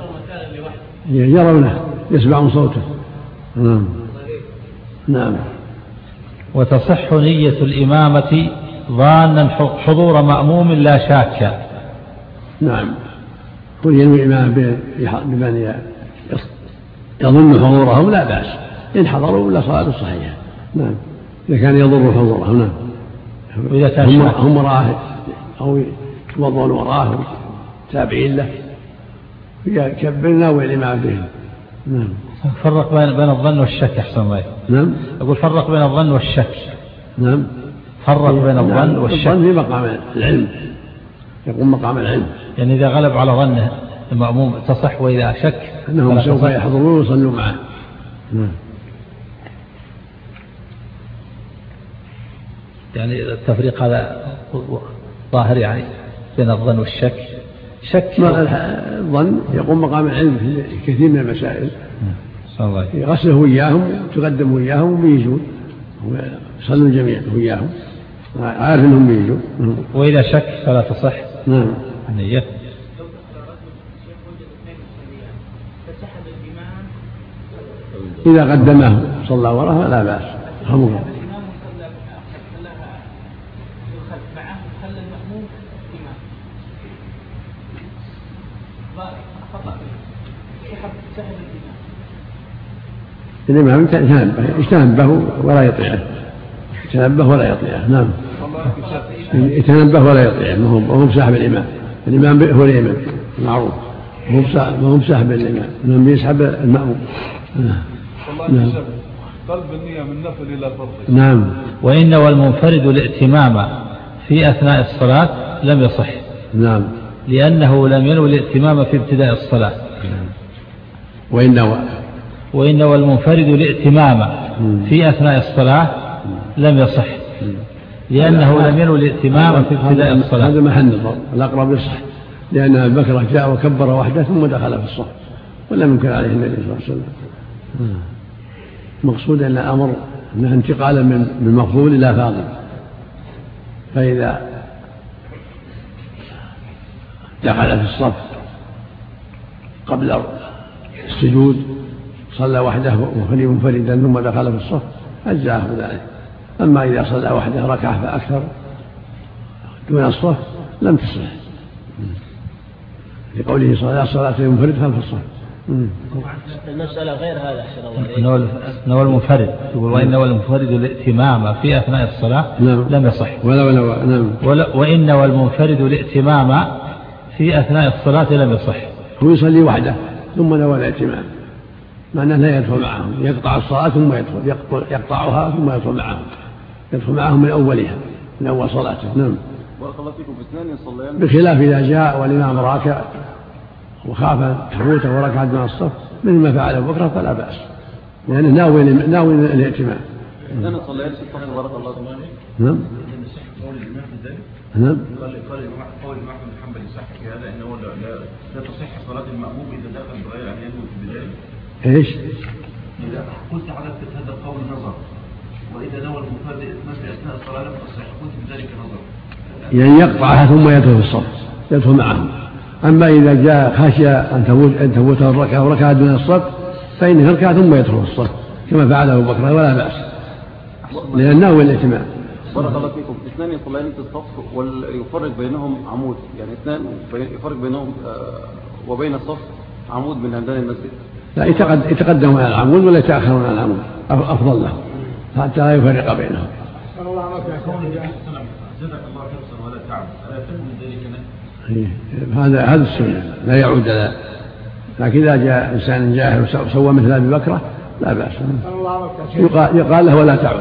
S3: يرونه يسمعون صوته. نعم.
S4: وتصح نية الإمامة ظانا حضور مأموم لا شاك.
S3: نعم، كل ينوي الإمام بمن يظن حضورهم لا بأس، إن حضروا لا صلاة صحيحة. نعم، إذا كان يضر حضورهم. نعم،
S4: وإذا كان
S3: هم وراه أو يتوضون وراه تابعين له يكبرنا والإمام بهم. نعم.
S4: فرق بين الظن والشك أحسن الله.
S3: نعم.
S4: أقول فرق بين الظن والشك.
S3: نعم.
S4: فرق بين الظن والشك.
S3: الظن في مقام العلم، يقوم مقام العلم.
S4: يعني إذا غلب على ظنه المأموم تصح، وإذا شك
S3: أنهم سوف يحضرون ويصلوا معه. نعم.
S4: يعني التفريق هذا ظاهر يعني بين الظن والشك. شك
S3: الظن يقوم مقام العلم في كثير من المسائل، يغسله وياهم وتقدم وياهم ويجون ويصلوا الجميع وياهم عارف انهم بيجوا.
S4: واذا شك فلا تصح.
S3: نعم.
S4: نية.
S3: اذا قدمه صلى وراءه لا باس. خمره. الإمام يتنبه ولا يطيعه. يتنبه ولا يطيعه. نعم. يتنبه ولا يطيعه، ما هو بساحب الإمام. الإمام هو الإمام معروف، ما هو بساحب الإمام، الإمام يسحب المأموم.
S8: نعم. قلب النية من نفل إلى فرض.
S3: نعم.
S4: وإن والمنفرد الائتمام في أثناء الصلاة لم يصح.
S3: نعم.
S4: لأنه لم ينوي الائتمام في ابتداء الصلاة. وإن والمنفرد الائتمام في أثناء الصلاة لم يصح، لأنه لم ينوي الائتمام في ابتداء الصلاة.
S3: هذا محل الضرب، الأقرب يصح، لأن أبي بكر جاء وكبر وحده ثم دخل في الصف ولم ينكر عليه النبي صلى الله عليه وسلم. مقصود أن الأمر أنه انتقالا من مفضول إلى فاضل، فإذا دخل في الصف قبل السجود صلى وحده وخلي منفردا ثم دخل في الصف أجزاه ذلك. أما إذا صلى وحده ركعة فأكثر دون الصف لم تصح، لقوله صلى الله عليه وسلم صلاة المنفرد خلف الصف.
S2: المسألة غير هذا أحسن الله عليك.
S4: نوى المنفرد يقول وإن والمنفرد الائتمام في أثناء الصلاة لم يصح.
S3: نعم.
S4: وإن والمنفرد الائتمام في أثناء الصلاة لم يصح.
S3: هو يصلي وحده ثم نوى الائتمام، معناه لا يدخل معهم، يقطع الصلاة ثم يدخل، يقطعها ثم يدخل معهم، يدخل معهم من أولها، من أول صلاته. نعم. بخلاف إذا جاء والإمام راكع وخاف تفوته وركع دون الصف مثل ما فعل أبو بكر فلا بأس، لأنه ناوي الائتمام.
S9: إذن الصلاة الصف بارك الله فيك.
S3: نعم. نعم.
S5: قال قول الإمام بن حنبل يصح في هذا أنه لا تصح صلاة المأموم إذا دخل بغير أن ينوي في البداية.
S3: إيش؟
S5: إذا قلت حضرتك هذا القول نظر، وإذا نوى المنفرد مثل أثناء الصلاة لم تصح، قلت بذلك نظر.
S3: يعني يقطعها ثم يدخل في الصف، يدخل معهم. أما إذا جاء خشي أن تفوته الركعة وركعة دون الصف فإنه يركع ثم يدخل في الصف كما فعل أبو بكر ولا بأس، لأنه هو الائتمام.
S9: بارك الله فيكم. اثنان يصليان في الصف ويفرق بينهم عمود، يعني اثنان يفرق بينهم وبين الصف عمود من عمدان المسجد.
S3: لا، يتقدمون على العمود ولا يتأخرون على العمود، أفضل لهم حتى لا يفرق بينهم. هذا السنة لا يعود له، لكن إذا جاء إنسان جاهل وسوى مثل أبي بكر لا بأس، يقال له ولا تعود.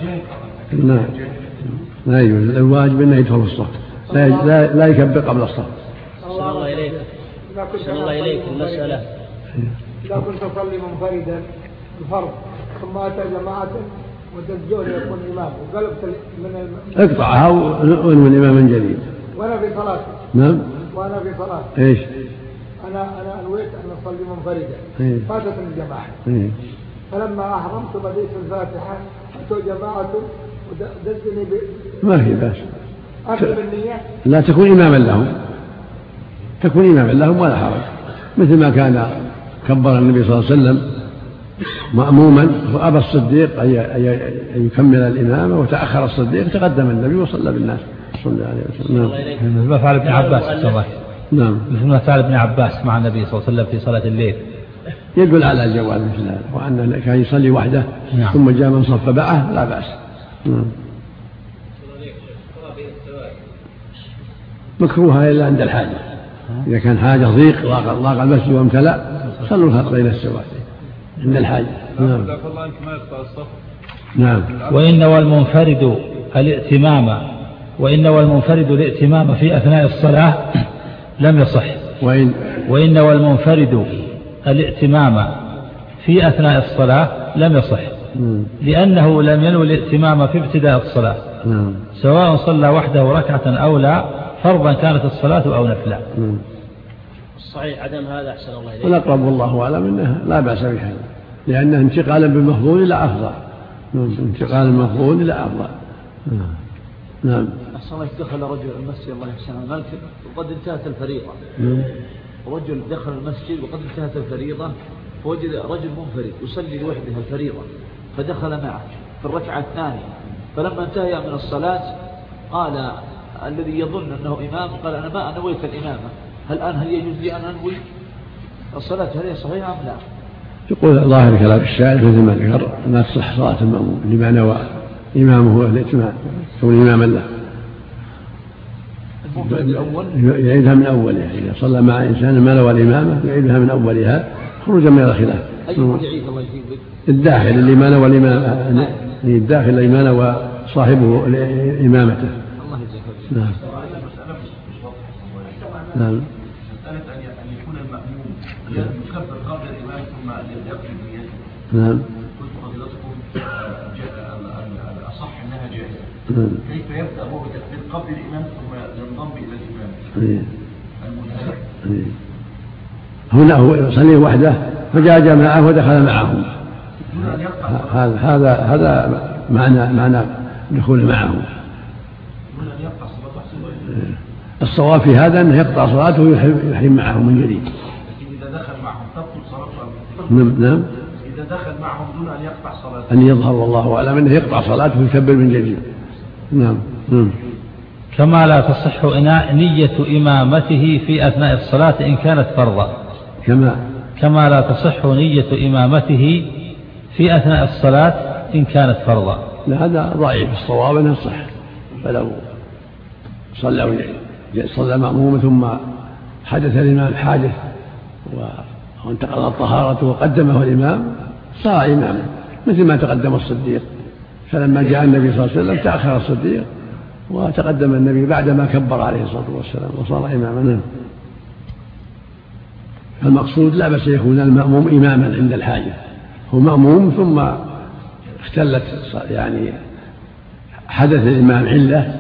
S3: لا يجوز، الواجب أنه يدخل في الصف، لا يكبر قبل الصف.
S2: صلى الله إليك. صلى الله إليك. المسألة
S13: إذا كنت تصلي منفردا الفرض ثم أتى جماعة وتزجون يكون إمام وقلبت من
S3: اقطعها وانوي الإمام من جديد.
S13: وأنا في صلاة.
S3: نعم.
S13: وأنا في صلاة.
S3: إيش؟
S13: أنا نويت أن أصلي منفردا. فاتتني الجماعة. فلما أحرمت بديت الفاتحة أتوا جماعة ودزني
S3: ما في بأس.
S13: أكتب النية.
S3: لا، تكون إماما لهم، ولا حرج، مثل ما كان كبر النبي صلى الله عليه وسلم مأموما، وأبى الصديق أن يكمل الإمامة وتأخر الصديق، تقدم النبي وصلى بالناس صلى الله عليه وسلم.
S4: مثل ما فعل ابن عباس.
S3: نعم.
S4: مثل ما فعل ابن عباس مع النبي صلى الله عليه وسلم في صلاة الليل.
S3: يدل على الجواز مثل هذا، وأنه كان يصلي وحده ثم جاء من صف معه لا بأس. مكروهة إلا عند الحاجة، إذا كان حاجة ضيق ضاق المسجد وامتلأ صلوا الخط بين السواد عند الحاجة. نعم.
S4: وإن والمنفرد الائتمام في أثناء الصلاة لم يصح. وإن والمنفرد الائتمام في أثناء الصلاة لم يصح، لأنه لم ينوي الائتمام في ابتداء الصلاة، سواء صلى وحده ركعة أو لا، فرضا كانت الصلاة أو نفلا.
S2: الصحيح عدم هذا أحسن الله إليك.
S3: والأقرب والله أعلم أنه لا بأس بهذا، لأنه انتقالا بالمفضول إلى أفضل. انتقال المفضول إلى أفضل. نعم.
S14: أحسن الله. دخل رجل المسجد الله يحسن الملك وقد انتهت الفريضة. رجل دخل المسجد وقد انتهت الفريضة، فوجد رجل منفرد يصلي لوحده الفريضة، فدخل معه في الركعة الثانية، فلما انتهى من الصلاة قال الذي يظن أنه إمام، قال أنا ما نويت الإمامة، هل يجوز لي أن أنوي الصلاة؟ هل هي صحيحة أم لا؟
S3: يقول ظاهر كلام الشارع مثل ما ذكر ما تصح صلاة المأموم لما نوى إمامه الائتمام كون إماما له. يعيدها من أولها، إذا صلى مع إنسان ما نوى الإمامة يعيدها من أولها خروجا من الخلاف. الداخل اللي ما نوى الإمامة، الداخل اللي ما نوى صاحبه إمامته. نعم. نعم.
S5: مسألة أن يكون المأموم يكبر قبل الإمام ثم يقضي بنيته.
S3: نعم.
S5: قلت فضيلتكم الأصح أنها جائزة. كيف يبدأ هو بتكبير قبل الإمام ثم ينضم إلى الإمام؟
S3: هنا هو يصلي وحده فجاء جماعة ودخل معهم. هذا معنى دخول معهم. الصواب في هذا أنه يقطع صلاته ويحرم معهم من جديد.
S5: إذا دخل معهم تبطل صلاته.
S3: نعم.
S5: إذا دخل معهم دون أن يقطع صلاته.
S3: أن يظهر والله أعلم أنه يقطع صلاته ويكبر من جديد. نعم.
S4: كما لا تصح نية إمامته في أثناء الصلاة إن كانت فرضا. كما لا تصح نية إمامته في أثناء الصلاة إن كانت فرضا.
S3: لا هذا ضعيف، الصواب أنه صح. فلو صلى مأموم ثم حدث الإمام حادث وانتقضت طهارته وقدمه الإمام صار إماما، مثل ما تقدم الصديق، فلما جاء النبي صلى الله عليه وسلم تأخر الصديق وتقدم النبي بعدما كبر عليه الصلاة والسلام وصار إماما. المقصود لا بس يكون المأموم إماما عند الحاجة، هو مأموم ثم اختلت يعني حدث الإمام علة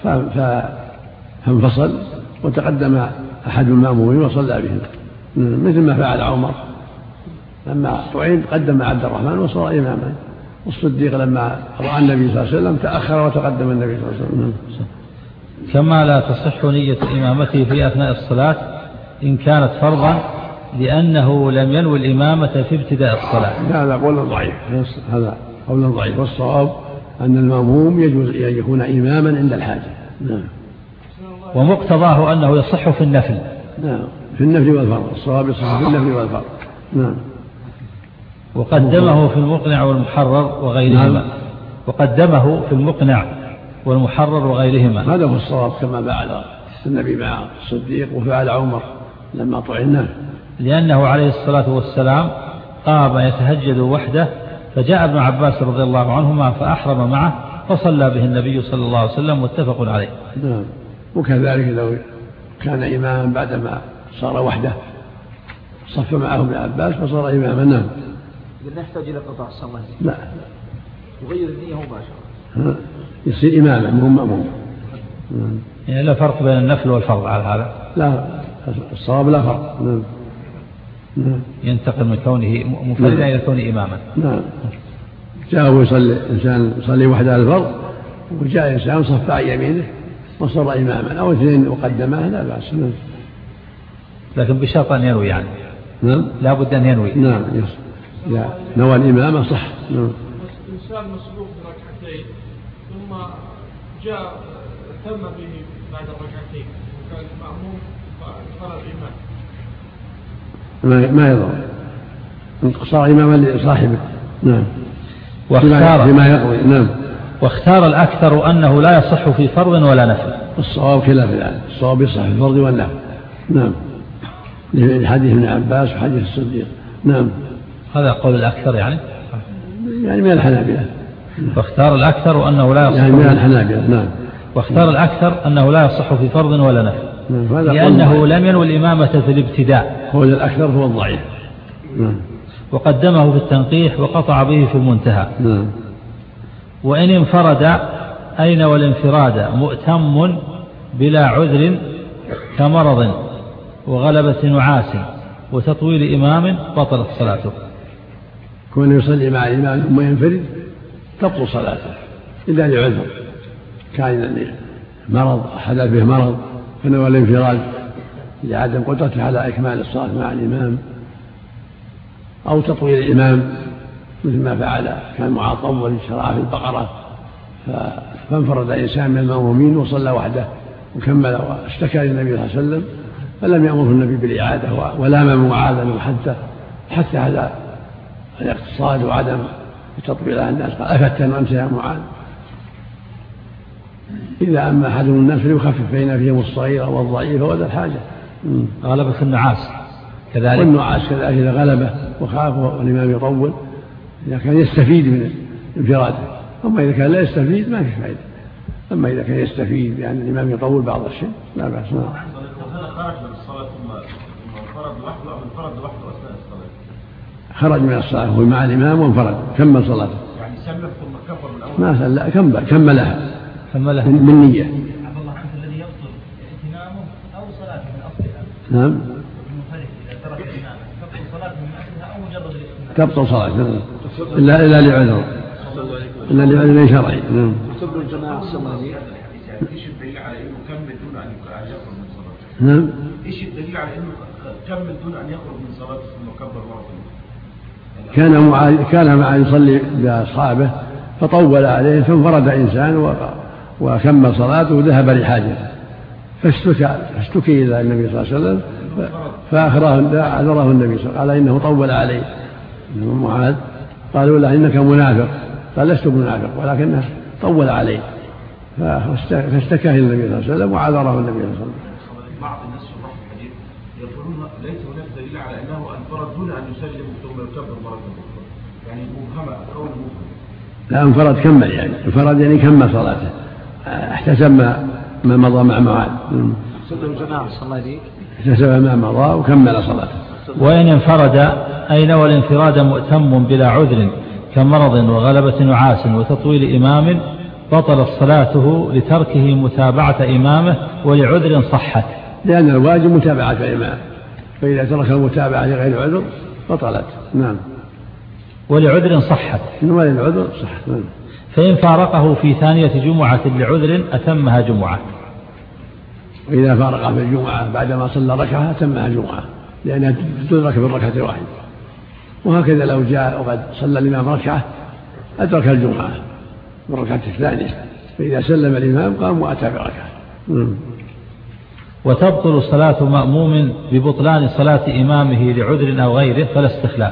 S3: فانفصل وتقدم أحد المأمومين وصلى بهم، مثل ما فعل عمر لما طعين قدم عبد الرحمن وصار إماما، والصديق لما رأى النبي صلى الله عليه وسلم تأخر وتقدم النبي صلى الله عليه وسلم.
S4: كما لا تصح نية إمامته في أثناء الصلاة إن كانت فرضا لأنه لم ينوي الإمامة في ابتداء الصلاة.
S3: هذا قول ضعيف، هذا قول ضعيف، والصواب أن المأموم يجوز أن يكون إماما عند الحاجة. نعم.
S4: ومقتضاه أنه يصح في النفل.
S3: نعم، في النفل والفرض، الصواب يصح في النفل والفرض. نعم.
S4: وقدمه في المقنع والمحرر وغيرهما. نعم. وقدمه في المقنع والمحرر وغيرهما.
S3: هذا هو الصواب كما فعل النبي مع الصديق وفعل عمر لما طعناه،
S4: لأنه عليه الصلاة والسلام قام يتهجد وحده، فجاء ابن عباس رضي الله عنهما فأحرم معه فصلى به النبي صلى الله عليه وسلم متفق عليه.
S3: نعم. وكذلك لو كان إماما بعدما صار وحده صف معه ابن عباس فصار إماما. نعم.
S14: إذا نحتاج إلى قطع الصلاة.
S3: لا،
S14: وغير النية مباشرة
S3: يصير إماما مهم مأموم.
S4: يعني لا فرق بين النفل والفرض على هذا.
S3: لا، الصواب لا فرق. نعم.
S4: ينتقل من كونه منفردا إلى كونه إماما.
S3: نعم. جاء ويصلي إنسان يصلي وحده على الفرض وجاء إنسان صف عن يمينه وصار إماما أو اثنين وقدماه لا بأس.
S4: لكن بشرط أن ينوي يعني.
S3: نعم.
S4: لا بد أن ينوي.
S3: نعم. إذا نوى الإمامة صح.
S8: إنسان مسبوق بركعتين ثم جاء تم به بعد الركعتين وكان المأموم فانفرد الإمام
S3: ما يضر صار إماما لصاحبه. نعم.
S4: بما
S3: يقضي. نعم.
S4: واختار الأكثر أنه لا يصح في فرض ولا نفل.
S3: الصواب خلاف ذلك، الصواب يصح في الفرض والنفل. نعم. لحديث ابن عباس وحديث الصديق. نعم.
S4: هذا قول الأكثر يعني
S3: من الحنابلة.
S4: واختار الأكثر أنه لا يصح
S3: يعني من الحنابلة. نعم.
S4: واختار الأكثر أنه لا يصح في فرض ولا نفل.
S3: نعم.
S4: لأنه لم ينوي الإمامة في الابتداء.
S3: قول الأكثر هو الضعيف. نعم.
S4: وقدمه في التنقيح وقطع به في المنتهى.
S3: نعم.
S4: وإن انفرد أين والانفراد مؤتم بلا عذر كمرض وغلبة نعاس وتطويل إمام بطلت صلاته.
S3: كون يصلي مع الإمام ثم ينفرد تبطل صلاته إلا لعذر، كان مرض حدث به مرض فنوى الانفراد لعدم قدرته على إكمال الصلاة مع الإمام، أو تطويل الإمام مثل ما فعل كان معاذ طول شرع في البقرة فانفرد إنسان من المأمومين وصلى وحده وكمل واشتكى للنبي صلى الله عليه وسلم فلم يأمره النبي بالإعادة ولام معاذا حتى هذا الاقتصاد وعدم تطبيل على الناس. قال أفتن أنت يا معاذ؟ إذا أما أحد الناس فليخفف بين فيهم الصغير والضعيف وذا الحاجة.
S4: غلبة النعاس كذلك،
S3: والنعاس كذلك إذا غلبه وخاف والإمام يطول إذا كان يستفيد من انفراده. أما إذا كان لا يستفيد ما في فائدة. أما إذا كان يستفيد يعني الإمام يطول بعض الشيء لا بأس.
S5: هذا خرج من الصلاة ثم انفرد لوحده أو انفرد لوحده أثناء الصلاة.
S3: خرج من الصلاة هو مع الإمام وانفرد كمل صلاته.
S5: يعني سلم ثم كبر من أول.
S3: ما سلم كملها من نية.
S12: عبد الله عنه الذي يبطل ائتمامه أو صلاته من أصلها.
S3: نعم.
S12: المنفرد إذا ترك الإمامة تبطل صلاته من أصلها أو مجرد الائتمام.
S3: تبطل صلاته إلا لعذر. إلا لعذر شرعي. نعم.
S5: تبطل الجماعة الصلاة. إيش الدليل على إنه كمل دون أن يخرج من صلاته؟
S3: نعم.
S5: إيش الدليل على إنه كمل دون أن يخرج من صلاته ثم كبر مرة
S3: كان معه يصلي بأصحابه فطول عليه فانفرد إنسان وكمل صلاته وذهب لحاجته فاشتكي إلى النبي صلى الله عليه وسلم فأعذره النبي صلى الله عليه وسلم قال إنه طول عليه معاذ. قالوا له إنك منافق، قال لست منافق ولكنه طول عليه فاشتكى إلى النبي صلى الله عليه وسلم وعذره النبي صلى الله عليه وسلم.
S5: بعض الناس في الحديث يقولون ليس هناك دليل على أنه انفرد دون أن يسلم ثم يكبر مرة أخرى، يعني مبهمة قول مبهم.
S3: لا انفرد كمل يعني انفرد يعني كمل صلاته احتسب ما مضى مع معاذ. احتسب ما مضى وكمل صلاته.
S4: وإن انفرد أين والانفراد مؤتم بلا عذر كمرض وغلبة نعاس وتطويل إمام بطلت صلاته لتركه متابعة إمامه ولعذر صحت.
S3: لأن الواجب متابعة الإمام، فإذا ترك المتابعة لغير عذر بطلت. نعم.
S4: ولعذر صحت.
S3: وللعذر صحت. نعم.
S4: فإن فارقه في ثانية جمعة لعذر أتمها جمعة.
S3: وإذا فارق في الجمعة بعدما صلى ركعة أتمها جمعة لأنها تدرك بالركعة الواحدة. وهكذا لو جاء وقد صلى الإمام ركعة أدرك الجمعة بالركعة الثانية، فإذا سلم الإمام قام وأتى بركعة.
S4: وتبطل صلاة مأموم ببطلان صلاة إمامه لعذر أو غيره فلا استخلاف.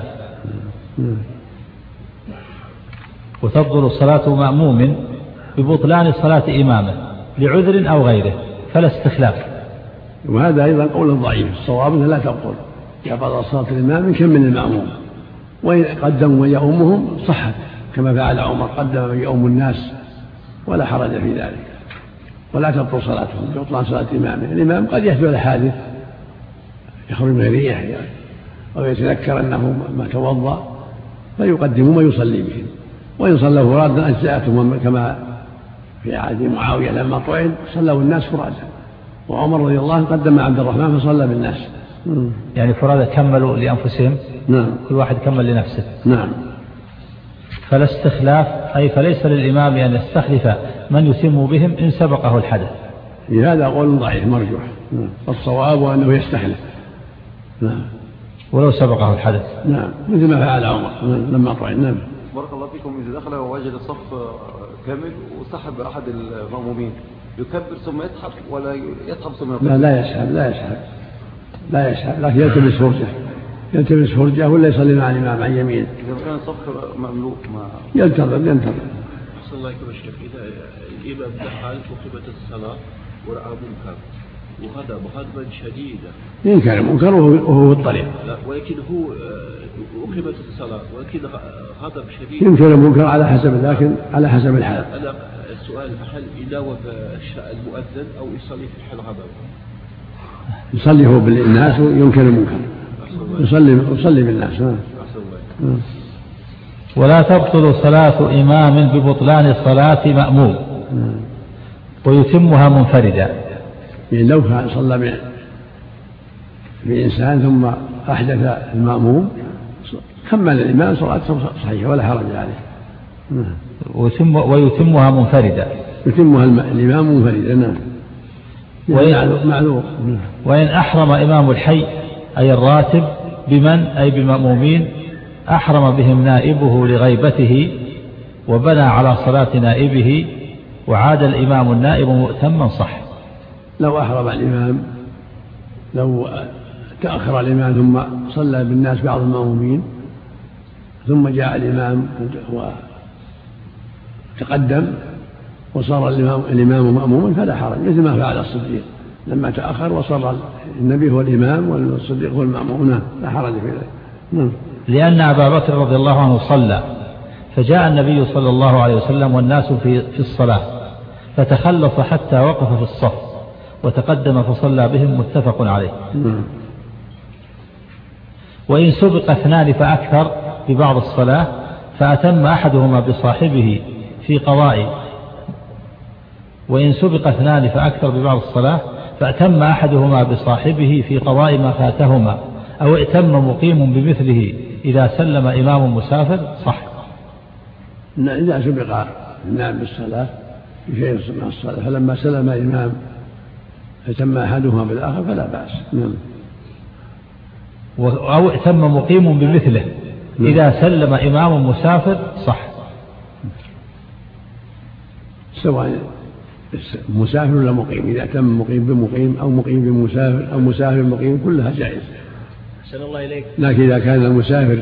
S4: وتبطل صلاة مأموم ببطلان صلاة إمامه لعذر أو غيره فلا استخلاف.
S3: وهذا أيضا قول ضعيف، الصواب أنها لا تبطل، يبطل صلاة الإمام كم من المأموم، وإن قدموا من يؤمهم صحت كما فعل عمر قدم من يؤم الناس ولا حرج في ذلك، ولا تبطل صلاتهم ببطلان صلاة إمامه. الإمام قد يحدث الحادث يخرج من ريح أو يتذكر أنه ما توضأ فيقدم ما يصلي به، وإن صلوا فرادا أجزأتهم كما في عهد معاوية لما طعن صلوا الناس فرادا، وعمر رضي الله عنه قدم عبد الرحمن فصلى بالناس.
S4: يعني فرادا كملوا لأنفسهم.
S3: نعم.
S4: كل واحد كمل لنفسه.
S3: نعم.
S4: فلا استخلاف أي فليس للإمام أن يستخلف من يتم بهم إن سبقه الحدث.
S3: هذا قول ضعيف مرجوح. الصواب أنه يستخلف. نعم.
S4: ولو سبقه الحدث.
S3: نعم، مثل ما فعل عمر لما طعن. نعم.
S9: بارك الله فيكم. إذا دخل ووجد الصف كامل وسحب أحد المأمومين يكبر ثم يسحب ولا يسحب ثم يكبر؟
S3: لا يسحب لكن يلتمس فرجة ولا يصلي مع الإمام عن يمينه.
S9: إذا كان الصف مملوء
S3: ينتظر.
S16: أحسن الله إليكم يا شيخ. إذا الإمام دخل وقبت الصلاة ورأى منكر وغضب غضبا شديدا،
S3: ينكر المنكر وهو في الطريق.
S16: لا، ولكن هو أقيمت الصلاة ولكن غضب شديد.
S3: ينكر المنكر على حسب الحال.
S16: أنا السؤال هل يناوب المؤذن أو يصلي في حال غضب؟
S3: يصلي هو بالناس وينكر المنكر. يصلي بالناس.
S4: ولا تبطل صلاة إمام ببطلان صلاة مأموم ويتمها منفردا.
S3: يعني لو كان صلى بإنسان ثم أحدث المأموم كمل الإمام صلاته صحيحة ولا حرج عليه.
S4: ويتمها منفردا.
S3: يتمها الإمام منفردا. نعم. معذور.
S4: وإن أحرم إمام الحي أي الراتب بمن أي بمأمومين أحرم بهم نائبه لغيبته وبنى على صلاة نائبه وعاد الإمام النائب مؤتما صح.
S3: لو أحرم الإمام، لو تأخر الإمام ثم صلى بالناس بعض المأمومين ثم جاء الإمام وتقدم وصار الإمام مأموما فلا حرج، مثل ما فعل الصديق لما تأخر وصار النبي هو الإمام والصديق هو المأموم. لا حرج في ذلك.
S4: لأن أبا بكر رضي الله عنه صلى فجاء النبي صلى الله عليه وسلم والناس في الصلاة فتخلص حتى وقف في الصف وتقدم فصلى بهم متفق عليه. وإن سبق اثنان فأكثر ببعض الصلاة فأتم أحدهما بصاحبه في قضاء وإن سبق اثنان فأكثر ببعض الصلاة فأتم أحدهما بصاحبه في قضاء ما فاتهما أو ائتم مقيم بمثله إذا سلم إمام مسافر صح.
S3: إذا سبق الإمام بالصلاة بشيء مع الصلاة فلما سلم الإمام ائتم أحدهما بالآخر فلا بأس.
S4: أو ائتم مقيم بمثله إذا سلم إمام مسافر صح.
S3: سواء مسافر ولا مقيم، إذا ائتم مقيم بمقيم أو مقيم بمسافر أو مسافر مقيم كلها جائز.
S2: أحسن الله إليك.
S3: لكن إذا كان المسافر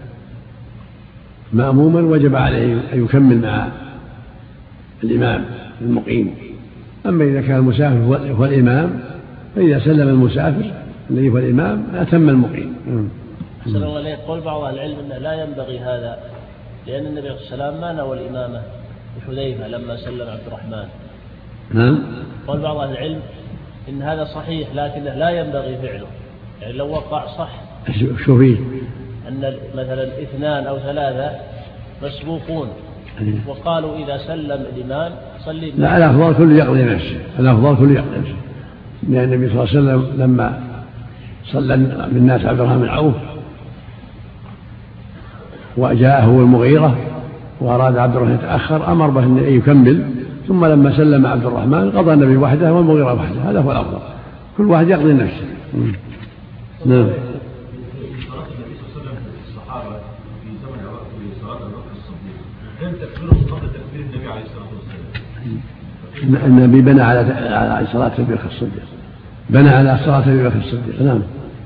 S3: مأموما وجب عليه أن يكمل مع الإمام المقيم. أما إذا كان المسافر هو الإمام فإذا سلم المسافر الذي هو الإمام أتم المقيم.
S2: أحسن الله إليك. قول بعض أهل العلم أنه لا ينبغي هذا لأن النبي عليه الصلاة والسلام ما نوى الإمامة بحذيفة لما سلم عبد الرحمن. قول بعض أهل العلم إن هذا صحيح لكنه لا ينبغي فعله، يعني لو وقع صح.
S3: شو فيه؟
S2: أن مثلا 2 أو 3 مسبوقون وقالوا إذا سلم الإمام صلي.
S3: لا، الأفضل كل يقضي نفسه. لأن النبي صلى الله عليه وسلم لما صلى بالناس عبد الرحمن بن عوف وجاءه المغيرة وأراد عبد الرحمن يتأخر أمر به أن يكمل، ثم لما سلم عبد الرحمن قضى النبي وحده والمغيرة وحده. هذا هو الأفضل، كل واحد يقضي نفسه. نعم. النبي بنى على صلاة أبي بكر الصديق. نعم.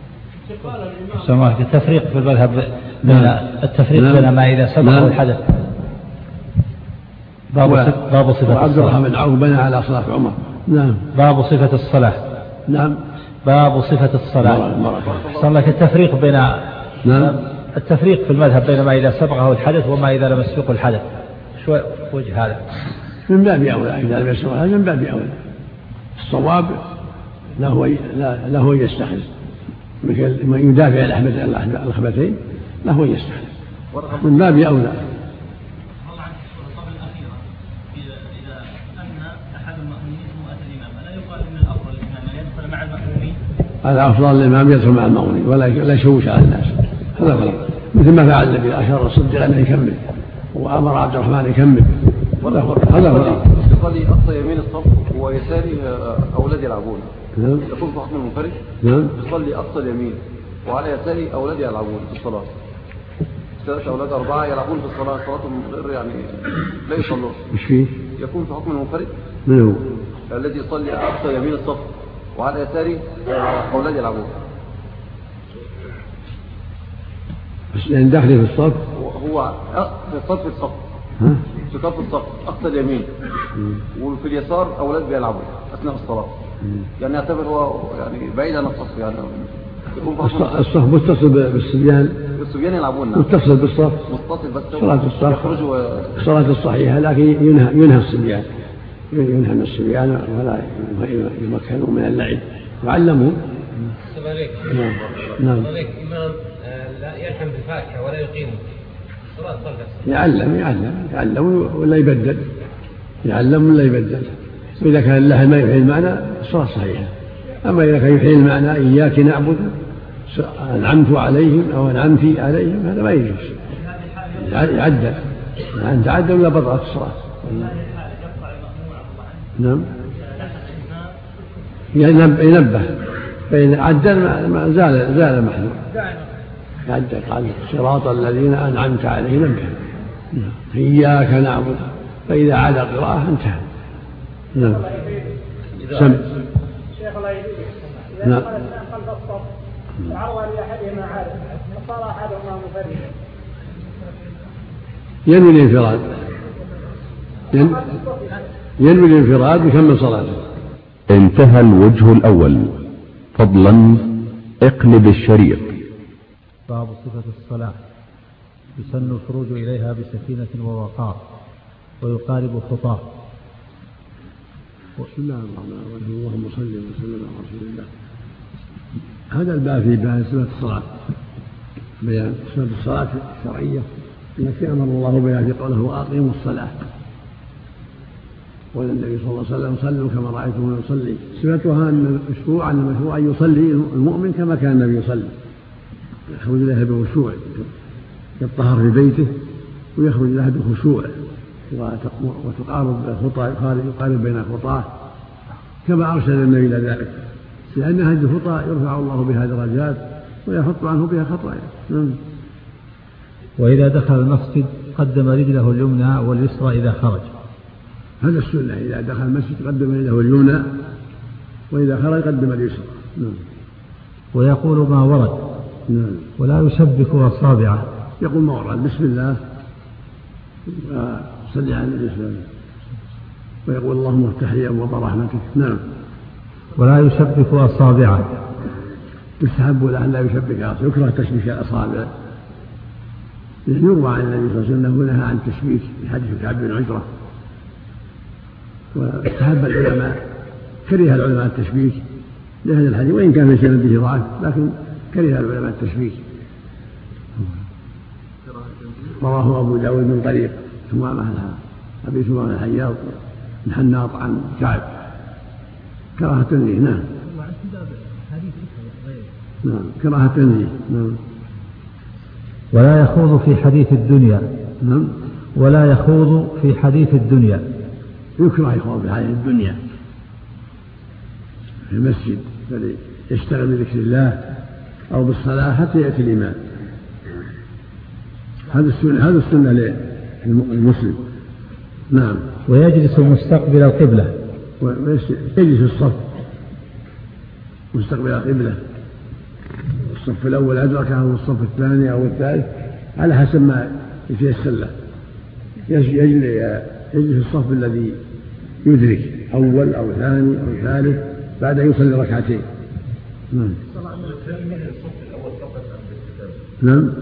S4: التفريق في المذهب بين التفريق بين ما إذا سبق الحدث. باب صفة
S3: عبد الرحمن بن عوف بنى على صلاة عمر. نعم.
S4: باب صفة الصلاة.
S3: نعم.
S4: باب صفة الصلاة. صار لك التفريق بين التفريق في المذهب بين ما إذا سبقه الحدث وما إذا لم يسبقه الحدث. شو وجه هذا؟
S3: من باب أولى إذا لم يسبقه من باب أولى. الصواب له يستخدم مثل ما يدافع الأخبثين له يستخدم من باب أولى. هذا أفضل الإمام يدخل مع المأمومين ولا يشوش على الناس. هذا غلط، مثل ما فعل النبي أشار الصديق أن يكمل وأمر عبد الرحمن يكمل. هذا غلط.
S9: يصلي أقصى يمين الصف ويساري أولاد يلعبون. يقول صاحب المنفرد يصلي أقصى اليمين وعلى يساري أولاد يلعبون في الصلاة. 3 أولاد 4 يلعبون في الصلاة، صلاتهم غير يعني لا يصلون.
S3: مش فيه؟
S9: يكون في حكم المنفرد.
S3: من هو؟
S9: الذي يصلي أقصى يمين الصف وعلى يساري أولاد يلعبون.
S3: بس يعني داخل في الصف؟
S9: هو في الصف في طرف الصف أقصى اليمين، وفي اليسار أولاد بيلعبوا أثناء الصلاة. يعني يعتبر هو يعني بعيد عن الصف، يعني
S3: الصف متصل بالصبيان.
S9: الصبيان يلعبون
S3: متصل بالصف،
S9: متصل بس
S3: صلاة الصف صلاة الصحيحة، لكن ينهى الصبيان، ينهى من الصبيان ولا يمكنوا من اللعب، يعلموا.
S7: نعم. إمام لا يلحم بالفاتحة ولا يقيم الصلاة صلى.
S3: يعلم ولا يبدل، يعلم ولا يبدل. وإذا كان الله ما يحيي المعنى الصلاة صحيحة. أما إذا كان يحيي المعنى إياك نعبد أنعمت عليهم أو أنعمت عليهم هذا ما يجوز، يعدل. أن تعدل ولا بطلت الصلاة. نعم. ينبه، فإن عدل ما زال محذور. يعدل قال صراط الذين أنعمت عليهم نبه. إياك نعبد، فإذا عاد قراءة انتهى. نعم.
S13: شيخ الله يجزيك.
S3: نعم.
S13: خلف الصف العرض لأحدهما عارف فصار أحدهما مفردا.
S3: ينوي الانفراد، ينوي الانفراد ويكمل صلاته.
S1: انتهى الوجه الأول. فضلا اقلب الشريط.
S4: باب صفة الصلاة. يسن الخروج إليها بسكينة ووقار ويقارب خطاه.
S3: بسم الله الرحمن الرحيم. اللهم صل وسلم على رسول الله. هذا الباب في بيان صفة الصلاة، بيان صفة الصلاة الشرعية التي أمر الله بها في قوله وأقيموا الصلاة. قال النبي صلى الله عليه وسلم صلوا كما رأيتموني يصلي. صفتها أن المشروع أن يصلي المؤمن كما كان النبي يصلي، يخرج لها بخشوع، يطهر في بيته ويخرج لها بخشوع، وتقارب الخطى، يقارب بين الخطاه كما أرشد النبي إلى ذلك، لأن هذه الخطى يرفع الله بها درجات ويحط عنه بها خطايا.
S4: وإذا دخل المسجد قدم رجله اليمنى واليسرى إذا خرج.
S3: هذا السنة، إذا دخل المسجد قدم رجله اليمنى وإذا خرج قدم اليسرى.
S4: ويقول ما ورد. ولا يشبك أصابعه.
S3: يقول ما ورد بسم الله وصلي على النبي صلى الله عليه وسلم، ويقول اللهم افتح لي أبواب رحمتك.
S4: ولا يشبك أصابعه.
S3: يستحب له أن لا يشبك أصابعه، يكره تشبيك الأصابع. يروى عن النبي صلى الله عليه وسلم أنه نهى عن التشبيك في حديث كعب بن عجرة، واستحب العلماء، كره العلماء التشبيك لهذا الحديث، وإن كان في سنده ضعف لكن كره العلماء التشبيك. رواه أبو داود من طريق أبي ثمامة الحياط بن حناط عن كعب كراهة التنزيه. نعم. كراهة التنزيه.
S4: ولا يخوض في حديث الدنيا. ولا يخوض في حديث الدنيا.
S3: يكره يخوض في حديث الدنيا في المسجد، فليشتغل بذكر الله أو بالصلاة حتى يأتي الإمام. هذا السنة للمسلم. نعم.
S4: ويجلس مستقبل القبلة.
S3: يجلس الصف مستقبل القبلة، الصف الأول أدركه والصف الثاني أو الثالث على حسب ما يتيسر له. يجلس الصف الذي يدرك أول أو ثاني أو ثالث بعد أن يصلي ركعتين. نعم.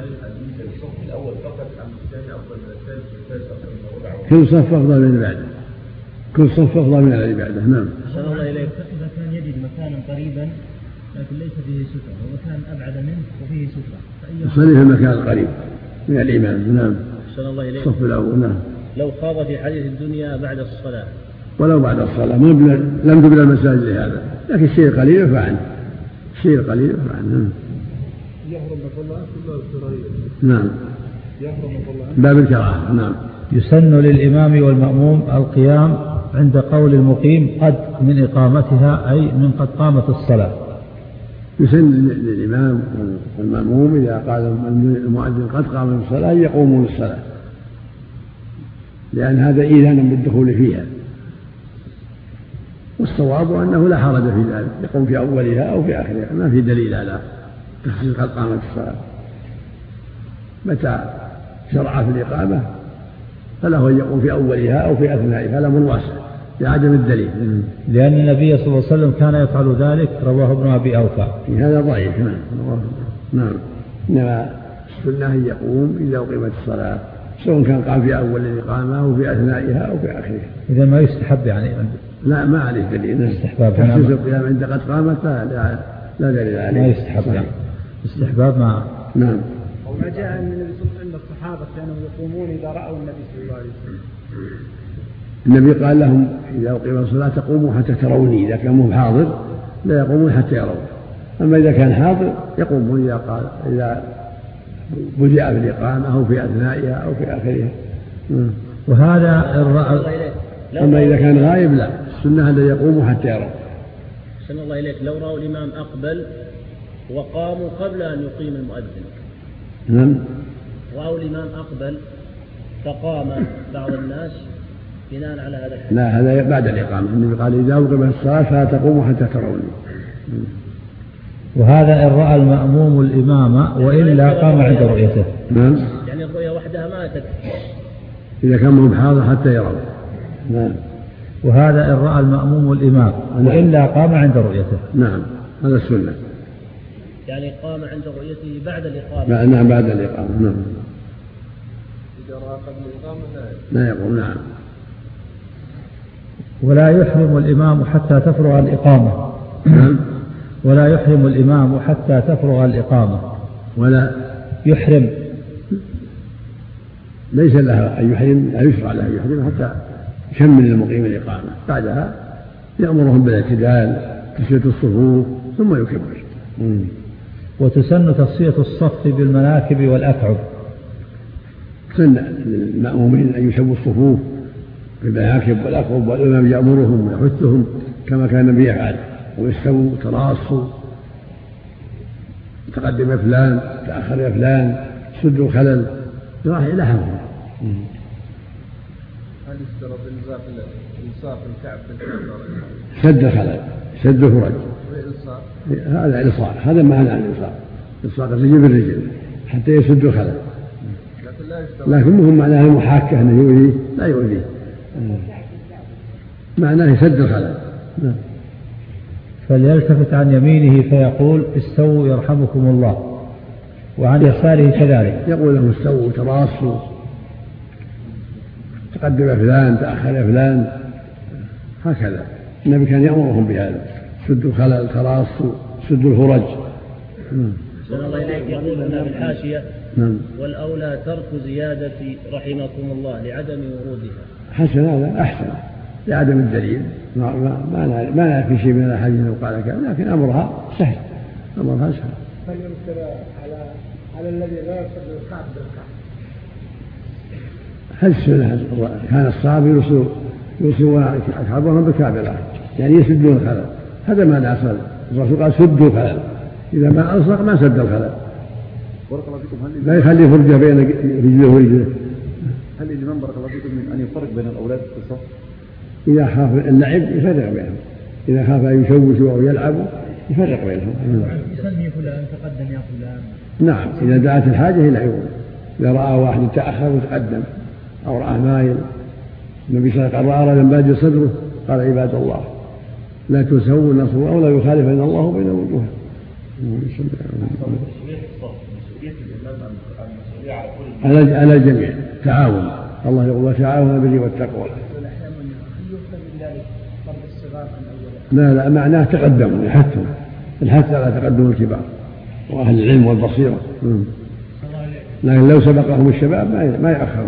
S3: كل صف أفضل من البعده، كل صف أفضل من العبادة. نعم.
S15: أحسن الله إليك. إذا كان يجد مكانا قريبا لكن ليس فيه سترة ومكان أبعد منه وفيه سترة،
S3: يصلي في المكان القريب من الإمام. نعم.
S2: أحسن الله إليك.
S3: الصف الأول. نعم.
S2: لو خاض في حديث الدنيا بعد الصلاة.
S3: ولو بعد الصلاة، لم تبنى المساجد لهذا، لكن الشيء القليل يرفع عنه، الشيء القليل يرفع عنه.
S8: يحرم الصلاة كلها السرية.
S3: نعم.
S8: يحرم الصلاة.
S3: باب الكراهة. نعم.
S4: يسن للإمام والمأموم القيام عند قول المقيم قد من إقامتها، أي من قد قامت الصلاة.
S3: يسن للإمام والمأموم إذا قال المؤذن قد قام بالصلاة يقوموا للصلاة، لأن هذا إيذان بالدخول فيها، والصواب أنه لا حرج في ذلك، يقوم في أولها أو في آخرها، ما في دليل على تخصيص قد قامت الصلاة. متى شرع في الإقامة فله أن يقوم في أولها أو في أثنائها، الأمر واسع لعدم الدليل.
S4: لأن النبي صلى الله عليه وسلم كان يفعل ذلك، رواه ابن أبي أوفى.
S3: هذا ضعيف. نعم. إنما السنة أن يقوم إذا أقيمت الصلاة، سواء كان قام في أول الإقامة أو في أثنائها أو في آخرها.
S4: إذا ما يستحب يعني؟
S3: لا، ما عليه دليل.
S4: استحباب
S3: تخصيص القيام عند قد قامت لا دليل عليه.
S4: ما يستحب يعني. استحباب ما.
S3: نعم.
S6: وما جاء من النبي صلى الله عليه وسلم الصحابة كانوا يقومون إذا رأوا النبي صلى الله عليه وسلم.
S3: النبي قال لهم إذا أقيمت الصلاة تقوموا حتى تروني، إذا كان حاضر لا يقومون حتى يرون، أما إذا كان حاضر يقومون إذا بدأ بالإقامة أو في أثنائها أو في آخرها.
S4: وهذا
S3: أما إذا كان غائب لا، السنة أن يقوموا حتى يرون.
S2: أحسن الله إليك، لو رأوا الإمام أقبل وقاموا قبل أن يقيم المؤذن.
S3: نعم.
S2: رأوا الإمام أقبل فقام بعض الناس بناء على هذا الحديث.
S3: لا، هذا بعد الإقامة. النبي قال إذا أقيمت الصلاة فلا تقوموا حتى تروني.
S4: وهذا إن رأى المأموم الإمام وإلا قام عند رؤيته.
S3: نعم.
S2: يعني الرؤية وحدها ما تكفي
S3: إذا كان مهم حاضر حتى يرون. نعم.
S4: وهذا إن رأى المأموم الإمام وإلا قام عند رؤيته.
S3: نعم، هذا السنة.
S2: يعني قام عند رؤيته بعد الإقامة.
S3: نعم، بعد الإقامة. نعم.
S5: إذا رأى قبل الإقامة
S3: لا يقوم. نعم.
S4: ولا يحرم الإمام حتى تفرغ الإقامة. ولا يحرم الإمام حتى تفرغ الإقامة.
S3: ولا
S4: يحرم،
S3: ليس له أن يحرم، لا يشرع له أن يحرم حتى يكمل المقيم الإقامة، بعدها يأمرهم بالاعتدال، تسوية الصفوف، ثم يكبر.
S4: وتسن تصفية الصف بالمناكب والأكعب.
S3: سن للمأمومين أن يسووا الصفوف بالمناكب والأكعب، والإمام يأمرهم ويحثهم كما كان النبي يفعل، ويستووا تراصوا، تقدم فلان تأخر فلان، سدوا الخلل، راح إلى حفظه.
S5: هل يشترط إلصاق الكعب بالكعب؟
S3: سد الخلل، سد الفرج، هذا الإلصاق، هذا معنى الإلصاق، إلصاق الرجل بالرجل حتى يسد الخلل. لكن مهم معناه المحاكة أنه يؤذيه، لا يؤذيه، معناه يسد الخلل.
S4: فليلتفت عن يمينه فيقول استووا يرحمكم الله، وعن يساره كذلك
S3: يقول لهم استووا تراصوا، تقدم فلان تأخر فلان، هكذا النبي كان يأمرهم بهذا، سدوا الخلل، تراصوا، سدوا الفرج.
S2: أحسن الله إليك. يقول هنا بالحاشية والأولى ترك زيادة رحمكم الله لعدم ورودها.
S3: حسن، هذا أحسن لعدم الدليل، ما في شيء من الأحاديث لو قال كذا، لكن أمرها سهل، أمرها سهل.
S13: هل ينكر على الذي لا يصلي الكعب بالكعب؟
S3: هل السنة كان الصحابة يوصلون أكعابهم بالكعب الآخر، يعني يسدون الخلل، هذا ما الأصل. الرسول قال سدوا الخلل، إذا ما ألصق ما سد الخلل، لا يخلي فرجة بين رجله ورجله.
S9: هل الإمام بارك الله فيكم من أن يفرق بين الأولاد في الصف؟
S3: إذا خاف اللعب يفرق بينهم، إذا خاف أن يشوشوا أو يلعبوا يفرق بينهم.
S12: يسمي فلان تقدم يا فلان.
S3: نعم، إذا دعت الحاجة يلعبون. إذا رأى واحد تأخر وتقدم أو رأى مايل، النبي صلى الله عليه وسلم رأى لما باجي صدره قال عباد الله لا تسووا النصر أو لا يخالف إن الله بين وجوههم. على الجميع تعاون، الله يقول وتعاونوا بالبر والتقوى. لا معناه تقدموا، يحثهم الحث على تقدم الكبار وأهل العلم والبصيرة. لكن لو سبقهم الشباب ما يأخرون.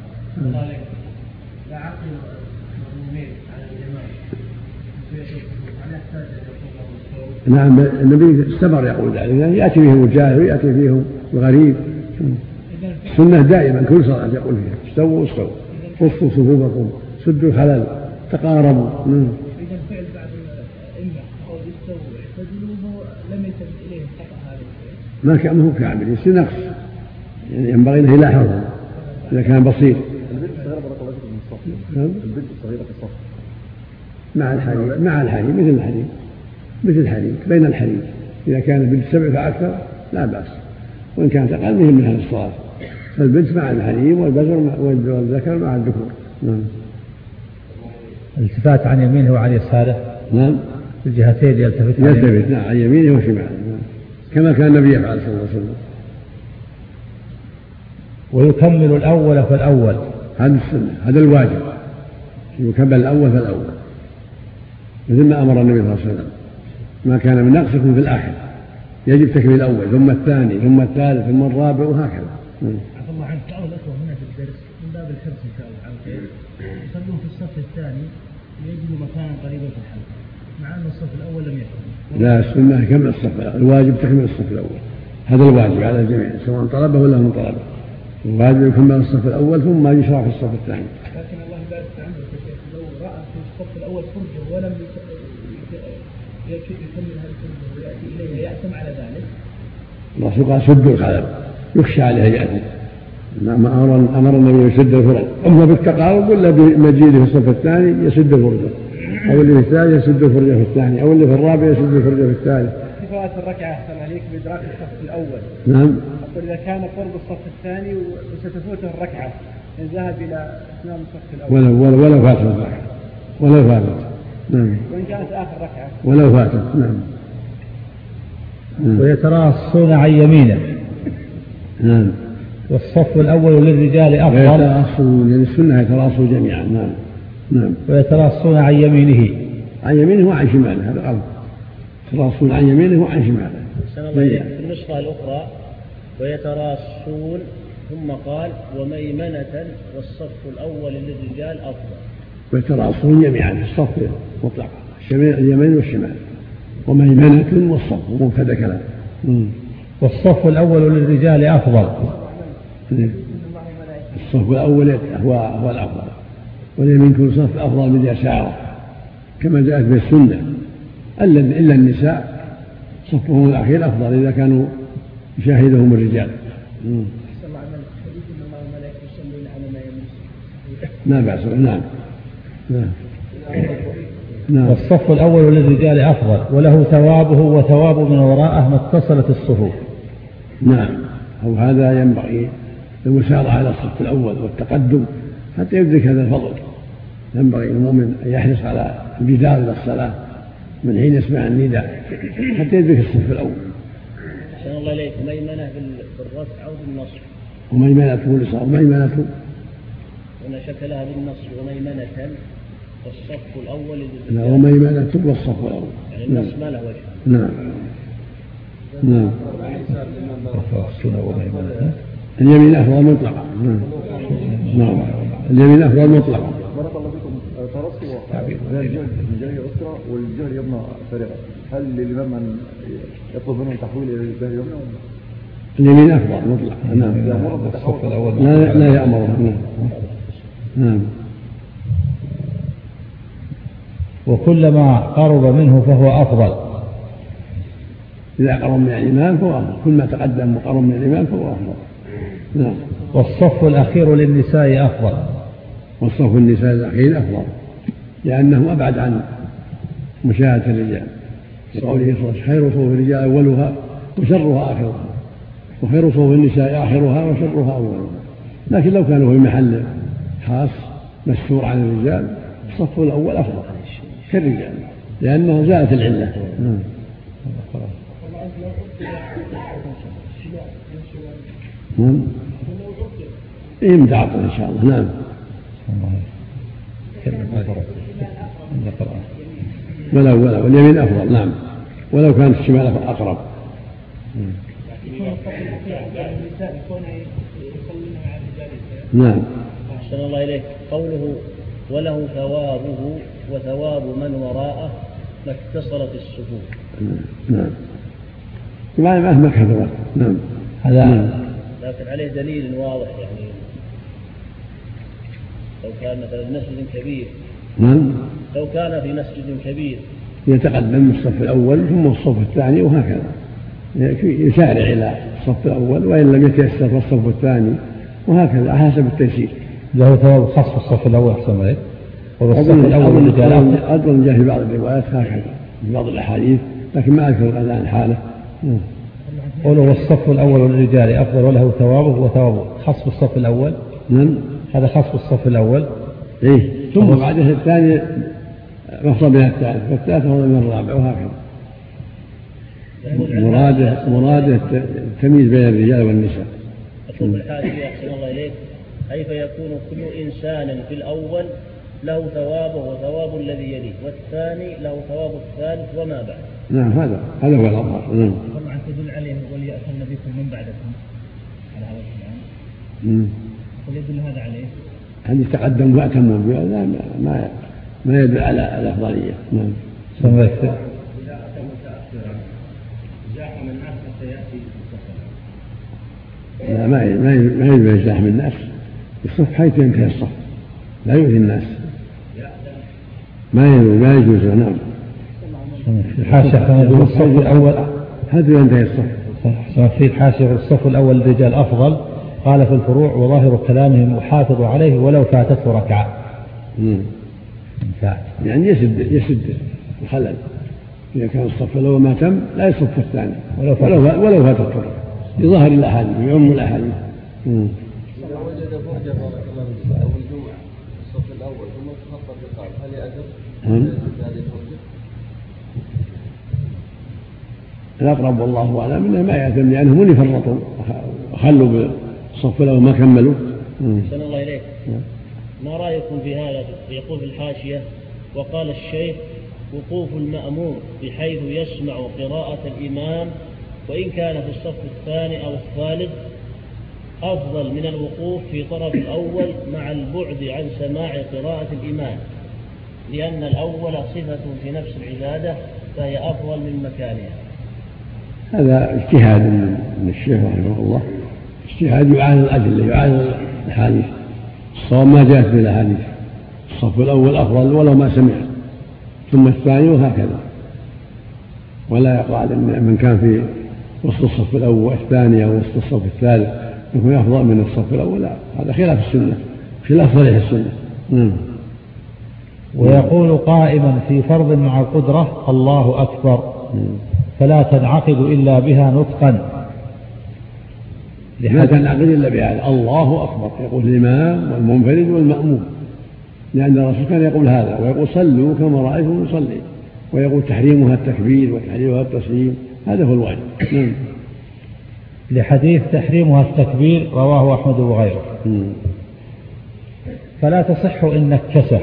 S3: نعم، النبي استمر يقول ذلك، يعني يأتي بهم الجاهل ويأتي بهم الغريب. السنة دائما كل صلاة يقول فيها استووا استووا، صفوا صفوفكم، سدوا الخلل، تقاربوا.
S12: إذا فعل بعض الأئمة أو يستووا اعتدلوا لم
S15: يلتفت إليه الخطأ هذا؟
S3: ما كان هو كامل، يصير نقص، يعني ينبغي أنه يلاحظه إذا كان بسيط.
S9: البنت الصغيرة بارك الله فيكم من الصف. البنت الصغيرة في الصف
S3: مع الحريم، مع الحريم مثل الحريم، مثل الحريم بين الحريم. إذا كانت بنت 7 فأكثر لا بأس، وإن كانت أقل مهم من هذا الصلاة. فالبنت مع الحريم والذكر مع الذكور. نعم.
S4: الالتفات عن يمينه وعن يساره.
S3: نعم.
S4: الجهتين يلتفت.
S3: نعم، عن يمينه وشماله. نعم. كما كان النبي يفعل صلى الله عليه وسلم.
S4: ويكمل الأول فالأول.
S3: هذا السنة، هذا الواجب، يكمل الأول فالأول، مثل ما أمر النبي صلى الله عليه وسلم. ما كان من نقص يكون في الآخر، يجب تكميل الأول ثم الثاني ثم الثالث ثم الرابع وهكذا.
S12: عفى الله عنك، بعض الأخوة هنا في الدرس من باب الحرص إن شاء الله على خير يصلون في الصف الثاني ليجدوا مكانا قريبا في الحلقة، مع أن الصف الأول لم يكن.
S3: لا، السنة كمل الصف، الواجب تكمل الصف الأول، هذا الواجب على الجميع سواء طلبه ولا من طلبه. الواجب يكمل الصف الأول ثم يشرع في الصف الثاني.
S15: لكن الله يبارك في عمرك يا شيخ، لو رأى في الصف الأول فرجة ولم يكمل هذه الفرجة ويأتي إليه يأثم على ذلك.
S3: الرسول قال سدوا الخلل، يخشى عليه يأتي. أمر النبي يسد الفرج، أما بالتقارب ولا بمجيده في الصف الثاني يسد الفرجة، أو اللي في الثالث يسد الفرجة في الثاني، أو اللي في الرابع يسد الفرجة في الثالث.
S6: في فوات الركعة أحسن عليك بإدراك الصف الأول.
S3: نعم.
S6: أقول إذا كان قرب الصف الثاني وستفوته الركعة إن ذهب إلى إتمام الصف الأول.
S3: ولو فاتت الركعة، ولو فاتت. نعم.
S6: وإن كانت آخر ركعة.
S3: ولو فاتت. نعم.
S4: ويتراصون عن يمينه.
S3: نعم.
S4: والصف الأول للرجال أفضل.
S3: ويتراصون، يعني السنة يتراصوا جميعا. نعم. نعم.
S4: ويتراصون عن يمينه.
S3: عن يمينه وعن شماله، هذا غلط. يتراصون عن يمينه وعن شماله.
S2: في النسخة الأخرى ويتراصون ثم قال وميمنة والصف الأول للرجال أفضل.
S3: ويتراصون جميعا في الصف مطلقا، اليمين والشمال. وميمنة والصف مبتدأ كلام.
S4: والصف الأول للرجال أفضل.
S3: الصف الأول هو الأفضل، واليمين كل صف أفضل من يساره كما جاءت بالسنة، إلا النساء صفهم الأخير أفضل إذا كانوا يشاهدهم الرجال. ما بأس. نعم. نعم.
S4: والصف الأول للرجال أفضل وله ثوابه وثواب من وراءه ما اتصلت الصفوف.
S3: نعم. أو هذا ينبغي المسارعة على الصف الأول والتقدم حتى يدرك هذا الفضل. ينبغي المؤمن أن يحرص على البداية إلى الصلاة من حين يسمع النداء حتى يدرك الصف الأول.
S2: أحسن الله إليك. ميمنة بالرفع أو بالنصب؟
S3: وميمنة لصار وميمنة
S2: هنا شكلها بالنصب وميمنة والصف الأول
S3: لا، وميمنة والصف الأول.
S2: يعني النصب ما له وجه.
S3: نعم. نعم. اليمين أفضل مطلقا. نعم. اليمين أفضل مطلقا.
S9: بارك الله فيكم. ترصوا من جهة الأسرة والجهة اليمنى فارغة، هل للإمام أن يطلب منهم تحويل إلى الجهة اليمنى؟
S3: اليمين أفضل مطلقا. نعم. لا يأمره. نعم.
S4: وكلما قرب منه فهو أفضل.
S3: إذا قرب من الإمام فهو أفضل، كل ما تقدم وقرب من الإمام فهو أفضل. نعم.
S4: والصف الأخير للنساء أفضل.
S3: والصف النساء الأخير أفضل لأنه أبعد عن مشاهدة الرجال، لقوله صلى الله عليه وسلم خير صفوف الرجال أولها وشرها آخرها، وخير صفوف النساء آخرها وشرها أولها. لكن لو كانوا في محل خاص مستور عن الرجال الصف الأول أفضل كالرجال لأنه زالت العلة. نعم. إيه متعطل إن شاء الله. نعم. ولا واليمين أفضل. نعم. ولو كانت الشمال أقرب. نعم.
S2: أحسن الله إليك. قوله وله ثوابه وثواب من وراءه ما اتصلت الصفوف.
S3: نعم. مهما كثرت. نعم.
S2: هذا لكن عليه دليل واضح، يعني لو كان مثلا مسجد كبير.
S3: نعم.
S2: لو كان في مسجد كبير
S3: يتقدم الصف الأول ثم الصف الثاني وهكذا. يسارع إلى الصف الأول، وإن لم يتيسر فالصف الثاني، وهكذا حسب التيسير.
S4: له ثواب خاص في الصف الأول أحسن عليك، والصف الأول
S3: أظن جاء في بعض الروايات هكذا في بعض الأحاديث، لكن ما أذكر الآن حاله.
S4: قوله والصف الأول للرجال أفضل وله ثوابه وثوابه خاص بالصف الأول. هذا خاص بالصف الأول.
S3: إيه، ثم بعده الثاني مفضل من الثالث، والثالث مفضل من الرابع، وهكذا. مراده التمييز بين الرجال والنساء.
S2: أصل الحادث أحسن الله إليك، كيف يكون كل إنسان في الأول له ثوابه وثواب الذي يليه، والثاني له ثواب الثالث وما بعد.
S3: نعم، هذا هو الأظهر.
S15: طبعا تدل عليه وليأتن بكم من بعدكم على هذا الكلام. ويدل هذا عليه.
S3: هل يتقدم وأتموا به؟ لا، ما يدل على الأفضلية. نعم.
S4: سمعت.
S15: زاحم الناس حتى يأتي
S3: لا، ما يجوز زاحم الناس، الصف حيث ينتهي الصف، لا يؤذي الناس، ما يجوز. نعم.
S4: الحاشية في الصف الأول
S3: حيث ينتهي الصف.
S4: في الحاشية الصف الأول للرجال أفضل، قال في الفروع وظاهر كلامهم يحافظ عليه ولو فاتته ركعة.
S3: يعني يسد الخلل، إذا كان الصف الأول ما تم لا يصف الثاني ولو فاتته ركعة، لظاهر الأحاديث يعم الأحاديث.
S9: لو وجد فرجة بارك الله فيك أو الجمعة الصف الأول ثم تخطى الرقاب، هل يأجر هذه الفرجة؟
S3: الأقرب والله أعلم أنه ما يأثم، لأنهم من يفرطوا وخلوا بالصف الأول ما كملوا.
S2: أحسن الله إليك، ما رأيكم في هذا؟ يقول في الحاشية وقال الشيخ وقوف المأموم بحيث يسمع قراءة الإمام وإن كان في الصف الثاني أو الثالث أفضل من الوقوف في طرف الأول مع البعد عن سماع قراءة الإمام، لأن الأول صفة في نفس العبادة فهي أفضل من مكانها.
S3: هذا اجتهاد من الشيخ رحمه الله، اجتهاد يعاني الأدلة، يعاني الحديث، الصواب ما جاءت به الأحاديث، الصف الأول أفضل ولو ما سمع، ثم الثاني، وهكذا. ولا يقال أن من كان في وسط الصف الأول الثاني أو وسط الصف الثالث يكون أفضل من الصف الأول، لا، هذا خلاف السنة، خلاف صريح السنة.
S4: ويقول قائما في فرض مع القدرة الله أكبر فلا تنعقد إلا بها نطقا.
S3: لا تنعقد إلا بها الله أكبر، يقول الإمام والمنفرد والمأموم، لأن الرسول كان يقول هذا، ويقول صلوا كما رأيتم نصلي، ويقول تحريمها التكبير وتحريمها التسليم، هذا هو الواجب.
S4: لحديث تحريمها التكبير رواه أحمد وغيره. فلا تصح إن نكسه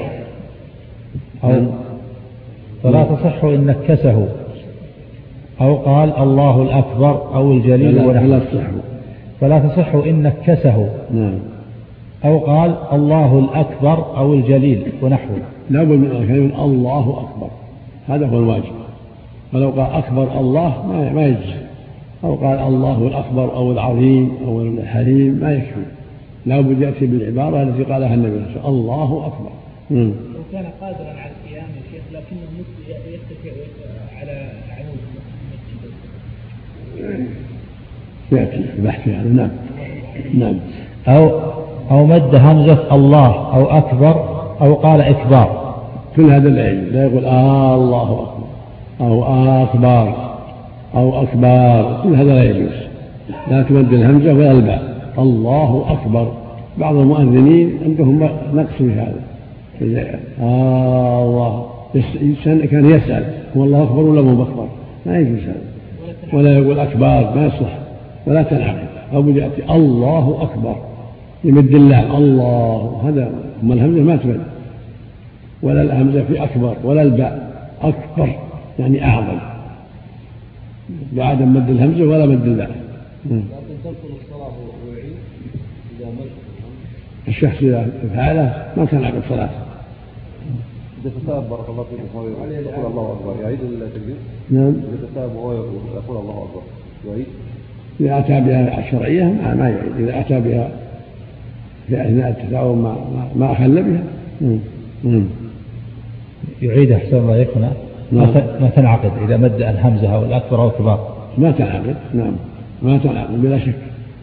S4: إن نكسه أو قال الله الأكبر أو الجليل فلا تصح إن نكسه أو قال الله الأكبر أو الجليل ونحوه.
S3: لا بد من كلمة الله أكبر، هذا هو الواجب، ولو قال أكبر الله ما يجزي، أو قال الله الأكبر أو العظيم أو الحليم ما يكفي، لا بد يأتي بالعبارة التي قالها النبي صلى الله عليه وسلم الله أكبر.
S15: لو كان قادرا على القيام يا شيخ لكنه يتكئ على عمود المسجد،
S3: يأتي البحث في هذا. نعم.
S4: أو مد همزة الله أو أكبر أو قال إكبار،
S3: كل هذا لا يجوز، لا يقول الله أكبر أو أكبر أو أكبر، كل هذا لا يجوز، لا تمد الهمزة ولا الباء، الله أكبر. بعض المؤذنين عندهم نقص في هذا، الله كان يسأل هو الله أكبر ولا مو أكبر، ما يجوز هذا، ولا يقول أكبر ما يصلح، ولا تنعقد، أو يأتي الله أكبر يمد الله الله، هذا أما الهمزة ما تمد، ولا الهمزة في أكبر ولا الباء، أكبر يعني أعظم، بعدم مد الهمزة ولا مد الباء.
S9: لكن تدخل الصلاة ويعيد إذا مد
S3: الشخص إذا فعله ما تنعقد صلاة.
S9: إذا تتاب بارك الله فيكم يقول الله أكبر يعيد ولا تكبير؟
S3: نعم.
S9: إذا تتاب ويقول الله أكبر يعيد؟
S3: إذا أتى بها الشرعية ما يعيد، إذا أتى بها في أثناء التثاؤب ما أخل بها
S4: يعيد. أحسن الله يكون ما تنعقد إذا مد الهمزة أو الأكبر أو الكبار.
S3: ما تنعقد. نعم ما تنعقد بلا شك.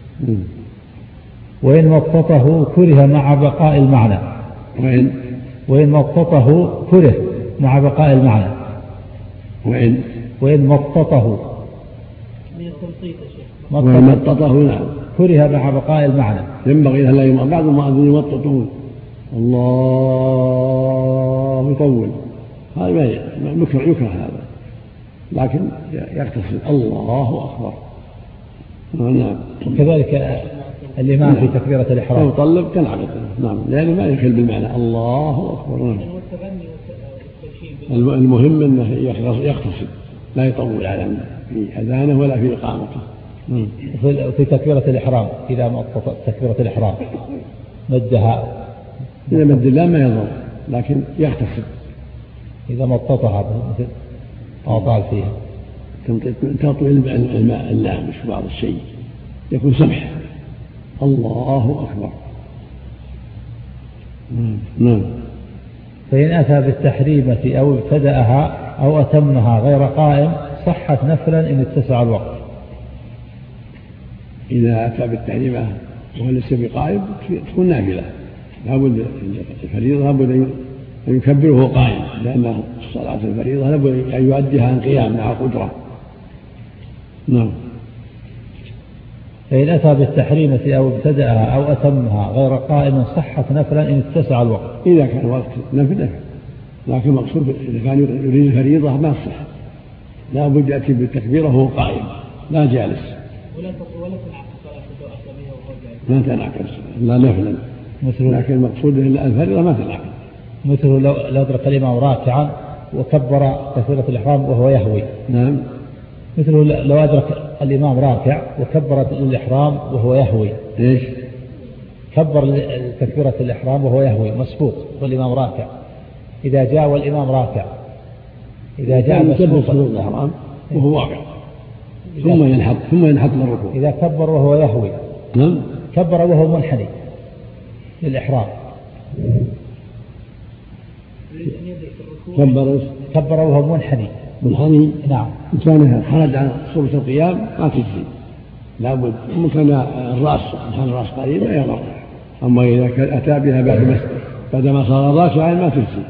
S4: وإن مططه كره مع بقاء المعنى. وإن مططه كره مع بقاء المعنى. وإن مططه
S3: وإن مططه نعم
S4: كره مع بقاء المعنى.
S3: ينبغي أن لا يمطط. بعض المؤذنين يمططون الله يطول، هذا يكره هذا، لكن يقتصر الله أكبر. نعم.
S4: وكذلك الإمام في تكبيرة الإحرام
S3: يطلب تنعقد. نعم لأنه ما يخل بالمعنى الله أكبر. نعم. المهم أنه يقتصر لا يطول على في أذانه ولا في إقامته.
S4: في تكبيرة الإحرام إذا مطط تكبيرة الإحرام مدها،
S3: إذا مد الله ما يضر، لكن يقتصر.
S4: إذا مططها أطال فيها
S3: تطويل الماء اللامس بعض الشيء يكون سمح. الله أكبر. نعم.
S4: فإن أتى بالتحريمة أو ابتدأها أو أتمها غير قائم صحت نفلا إن اتسع الوقت.
S3: إذا أتى بالتحريمة وهو ليس بقائم تكون نافلة، لابد الفريضة لابد أن يكبر وهو قائم، لأن الصلاة الفريضة لابد أن يؤديها عن قيام مع قدرة. نعم.
S4: فإن أتى بالتحريمة أو ابتدأها أو أتمها غير قائم صحت نفلا إن اتسع الوقت.
S3: إذا كان وقت نفل، لكن مقصود إذا كان يريد الفريضة ما صح، لا بد يأتي بالتكبير وهو قائم لا جالس.
S15: ولا تنعقد صلاة بها وهو جالس.
S3: ما تنعقد لا نفلا، لكن المقصود الفريضة ما تنعقد.
S4: مثل لو أدرك الإمام راكعا وكبر تكبيرة الإحرام وهو يهوي.
S3: نعم.
S4: مثل لو أدرك الإمام راكع وكبر الإحرام وهو يهوي.
S3: إيش؟
S4: كبر تكبيرة الإحرام وهو يهوي مسبوق والإمام راكع. إذا جاء والإمام راكع، إذا جاء
S3: مسبوق الإحرام وهو واقع ثم ينحط للركوع.
S4: إذا كبر وهو يهوي.
S3: نعم.
S4: كبر وهو منحني للإحرام. كبر وهو منحني. نعم.
S3: إن كان خرج عن صورة القيام ما تجزي، لابد إن كان الرأس قريب لا يضر. أما إذا أتى بها بعدما صار راكعا ما تجزي.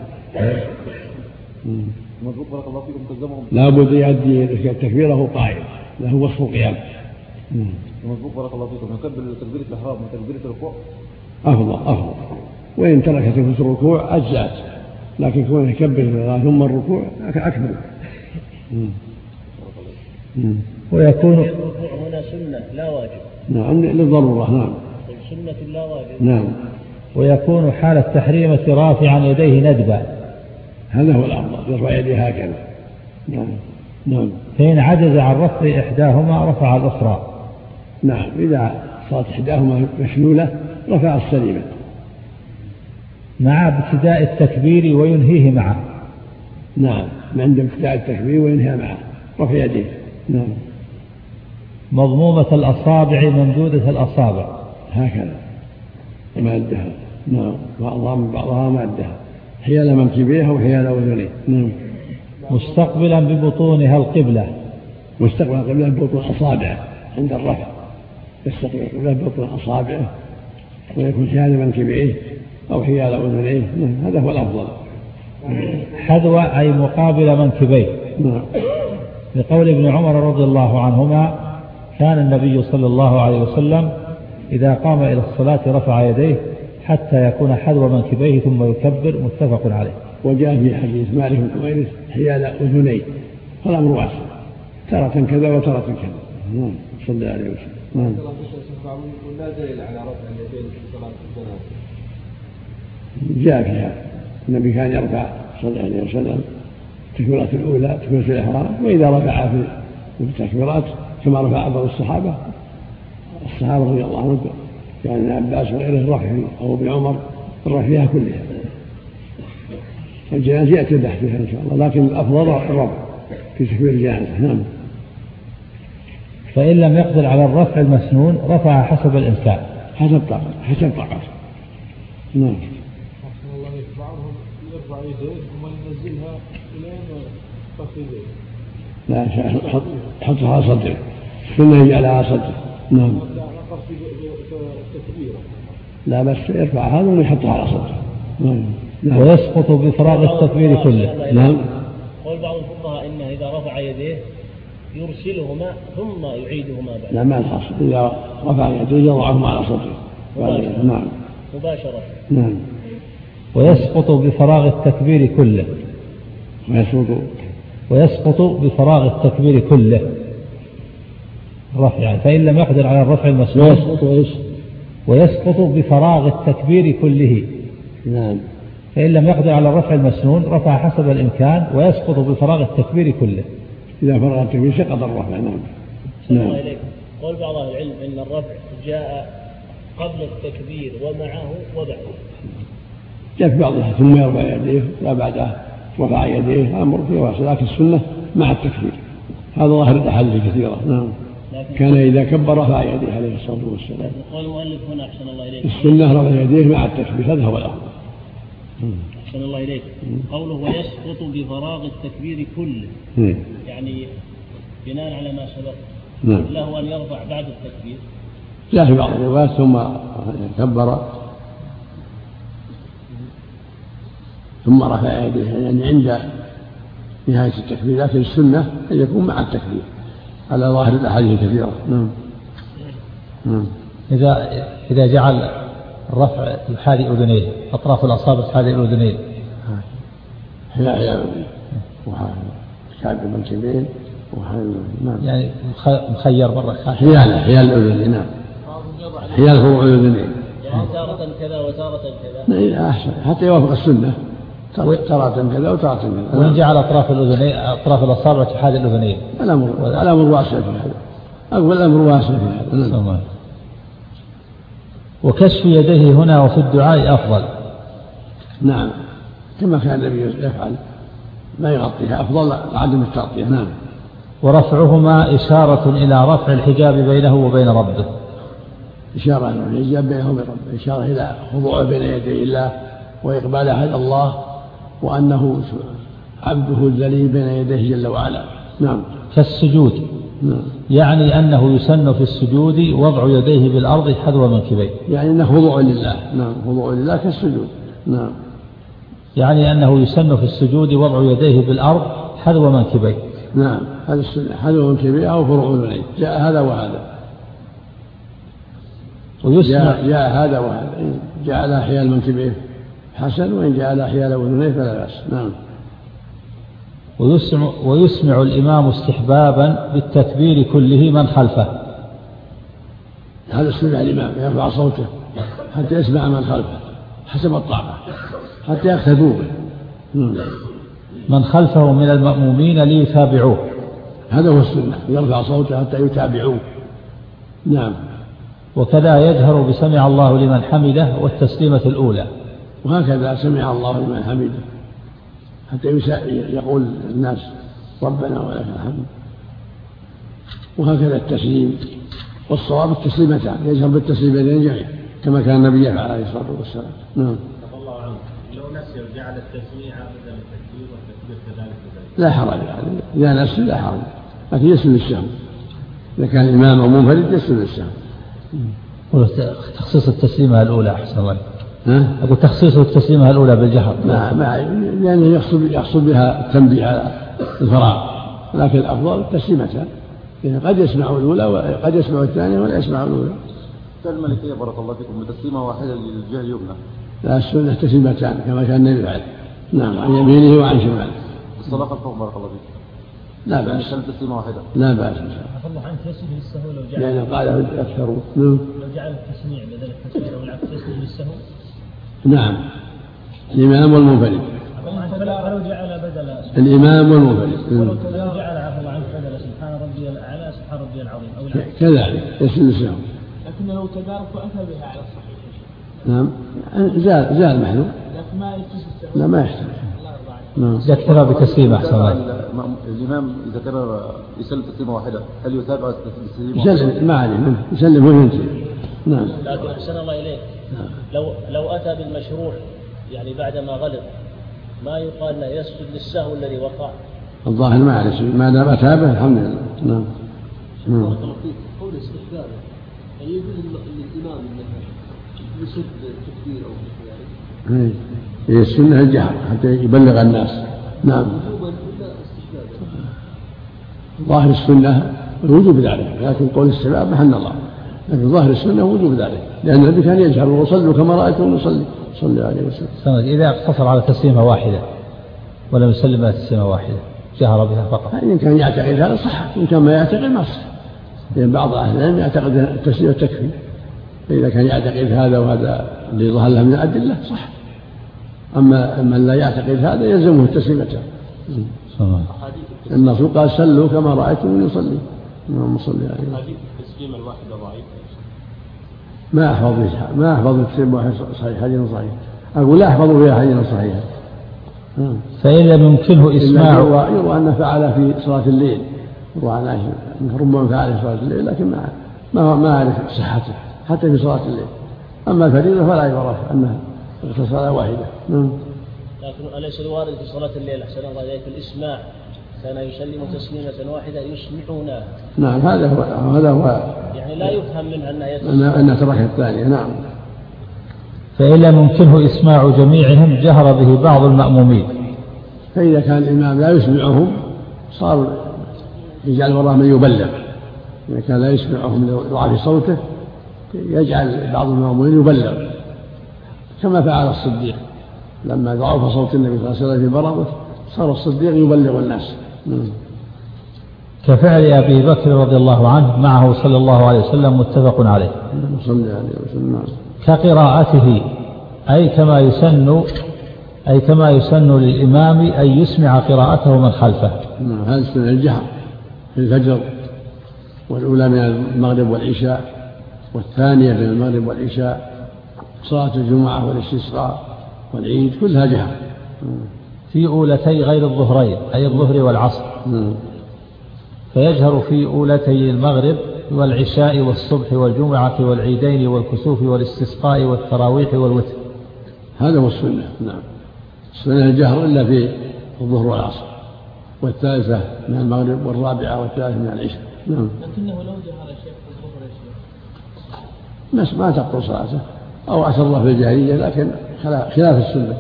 S3: لابد يؤدي تكبيره قائم له وصف القيام.
S9: مظبوط بارك الله فيكم. يكبر تكبيرة الإحرام وتكبيرة الركوع
S3: أفضل، وإن ترك تكبيرة الركوع أجزأت، لكن كونه يكبر ثم الركوع أكبر.
S4: ويكون
S2: هنا سنة لا واجب.
S3: نعم للضرورة. نعم.
S2: سنة لا واجب.
S3: نعم.
S4: ويكون حال التحريمة رافعا يديه ندبا.
S3: هذا هو الأفضل، يرفع يديه هكذا. نعم.
S4: فإن عجز عن رفع إحداهما رفع الأخرى.
S3: نعم. إذا صارت إحداهما مشلولة رفع السليمة
S4: مع ابتداء التكبير وينهيه معه.
S3: نعم. عند ابتداء التكبير وينهي معه رفع يديه. نعم.
S4: مضمومة الأصابع ممدودة الأصابع
S3: هكذا مادها. نعم. بعضها مادها حيال منكبيها وحيال أذنيه. نعم.
S4: مستقبلا ببطونها القبلة.
S3: مستقبلا القبلة ببطون أصابعه عند الرفع، يستقبل القبلة ببطون أصابعه ويكون حيال منكبيه أو حيال أذنيه. هذا هو الأفضل.
S4: حذو أي مقابل منكبيه.
S3: نعم.
S4: لقول ابن عمر رضي الله عنهما كان النبي صلى الله عليه وسلم إذا قام إلى الصلاة رفع يديه حتى يكون حذو منكبيه ثم يكبر، متفق عليه.
S3: وجاء في حديث مالك بن حويرث حيال أذنيه، فالأمر واسع، تارة كذا وتارة كذا. صلى الله عليه وسلم.
S9: لا دليل على رفع اليدين في صلاة الجنازة.
S3: جاء فيها النبي كان يرفع صلى الله عليه وسلم التكبيرات الأولى تكبيرة الإحرام، وإذا رفع في التكبيرات كما رفع بعض الصحابة رضي الله عنهم كان ابن عباس وغيره الرفع أو ابن عمر الرفع فيها كلها. الجنازة يأتي فيها إن شاء الله، لكن الأفضل الرفع في تكبير الجنازة. نعم.
S4: فإن لم يقدر على الرفع المسنون رفع حسب الإمكان،
S3: حسب طاقته. نعم.
S8: بعضهم يرفع يديه ثم ينزلها إلى فخذيه
S3: لا حطها على صدره، السنة يجعلها على صدره. نعم. لا بس يرفع هذا ويحطها على صدره. نعم.
S4: ويسقط بفراغ التكبير كله.
S3: نعم.
S2: قول بعض الفقهاء إنه إذا رفع يديه يرسلهما ثم يعيدهما بعد.
S3: لا ما الحصر، إذا رفع يديه يضعهما على صدره. نعم.
S2: مباشرة.
S3: نعم.
S4: ويسقط بفراغ التكبير كله. ويسقط بفراغ التكبير كله الرفع يعني، فإن لم يقدر على الرفع المسنون ويسقط بفراغ التكبير كله.
S3: نعم.
S4: فإن لم يقدر على الرفع المسنون رفع حسب الإمكان ويسقط بفراغ التكبير كله.
S3: إذا فرغ التكبير سقط الرفع. نعم.
S2: قول بعض أهل العلم إن الرفع جاء قبل التكبير ومعه وبعده.
S3: جاء في بعضها ثم يرفع يديه لا بعده رفع يديه، أمر فيه واسع، لكن السنة مع التكبير. هذا ظاهر الأحاديث كثيرة. نعم. كان إذا كبر رفع يديه عليه الصلاة والسلام.
S2: قال المؤلف هنا أحسن الله إليك
S3: السنة رفع يديه مع التكبير، هذا هو الأفضل.
S2: أحسن الله إليك. قوله ويسقط بفراغ التكبير كله يعني بناء على ما سبق.
S3: نعم.
S2: له أن يرفع بعد التكبير.
S3: جاء في بعض الروايات ثم رفع يديه يعني عند نهاية التكبير، لكن السنة أن يكون مع التكبير على ظاهر الأحاديث كثيرة. نعم.
S4: إذا جعل الرفع حال أذنيه، أطراف الأصابع حال الأذنين،
S3: حيال وكعب المنكبين
S4: نعم. يعني مخير مرة
S3: حيال الأذنين. نعم. حيال فروع الأذنين.
S2: يعني تارة كذا وتارة كذا.
S3: أحسن حتى يوافق السنة، تارة كذا وتارة كذا.
S4: وإن جعل أطراف الأذنين أطراف الأصابع حال الأذنين.
S3: الأمر واسع في هذا. أقول الأمر واسع في هذا.
S4: وكشف يديه هنا وفي الدعاء أفضل.
S3: نعم. كما كان النبي يفعل ما يغطيها، أفضل عدم التغطية. نعم.
S4: ورفعهما إشارة إلى رفع الحجاب بينه وبين ربه.
S3: إشارة إلى الحجاب بينه وبين ربه، إشارة إلى خضوعه بين يدي الله وإقباله على الله، وأنه عبده الذليل بين يديه جل وعلا. نعم.
S4: كالسجود.
S3: نعم.
S4: يعني أنه يسن في السجود وضع يديه بالأرض حذو منكبيه.
S3: يعني أنه خضوع لله. نعم. خضوع لله كالسجود. نعم.
S4: يعني أنه يسن في السجود وضع يديه بالأرض حذو منكبيه.
S3: نعم. هذا السنة حذو منكبيه أو فروع أذنيه. جاء هذا وهذا. جاء هذا وهذا. جاء على حيال منكبيه حسن، وإن جاء على حيال أذنيه فلا بأس. نعم.
S4: ويسمع الإمام استحبابا بالتكبير كله من خلفه.
S3: هذا السنة الإمام يرفع صوته حتى يسمع من خلفه حسب الطاقة حتى يقتدوا به.
S4: من خلفه من المأمومين ليتابعوه.
S3: هذا هو السنة، يرفع صوته حتى يتابعوه. نعم.
S4: وكذا يجهر بسمع الله لمن حمده والتسليمة الأولى.
S3: وهكذا سمع الله لمن حمده حتى يقول الناس ربنا ولك الحمد. وهكذا التسليم، والصواب التسليمتان، يجهر بالتسليمتين جميعا كما كان النبي يفعل عليه الصلاة والسلام. نعم.
S5: الله عنه لو نسي وجعل التسميع بدل التكبير والتكبير كذلك
S3: لا حرج عليه، إذا نسي لا حرج، لكن يسلم السهو. إذا كان الإمام أو منفرد يسلم السهو.
S4: تخصيص التسليمة الأولى أحسن الله. أقول تخصيص التسليمة الأولى بالجهر.
S3: يعني يحصل بها التنبيه على الفراغ، لكن الأفضل التسليمتان، يعني قد يسمع الأولى وقد يسمع الثانية ولا يسمع الأولى.
S9: الملكية بارك الله فيكم بتسليمة واحدة للجهة اليمنى.
S3: لا، السنة تسليمتان كما كان النبي يفعل. نعم. عن يمينه وعن شماله.
S9: الصلاة خلفه بارك الله فيكم.
S3: لا بأس.
S9: تسليمة واحدة.
S3: لا بأس.
S15: الله عنك يسجد للسهو لو جعل.
S3: يعني قال أكثر.
S15: لو جعل التسميع بدل التسميع أو العكس يسجد للسهو.
S3: نعم. الإمام والمنفرد.
S15: فلو جعل بدل
S3: الإمام والمنفرد.
S15: ولو جعل عفوا عنك بدل سبحان ربي الأعلى سبحان ربي العظيم أو العكس.
S3: كذلك يسجد للسهو.
S15: لكن لو تدارك وأتى بها على الصحيح.
S3: نعم. زال محلو.
S15: لكن ما يحتاج السهو.
S3: لا ما يحتاج.
S4: يكتفى بتسليمة أحسن الله.
S9: الإمام إذا كان يسلم تسليمة واحدة هل يتابع التسليمة؟
S3: يسلم ما عليه منه، يسلم وينتهي. نعم.
S2: لكن أحسن الله إليك. لو أتى بالمشروع يعني بعدما غلط ما يقال له يسجد للسهو الذي وقع.
S3: الظاهر ما عليه ما دام أتابه الحمد لله. نعم.
S17: قول استحبابه يعني يجوز للإمام أنه يسد التكبير أو مثل ذلك.
S3: هي السنة الجهر حتى يبلغ الناس. نعم. ظاهر السنة وجوب ذلك، لكن قول السباب محل الله، لكن ظاهر السنة وجوب ذلك، لأن النبي كان يجهر وصلوا كما رأيتم نصلي صلى عليه وسلم.
S4: إذا اقتصر على تسليمة واحدة ولم يسلم على تسليمة واحدة جهر بها فقط.
S3: إن كان يعتقد هذا صح، إن كان ما يعتقد ما صح، لأن بعض أهل العلم يعتقد التسليمة تكفي، فإذا كان يعتقد هذا وهذا اللي ظهر له من الأدلة صح، أما من لا يعتقد هذا يلزمه التسليمة. النص قال سلوا كما رأيتم يصلي. اللهم صل عليه.
S10: هذه التسليمة الواحدة ضعيفة.
S3: ما أحفظ التسليم واحد صحيح، حديث صحيح. أقول لا أحفظ فيها حديث صحيح.
S4: فإن لم يمكنه إسماع
S3: يروى أن فعل في صلاة الليل، يروى عن عائشة ربما فعل في صلاة الليل، لكن ما أعرف صحته حتى في صلاة الليل. أما الفريضة فلا يعرف أنها صلاة واحدة.
S2: لكن أليس الوارد في صلاة الليل أحسن الله إليك الإسماع كان يسلم تسليمة واحدة يسمعونها؟
S3: نعم هذا هو
S2: يعني لا يفهم منها
S3: أنها تركها الثانية. نعم.
S4: فإن لم يمكنه إسماع جميعهم جهر به بعض المأمومين.
S3: فإذا كان الإمام لا يسمعهم صار يجعل وراه من يبلغ. إذا كان لا يسمعهم لضعف صوته يجعل بعض المأمومين يبلغ، كما فعل الصديق لما ضعف صوت النبي صلى الله عليه وسلم في مرضه صار الصديق يبلغ الناس.
S4: كفعل أبي بكر رضي الله عنه معه صلى الله عليه وسلم متفق عليه. كقراءته أي كما يسن للإمام أن يسمع قراءته من خلفه.
S3: هذا السنة الجهر في الفجر، والأولى من المغرب والعشاء، والثانية من المغرب والعشاء، صلاة الجمعة والاستسقاء والعيد كلها جهر.
S4: في أولتي غير الظهرين أي الظهر والعصر. فيجهر في أولتي المغرب والعشاء والصبح والجمعة والعيدين والكسوف والاستسقاء والتراويح والوتر.
S3: هذا هو السنة. نعم. السنة الجهر إلا في الظهر والعصر، والثالثة من المغرب، والرابعة والثالثة من العشاء. نعم.
S15: لكنه لو جهر الشيخ في الظهر
S3: ما تبطل صلاته، أو أسر في الجاهلية، لكن خلاف السنة.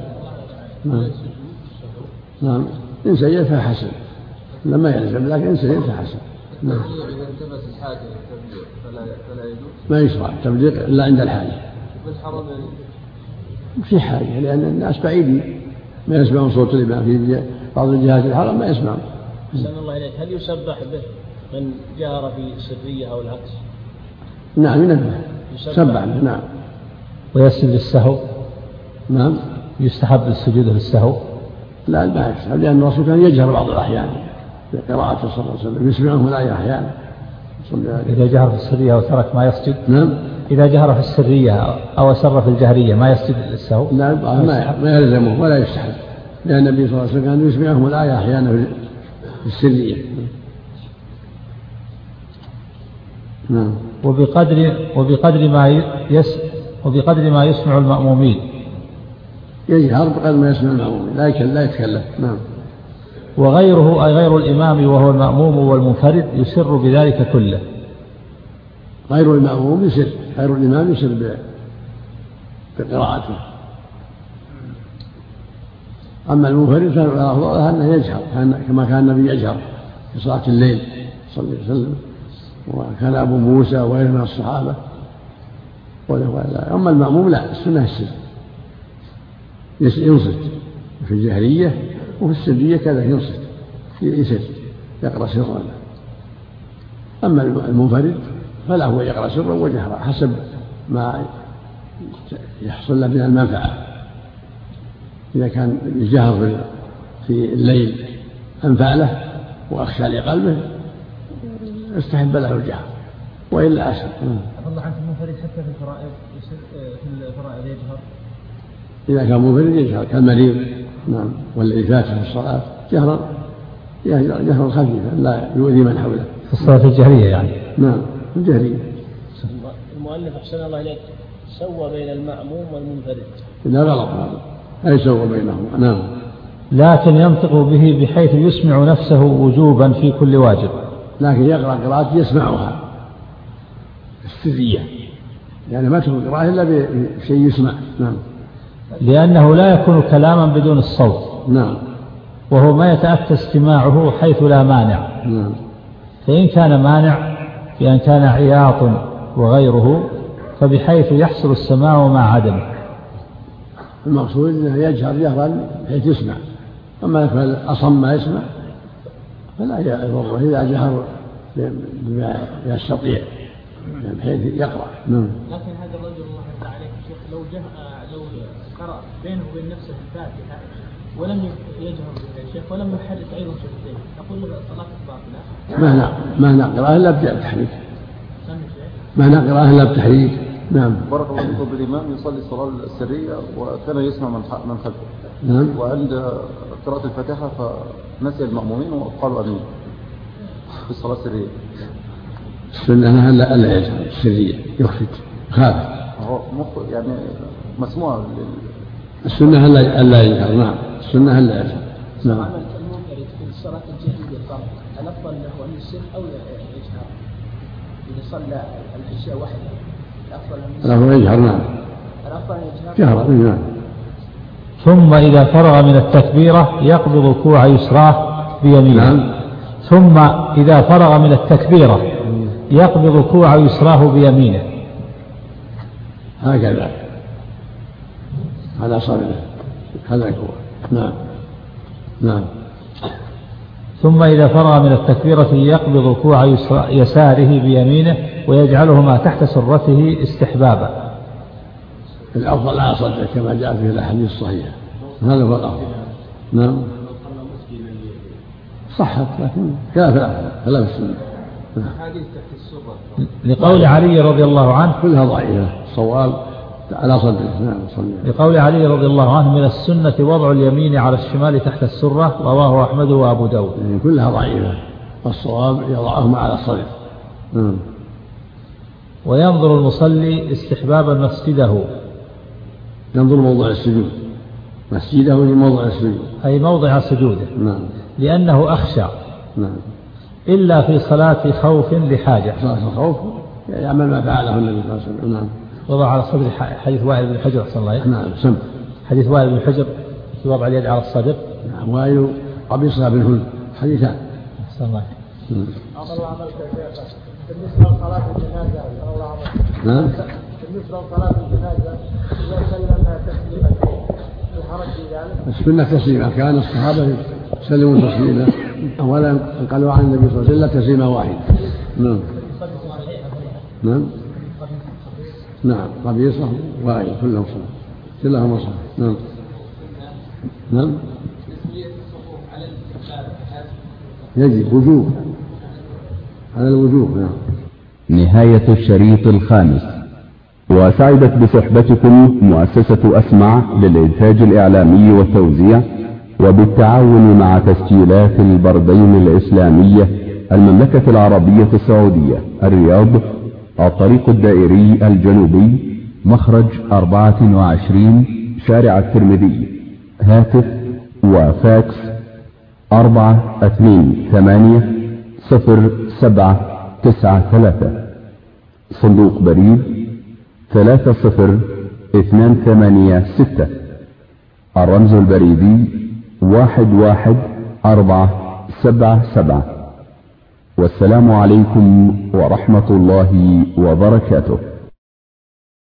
S3: نعم. إن سيد فحسن، لما يلزم، لكن إن سيد فحسن. نعم.
S17: إذا التمس الحاجة للتبليغ فلا يجوز.
S3: ما يشرع التبليغ إلا عند الحاجة.
S17: بالحرم
S3: في حاجة، لأن الناس بعيدين ما يسمعون صوت الإمام في بعض الجهات الحرم ما يسمعون.
S2: أحسن الله إليك. هل يسبح به من جهر في سرية أو العكس؟
S3: نعم ينبه يسبح به. نعم.
S4: ويسجد للسهو.
S3: نعم.
S4: يستحب السجود للسهو.
S3: لا ما يستحب، لأن الرسول كان يجهر بعض الأحيان بقراءة صلى الله عليه وسلم، يسمعهم الآية أحيانا.
S4: إذا جهر في السرية وترك ما يسجد.
S3: نعم.
S4: إذا جهر في السرية أو أسر في الجهرية ما يسجد للسهو.
S3: لا ما يلزمه ولا يستحب، لأن النبي صلى الله عليه وسلم كان يسمعهم الآية أحيانا في السرية. نعم.
S4: وبقدر ما يسمع المأمومين
S3: يجهر بقدر ما يسمع المأمومين، لا يتكلم. نعم.
S4: وغيره أي غير الإمام وهو المأموم والمنفرد يسر بذلك كله.
S3: غير المأموم يسر، غير الإمام يسر بقراءته. أما المنفرد فالأفضل أنه يجهر كما كان النبي يجهر في صلاة الليل صلى الله عليه وسلم، وكان أبو موسى وغيره من الصحابة. أما المأموم لا، السنة السر، ينصت في الجهرية وفي السرية كذا، ينصت يسر يقرأ سرا. أما المنفرد فلا، هو يقرأ سرا وجهرا حسب ما يحصل له من المنفعة. إذا كان الجهر في الليل أنفع له وأخشى لقلبه استحب له الجهر، وإلا أسهل.
S15: الله عنك المنفرد حتى في الفرائض يجهر.
S3: إذا كان منفرد يجهر كالمريض. نعم. والذي فات في الصلاة جهرا خفيفا لا يؤذي من حوله.
S4: في الصلاة الجهرية يعني.
S3: نعم الجهرية.
S2: المؤلف أحسن الله إليك سوى بين المأموم والمنفرد.
S3: لا غلط هذا، لا يسوى بينهما. نعم.
S4: لكن ينطق به بحيث يسمع نفسه وجوبا في كل واجب،
S3: لكن يقرأ قراءة يسمعها السرية، يعني ما تكون قراءة إلا بشيء يسمع. نعم.
S4: لأنه لا يكون كلاما بدون الصوت.
S3: نعم.
S4: وهو ما يتأتى استماعه حيث لا مانع.
S3: نعم.
S4: فإن كان مانع بأن كان عياط وغيره فبحيث يحصل السماع مع عدمه.
S3: المقصود أنه يجهر جهرا بحيث يسمع، أما يكون أصم ما يسمع فلا يضره إذا جهر بما يستطيع بحيث يقرأ. نعم.
S15: لكن هذا الرجل الله يرضى عليه شيخ لو قرأ بينه وبين نفسه الفاتحة ولم يجهر بالشيخ ولم يحرك أيضا شفتيه، نقول له الصلاة باطلة.
S3: ما نقرأ إلا بتحريك. ما نقرأ إلا بتحريك. نعم.
S9: بارك الله فيكم. بالإمام يصلي الصلاة السرية وكان يسمع من خلفه.
S3: نعم.
S9: وعند قراءة الفاتحة فنسي المأمومين وقالوا أمين في الصلاة السرية.
S3: السنة ألا يجهر السرية، يخفت خافت.
S9: يعني مسموع.
S3: السنة ألا يجهر. نعم. السنة ألا يجهر. نعم.
S15: المنفرد في الصلاة الجهرية الفرض الأفضل له أن يسر أو يجهر؟ إذا صلى العشاء وحده
S3: له يجهر. نعم.
S15: الأفضل يجهر.
S3: جهر. نعم.
S4: ثم إذا فرغ من التكبيرة يقبض كوع يسراه بيمينه.
S3: نعم.
S4: ثم إذا فرغ من التكبيرة يقبض كوع يسراه بيمينه
S3: هكذا على صدره. هذا هو. نعم. نعم.
S4: ثم إذا فرغ من التكبيرة يقبض كوع يساره بيمينه ويجعلهما تحت سرته استحبابا.
S3: الأفضل على صدره كما جاء في الأحاديث الصحيحة، هذا هو الأفضل. نعم. صحت لكن كلا في الأفضل فلا في السنة.
S4: لقول علي رضي الله عنه
S3: كلها ضعيفة، الصواب على صدره. نعم.
S4: لقول علي رضي الله عنه من السنة وضع اليمين على الشمال تحت السرة، رواه أحمد وأبو داود.
S3: كلها ضعيفة، الصواب يضعهما على الصدر.
S4: وينظر المصلي استحبابا مسجده،
S3: ينظر موضع السجود، مسجده موضع السجود
S4: أي موضع سجوده.
S3: نعم.
S4: لأنه أخشى.
S3: نعم.
S4: إلا في صلاة خوف لحاجة.
S3: صلاة الخوف يعمل ما فعله النبي صلى الله عليه وسلم. نعم.
S4: وضع على صدر حديث وائل بن حجر أحسن الله.
S3: نعم. سم
S4: حديث وائل بن حجر في وضع اليد على الصدر.
S3: نعم. وائل قبيصة بن هند حديثان.
S4: أحسن الله.
S13: الله عملك يا شيخ بالنسبة لصلاة الجنازة. الله عملك.
S3: نعم.
S13: بالنسبة لصلاة الجنازة إذا سلمنا تسليمتين الحرج في ذلك؟
S3: السنة تسليمة، كان الصحابة سلموا تسليمة ولا قالوا عن النبي صلى الله عليه وسلم تسليمة واحدة. نعم. نعم. نعم. قبيصة وائل كلهم صلاة، كلهم صلاة. نعم. نعم. يجب وجوب على الوجوب. نعم.
S1: نهاية الشريط الخامس. وسعدت بصحبتكم مؤسسة أسمع للإنتاج الإعلامي والتوزيع وبالتعاون مع تسجيلات البردين الإسلامية المملكة العربية السعودية الرياض، الطريق الدائري الجنوبي، مخرج 24 شارع الترمذي. هاتف وفاكس 428-0793. صندوق بريد 30286. الرمز البريدي 11477. والسلام عليكم ورحمة الله وبركاته.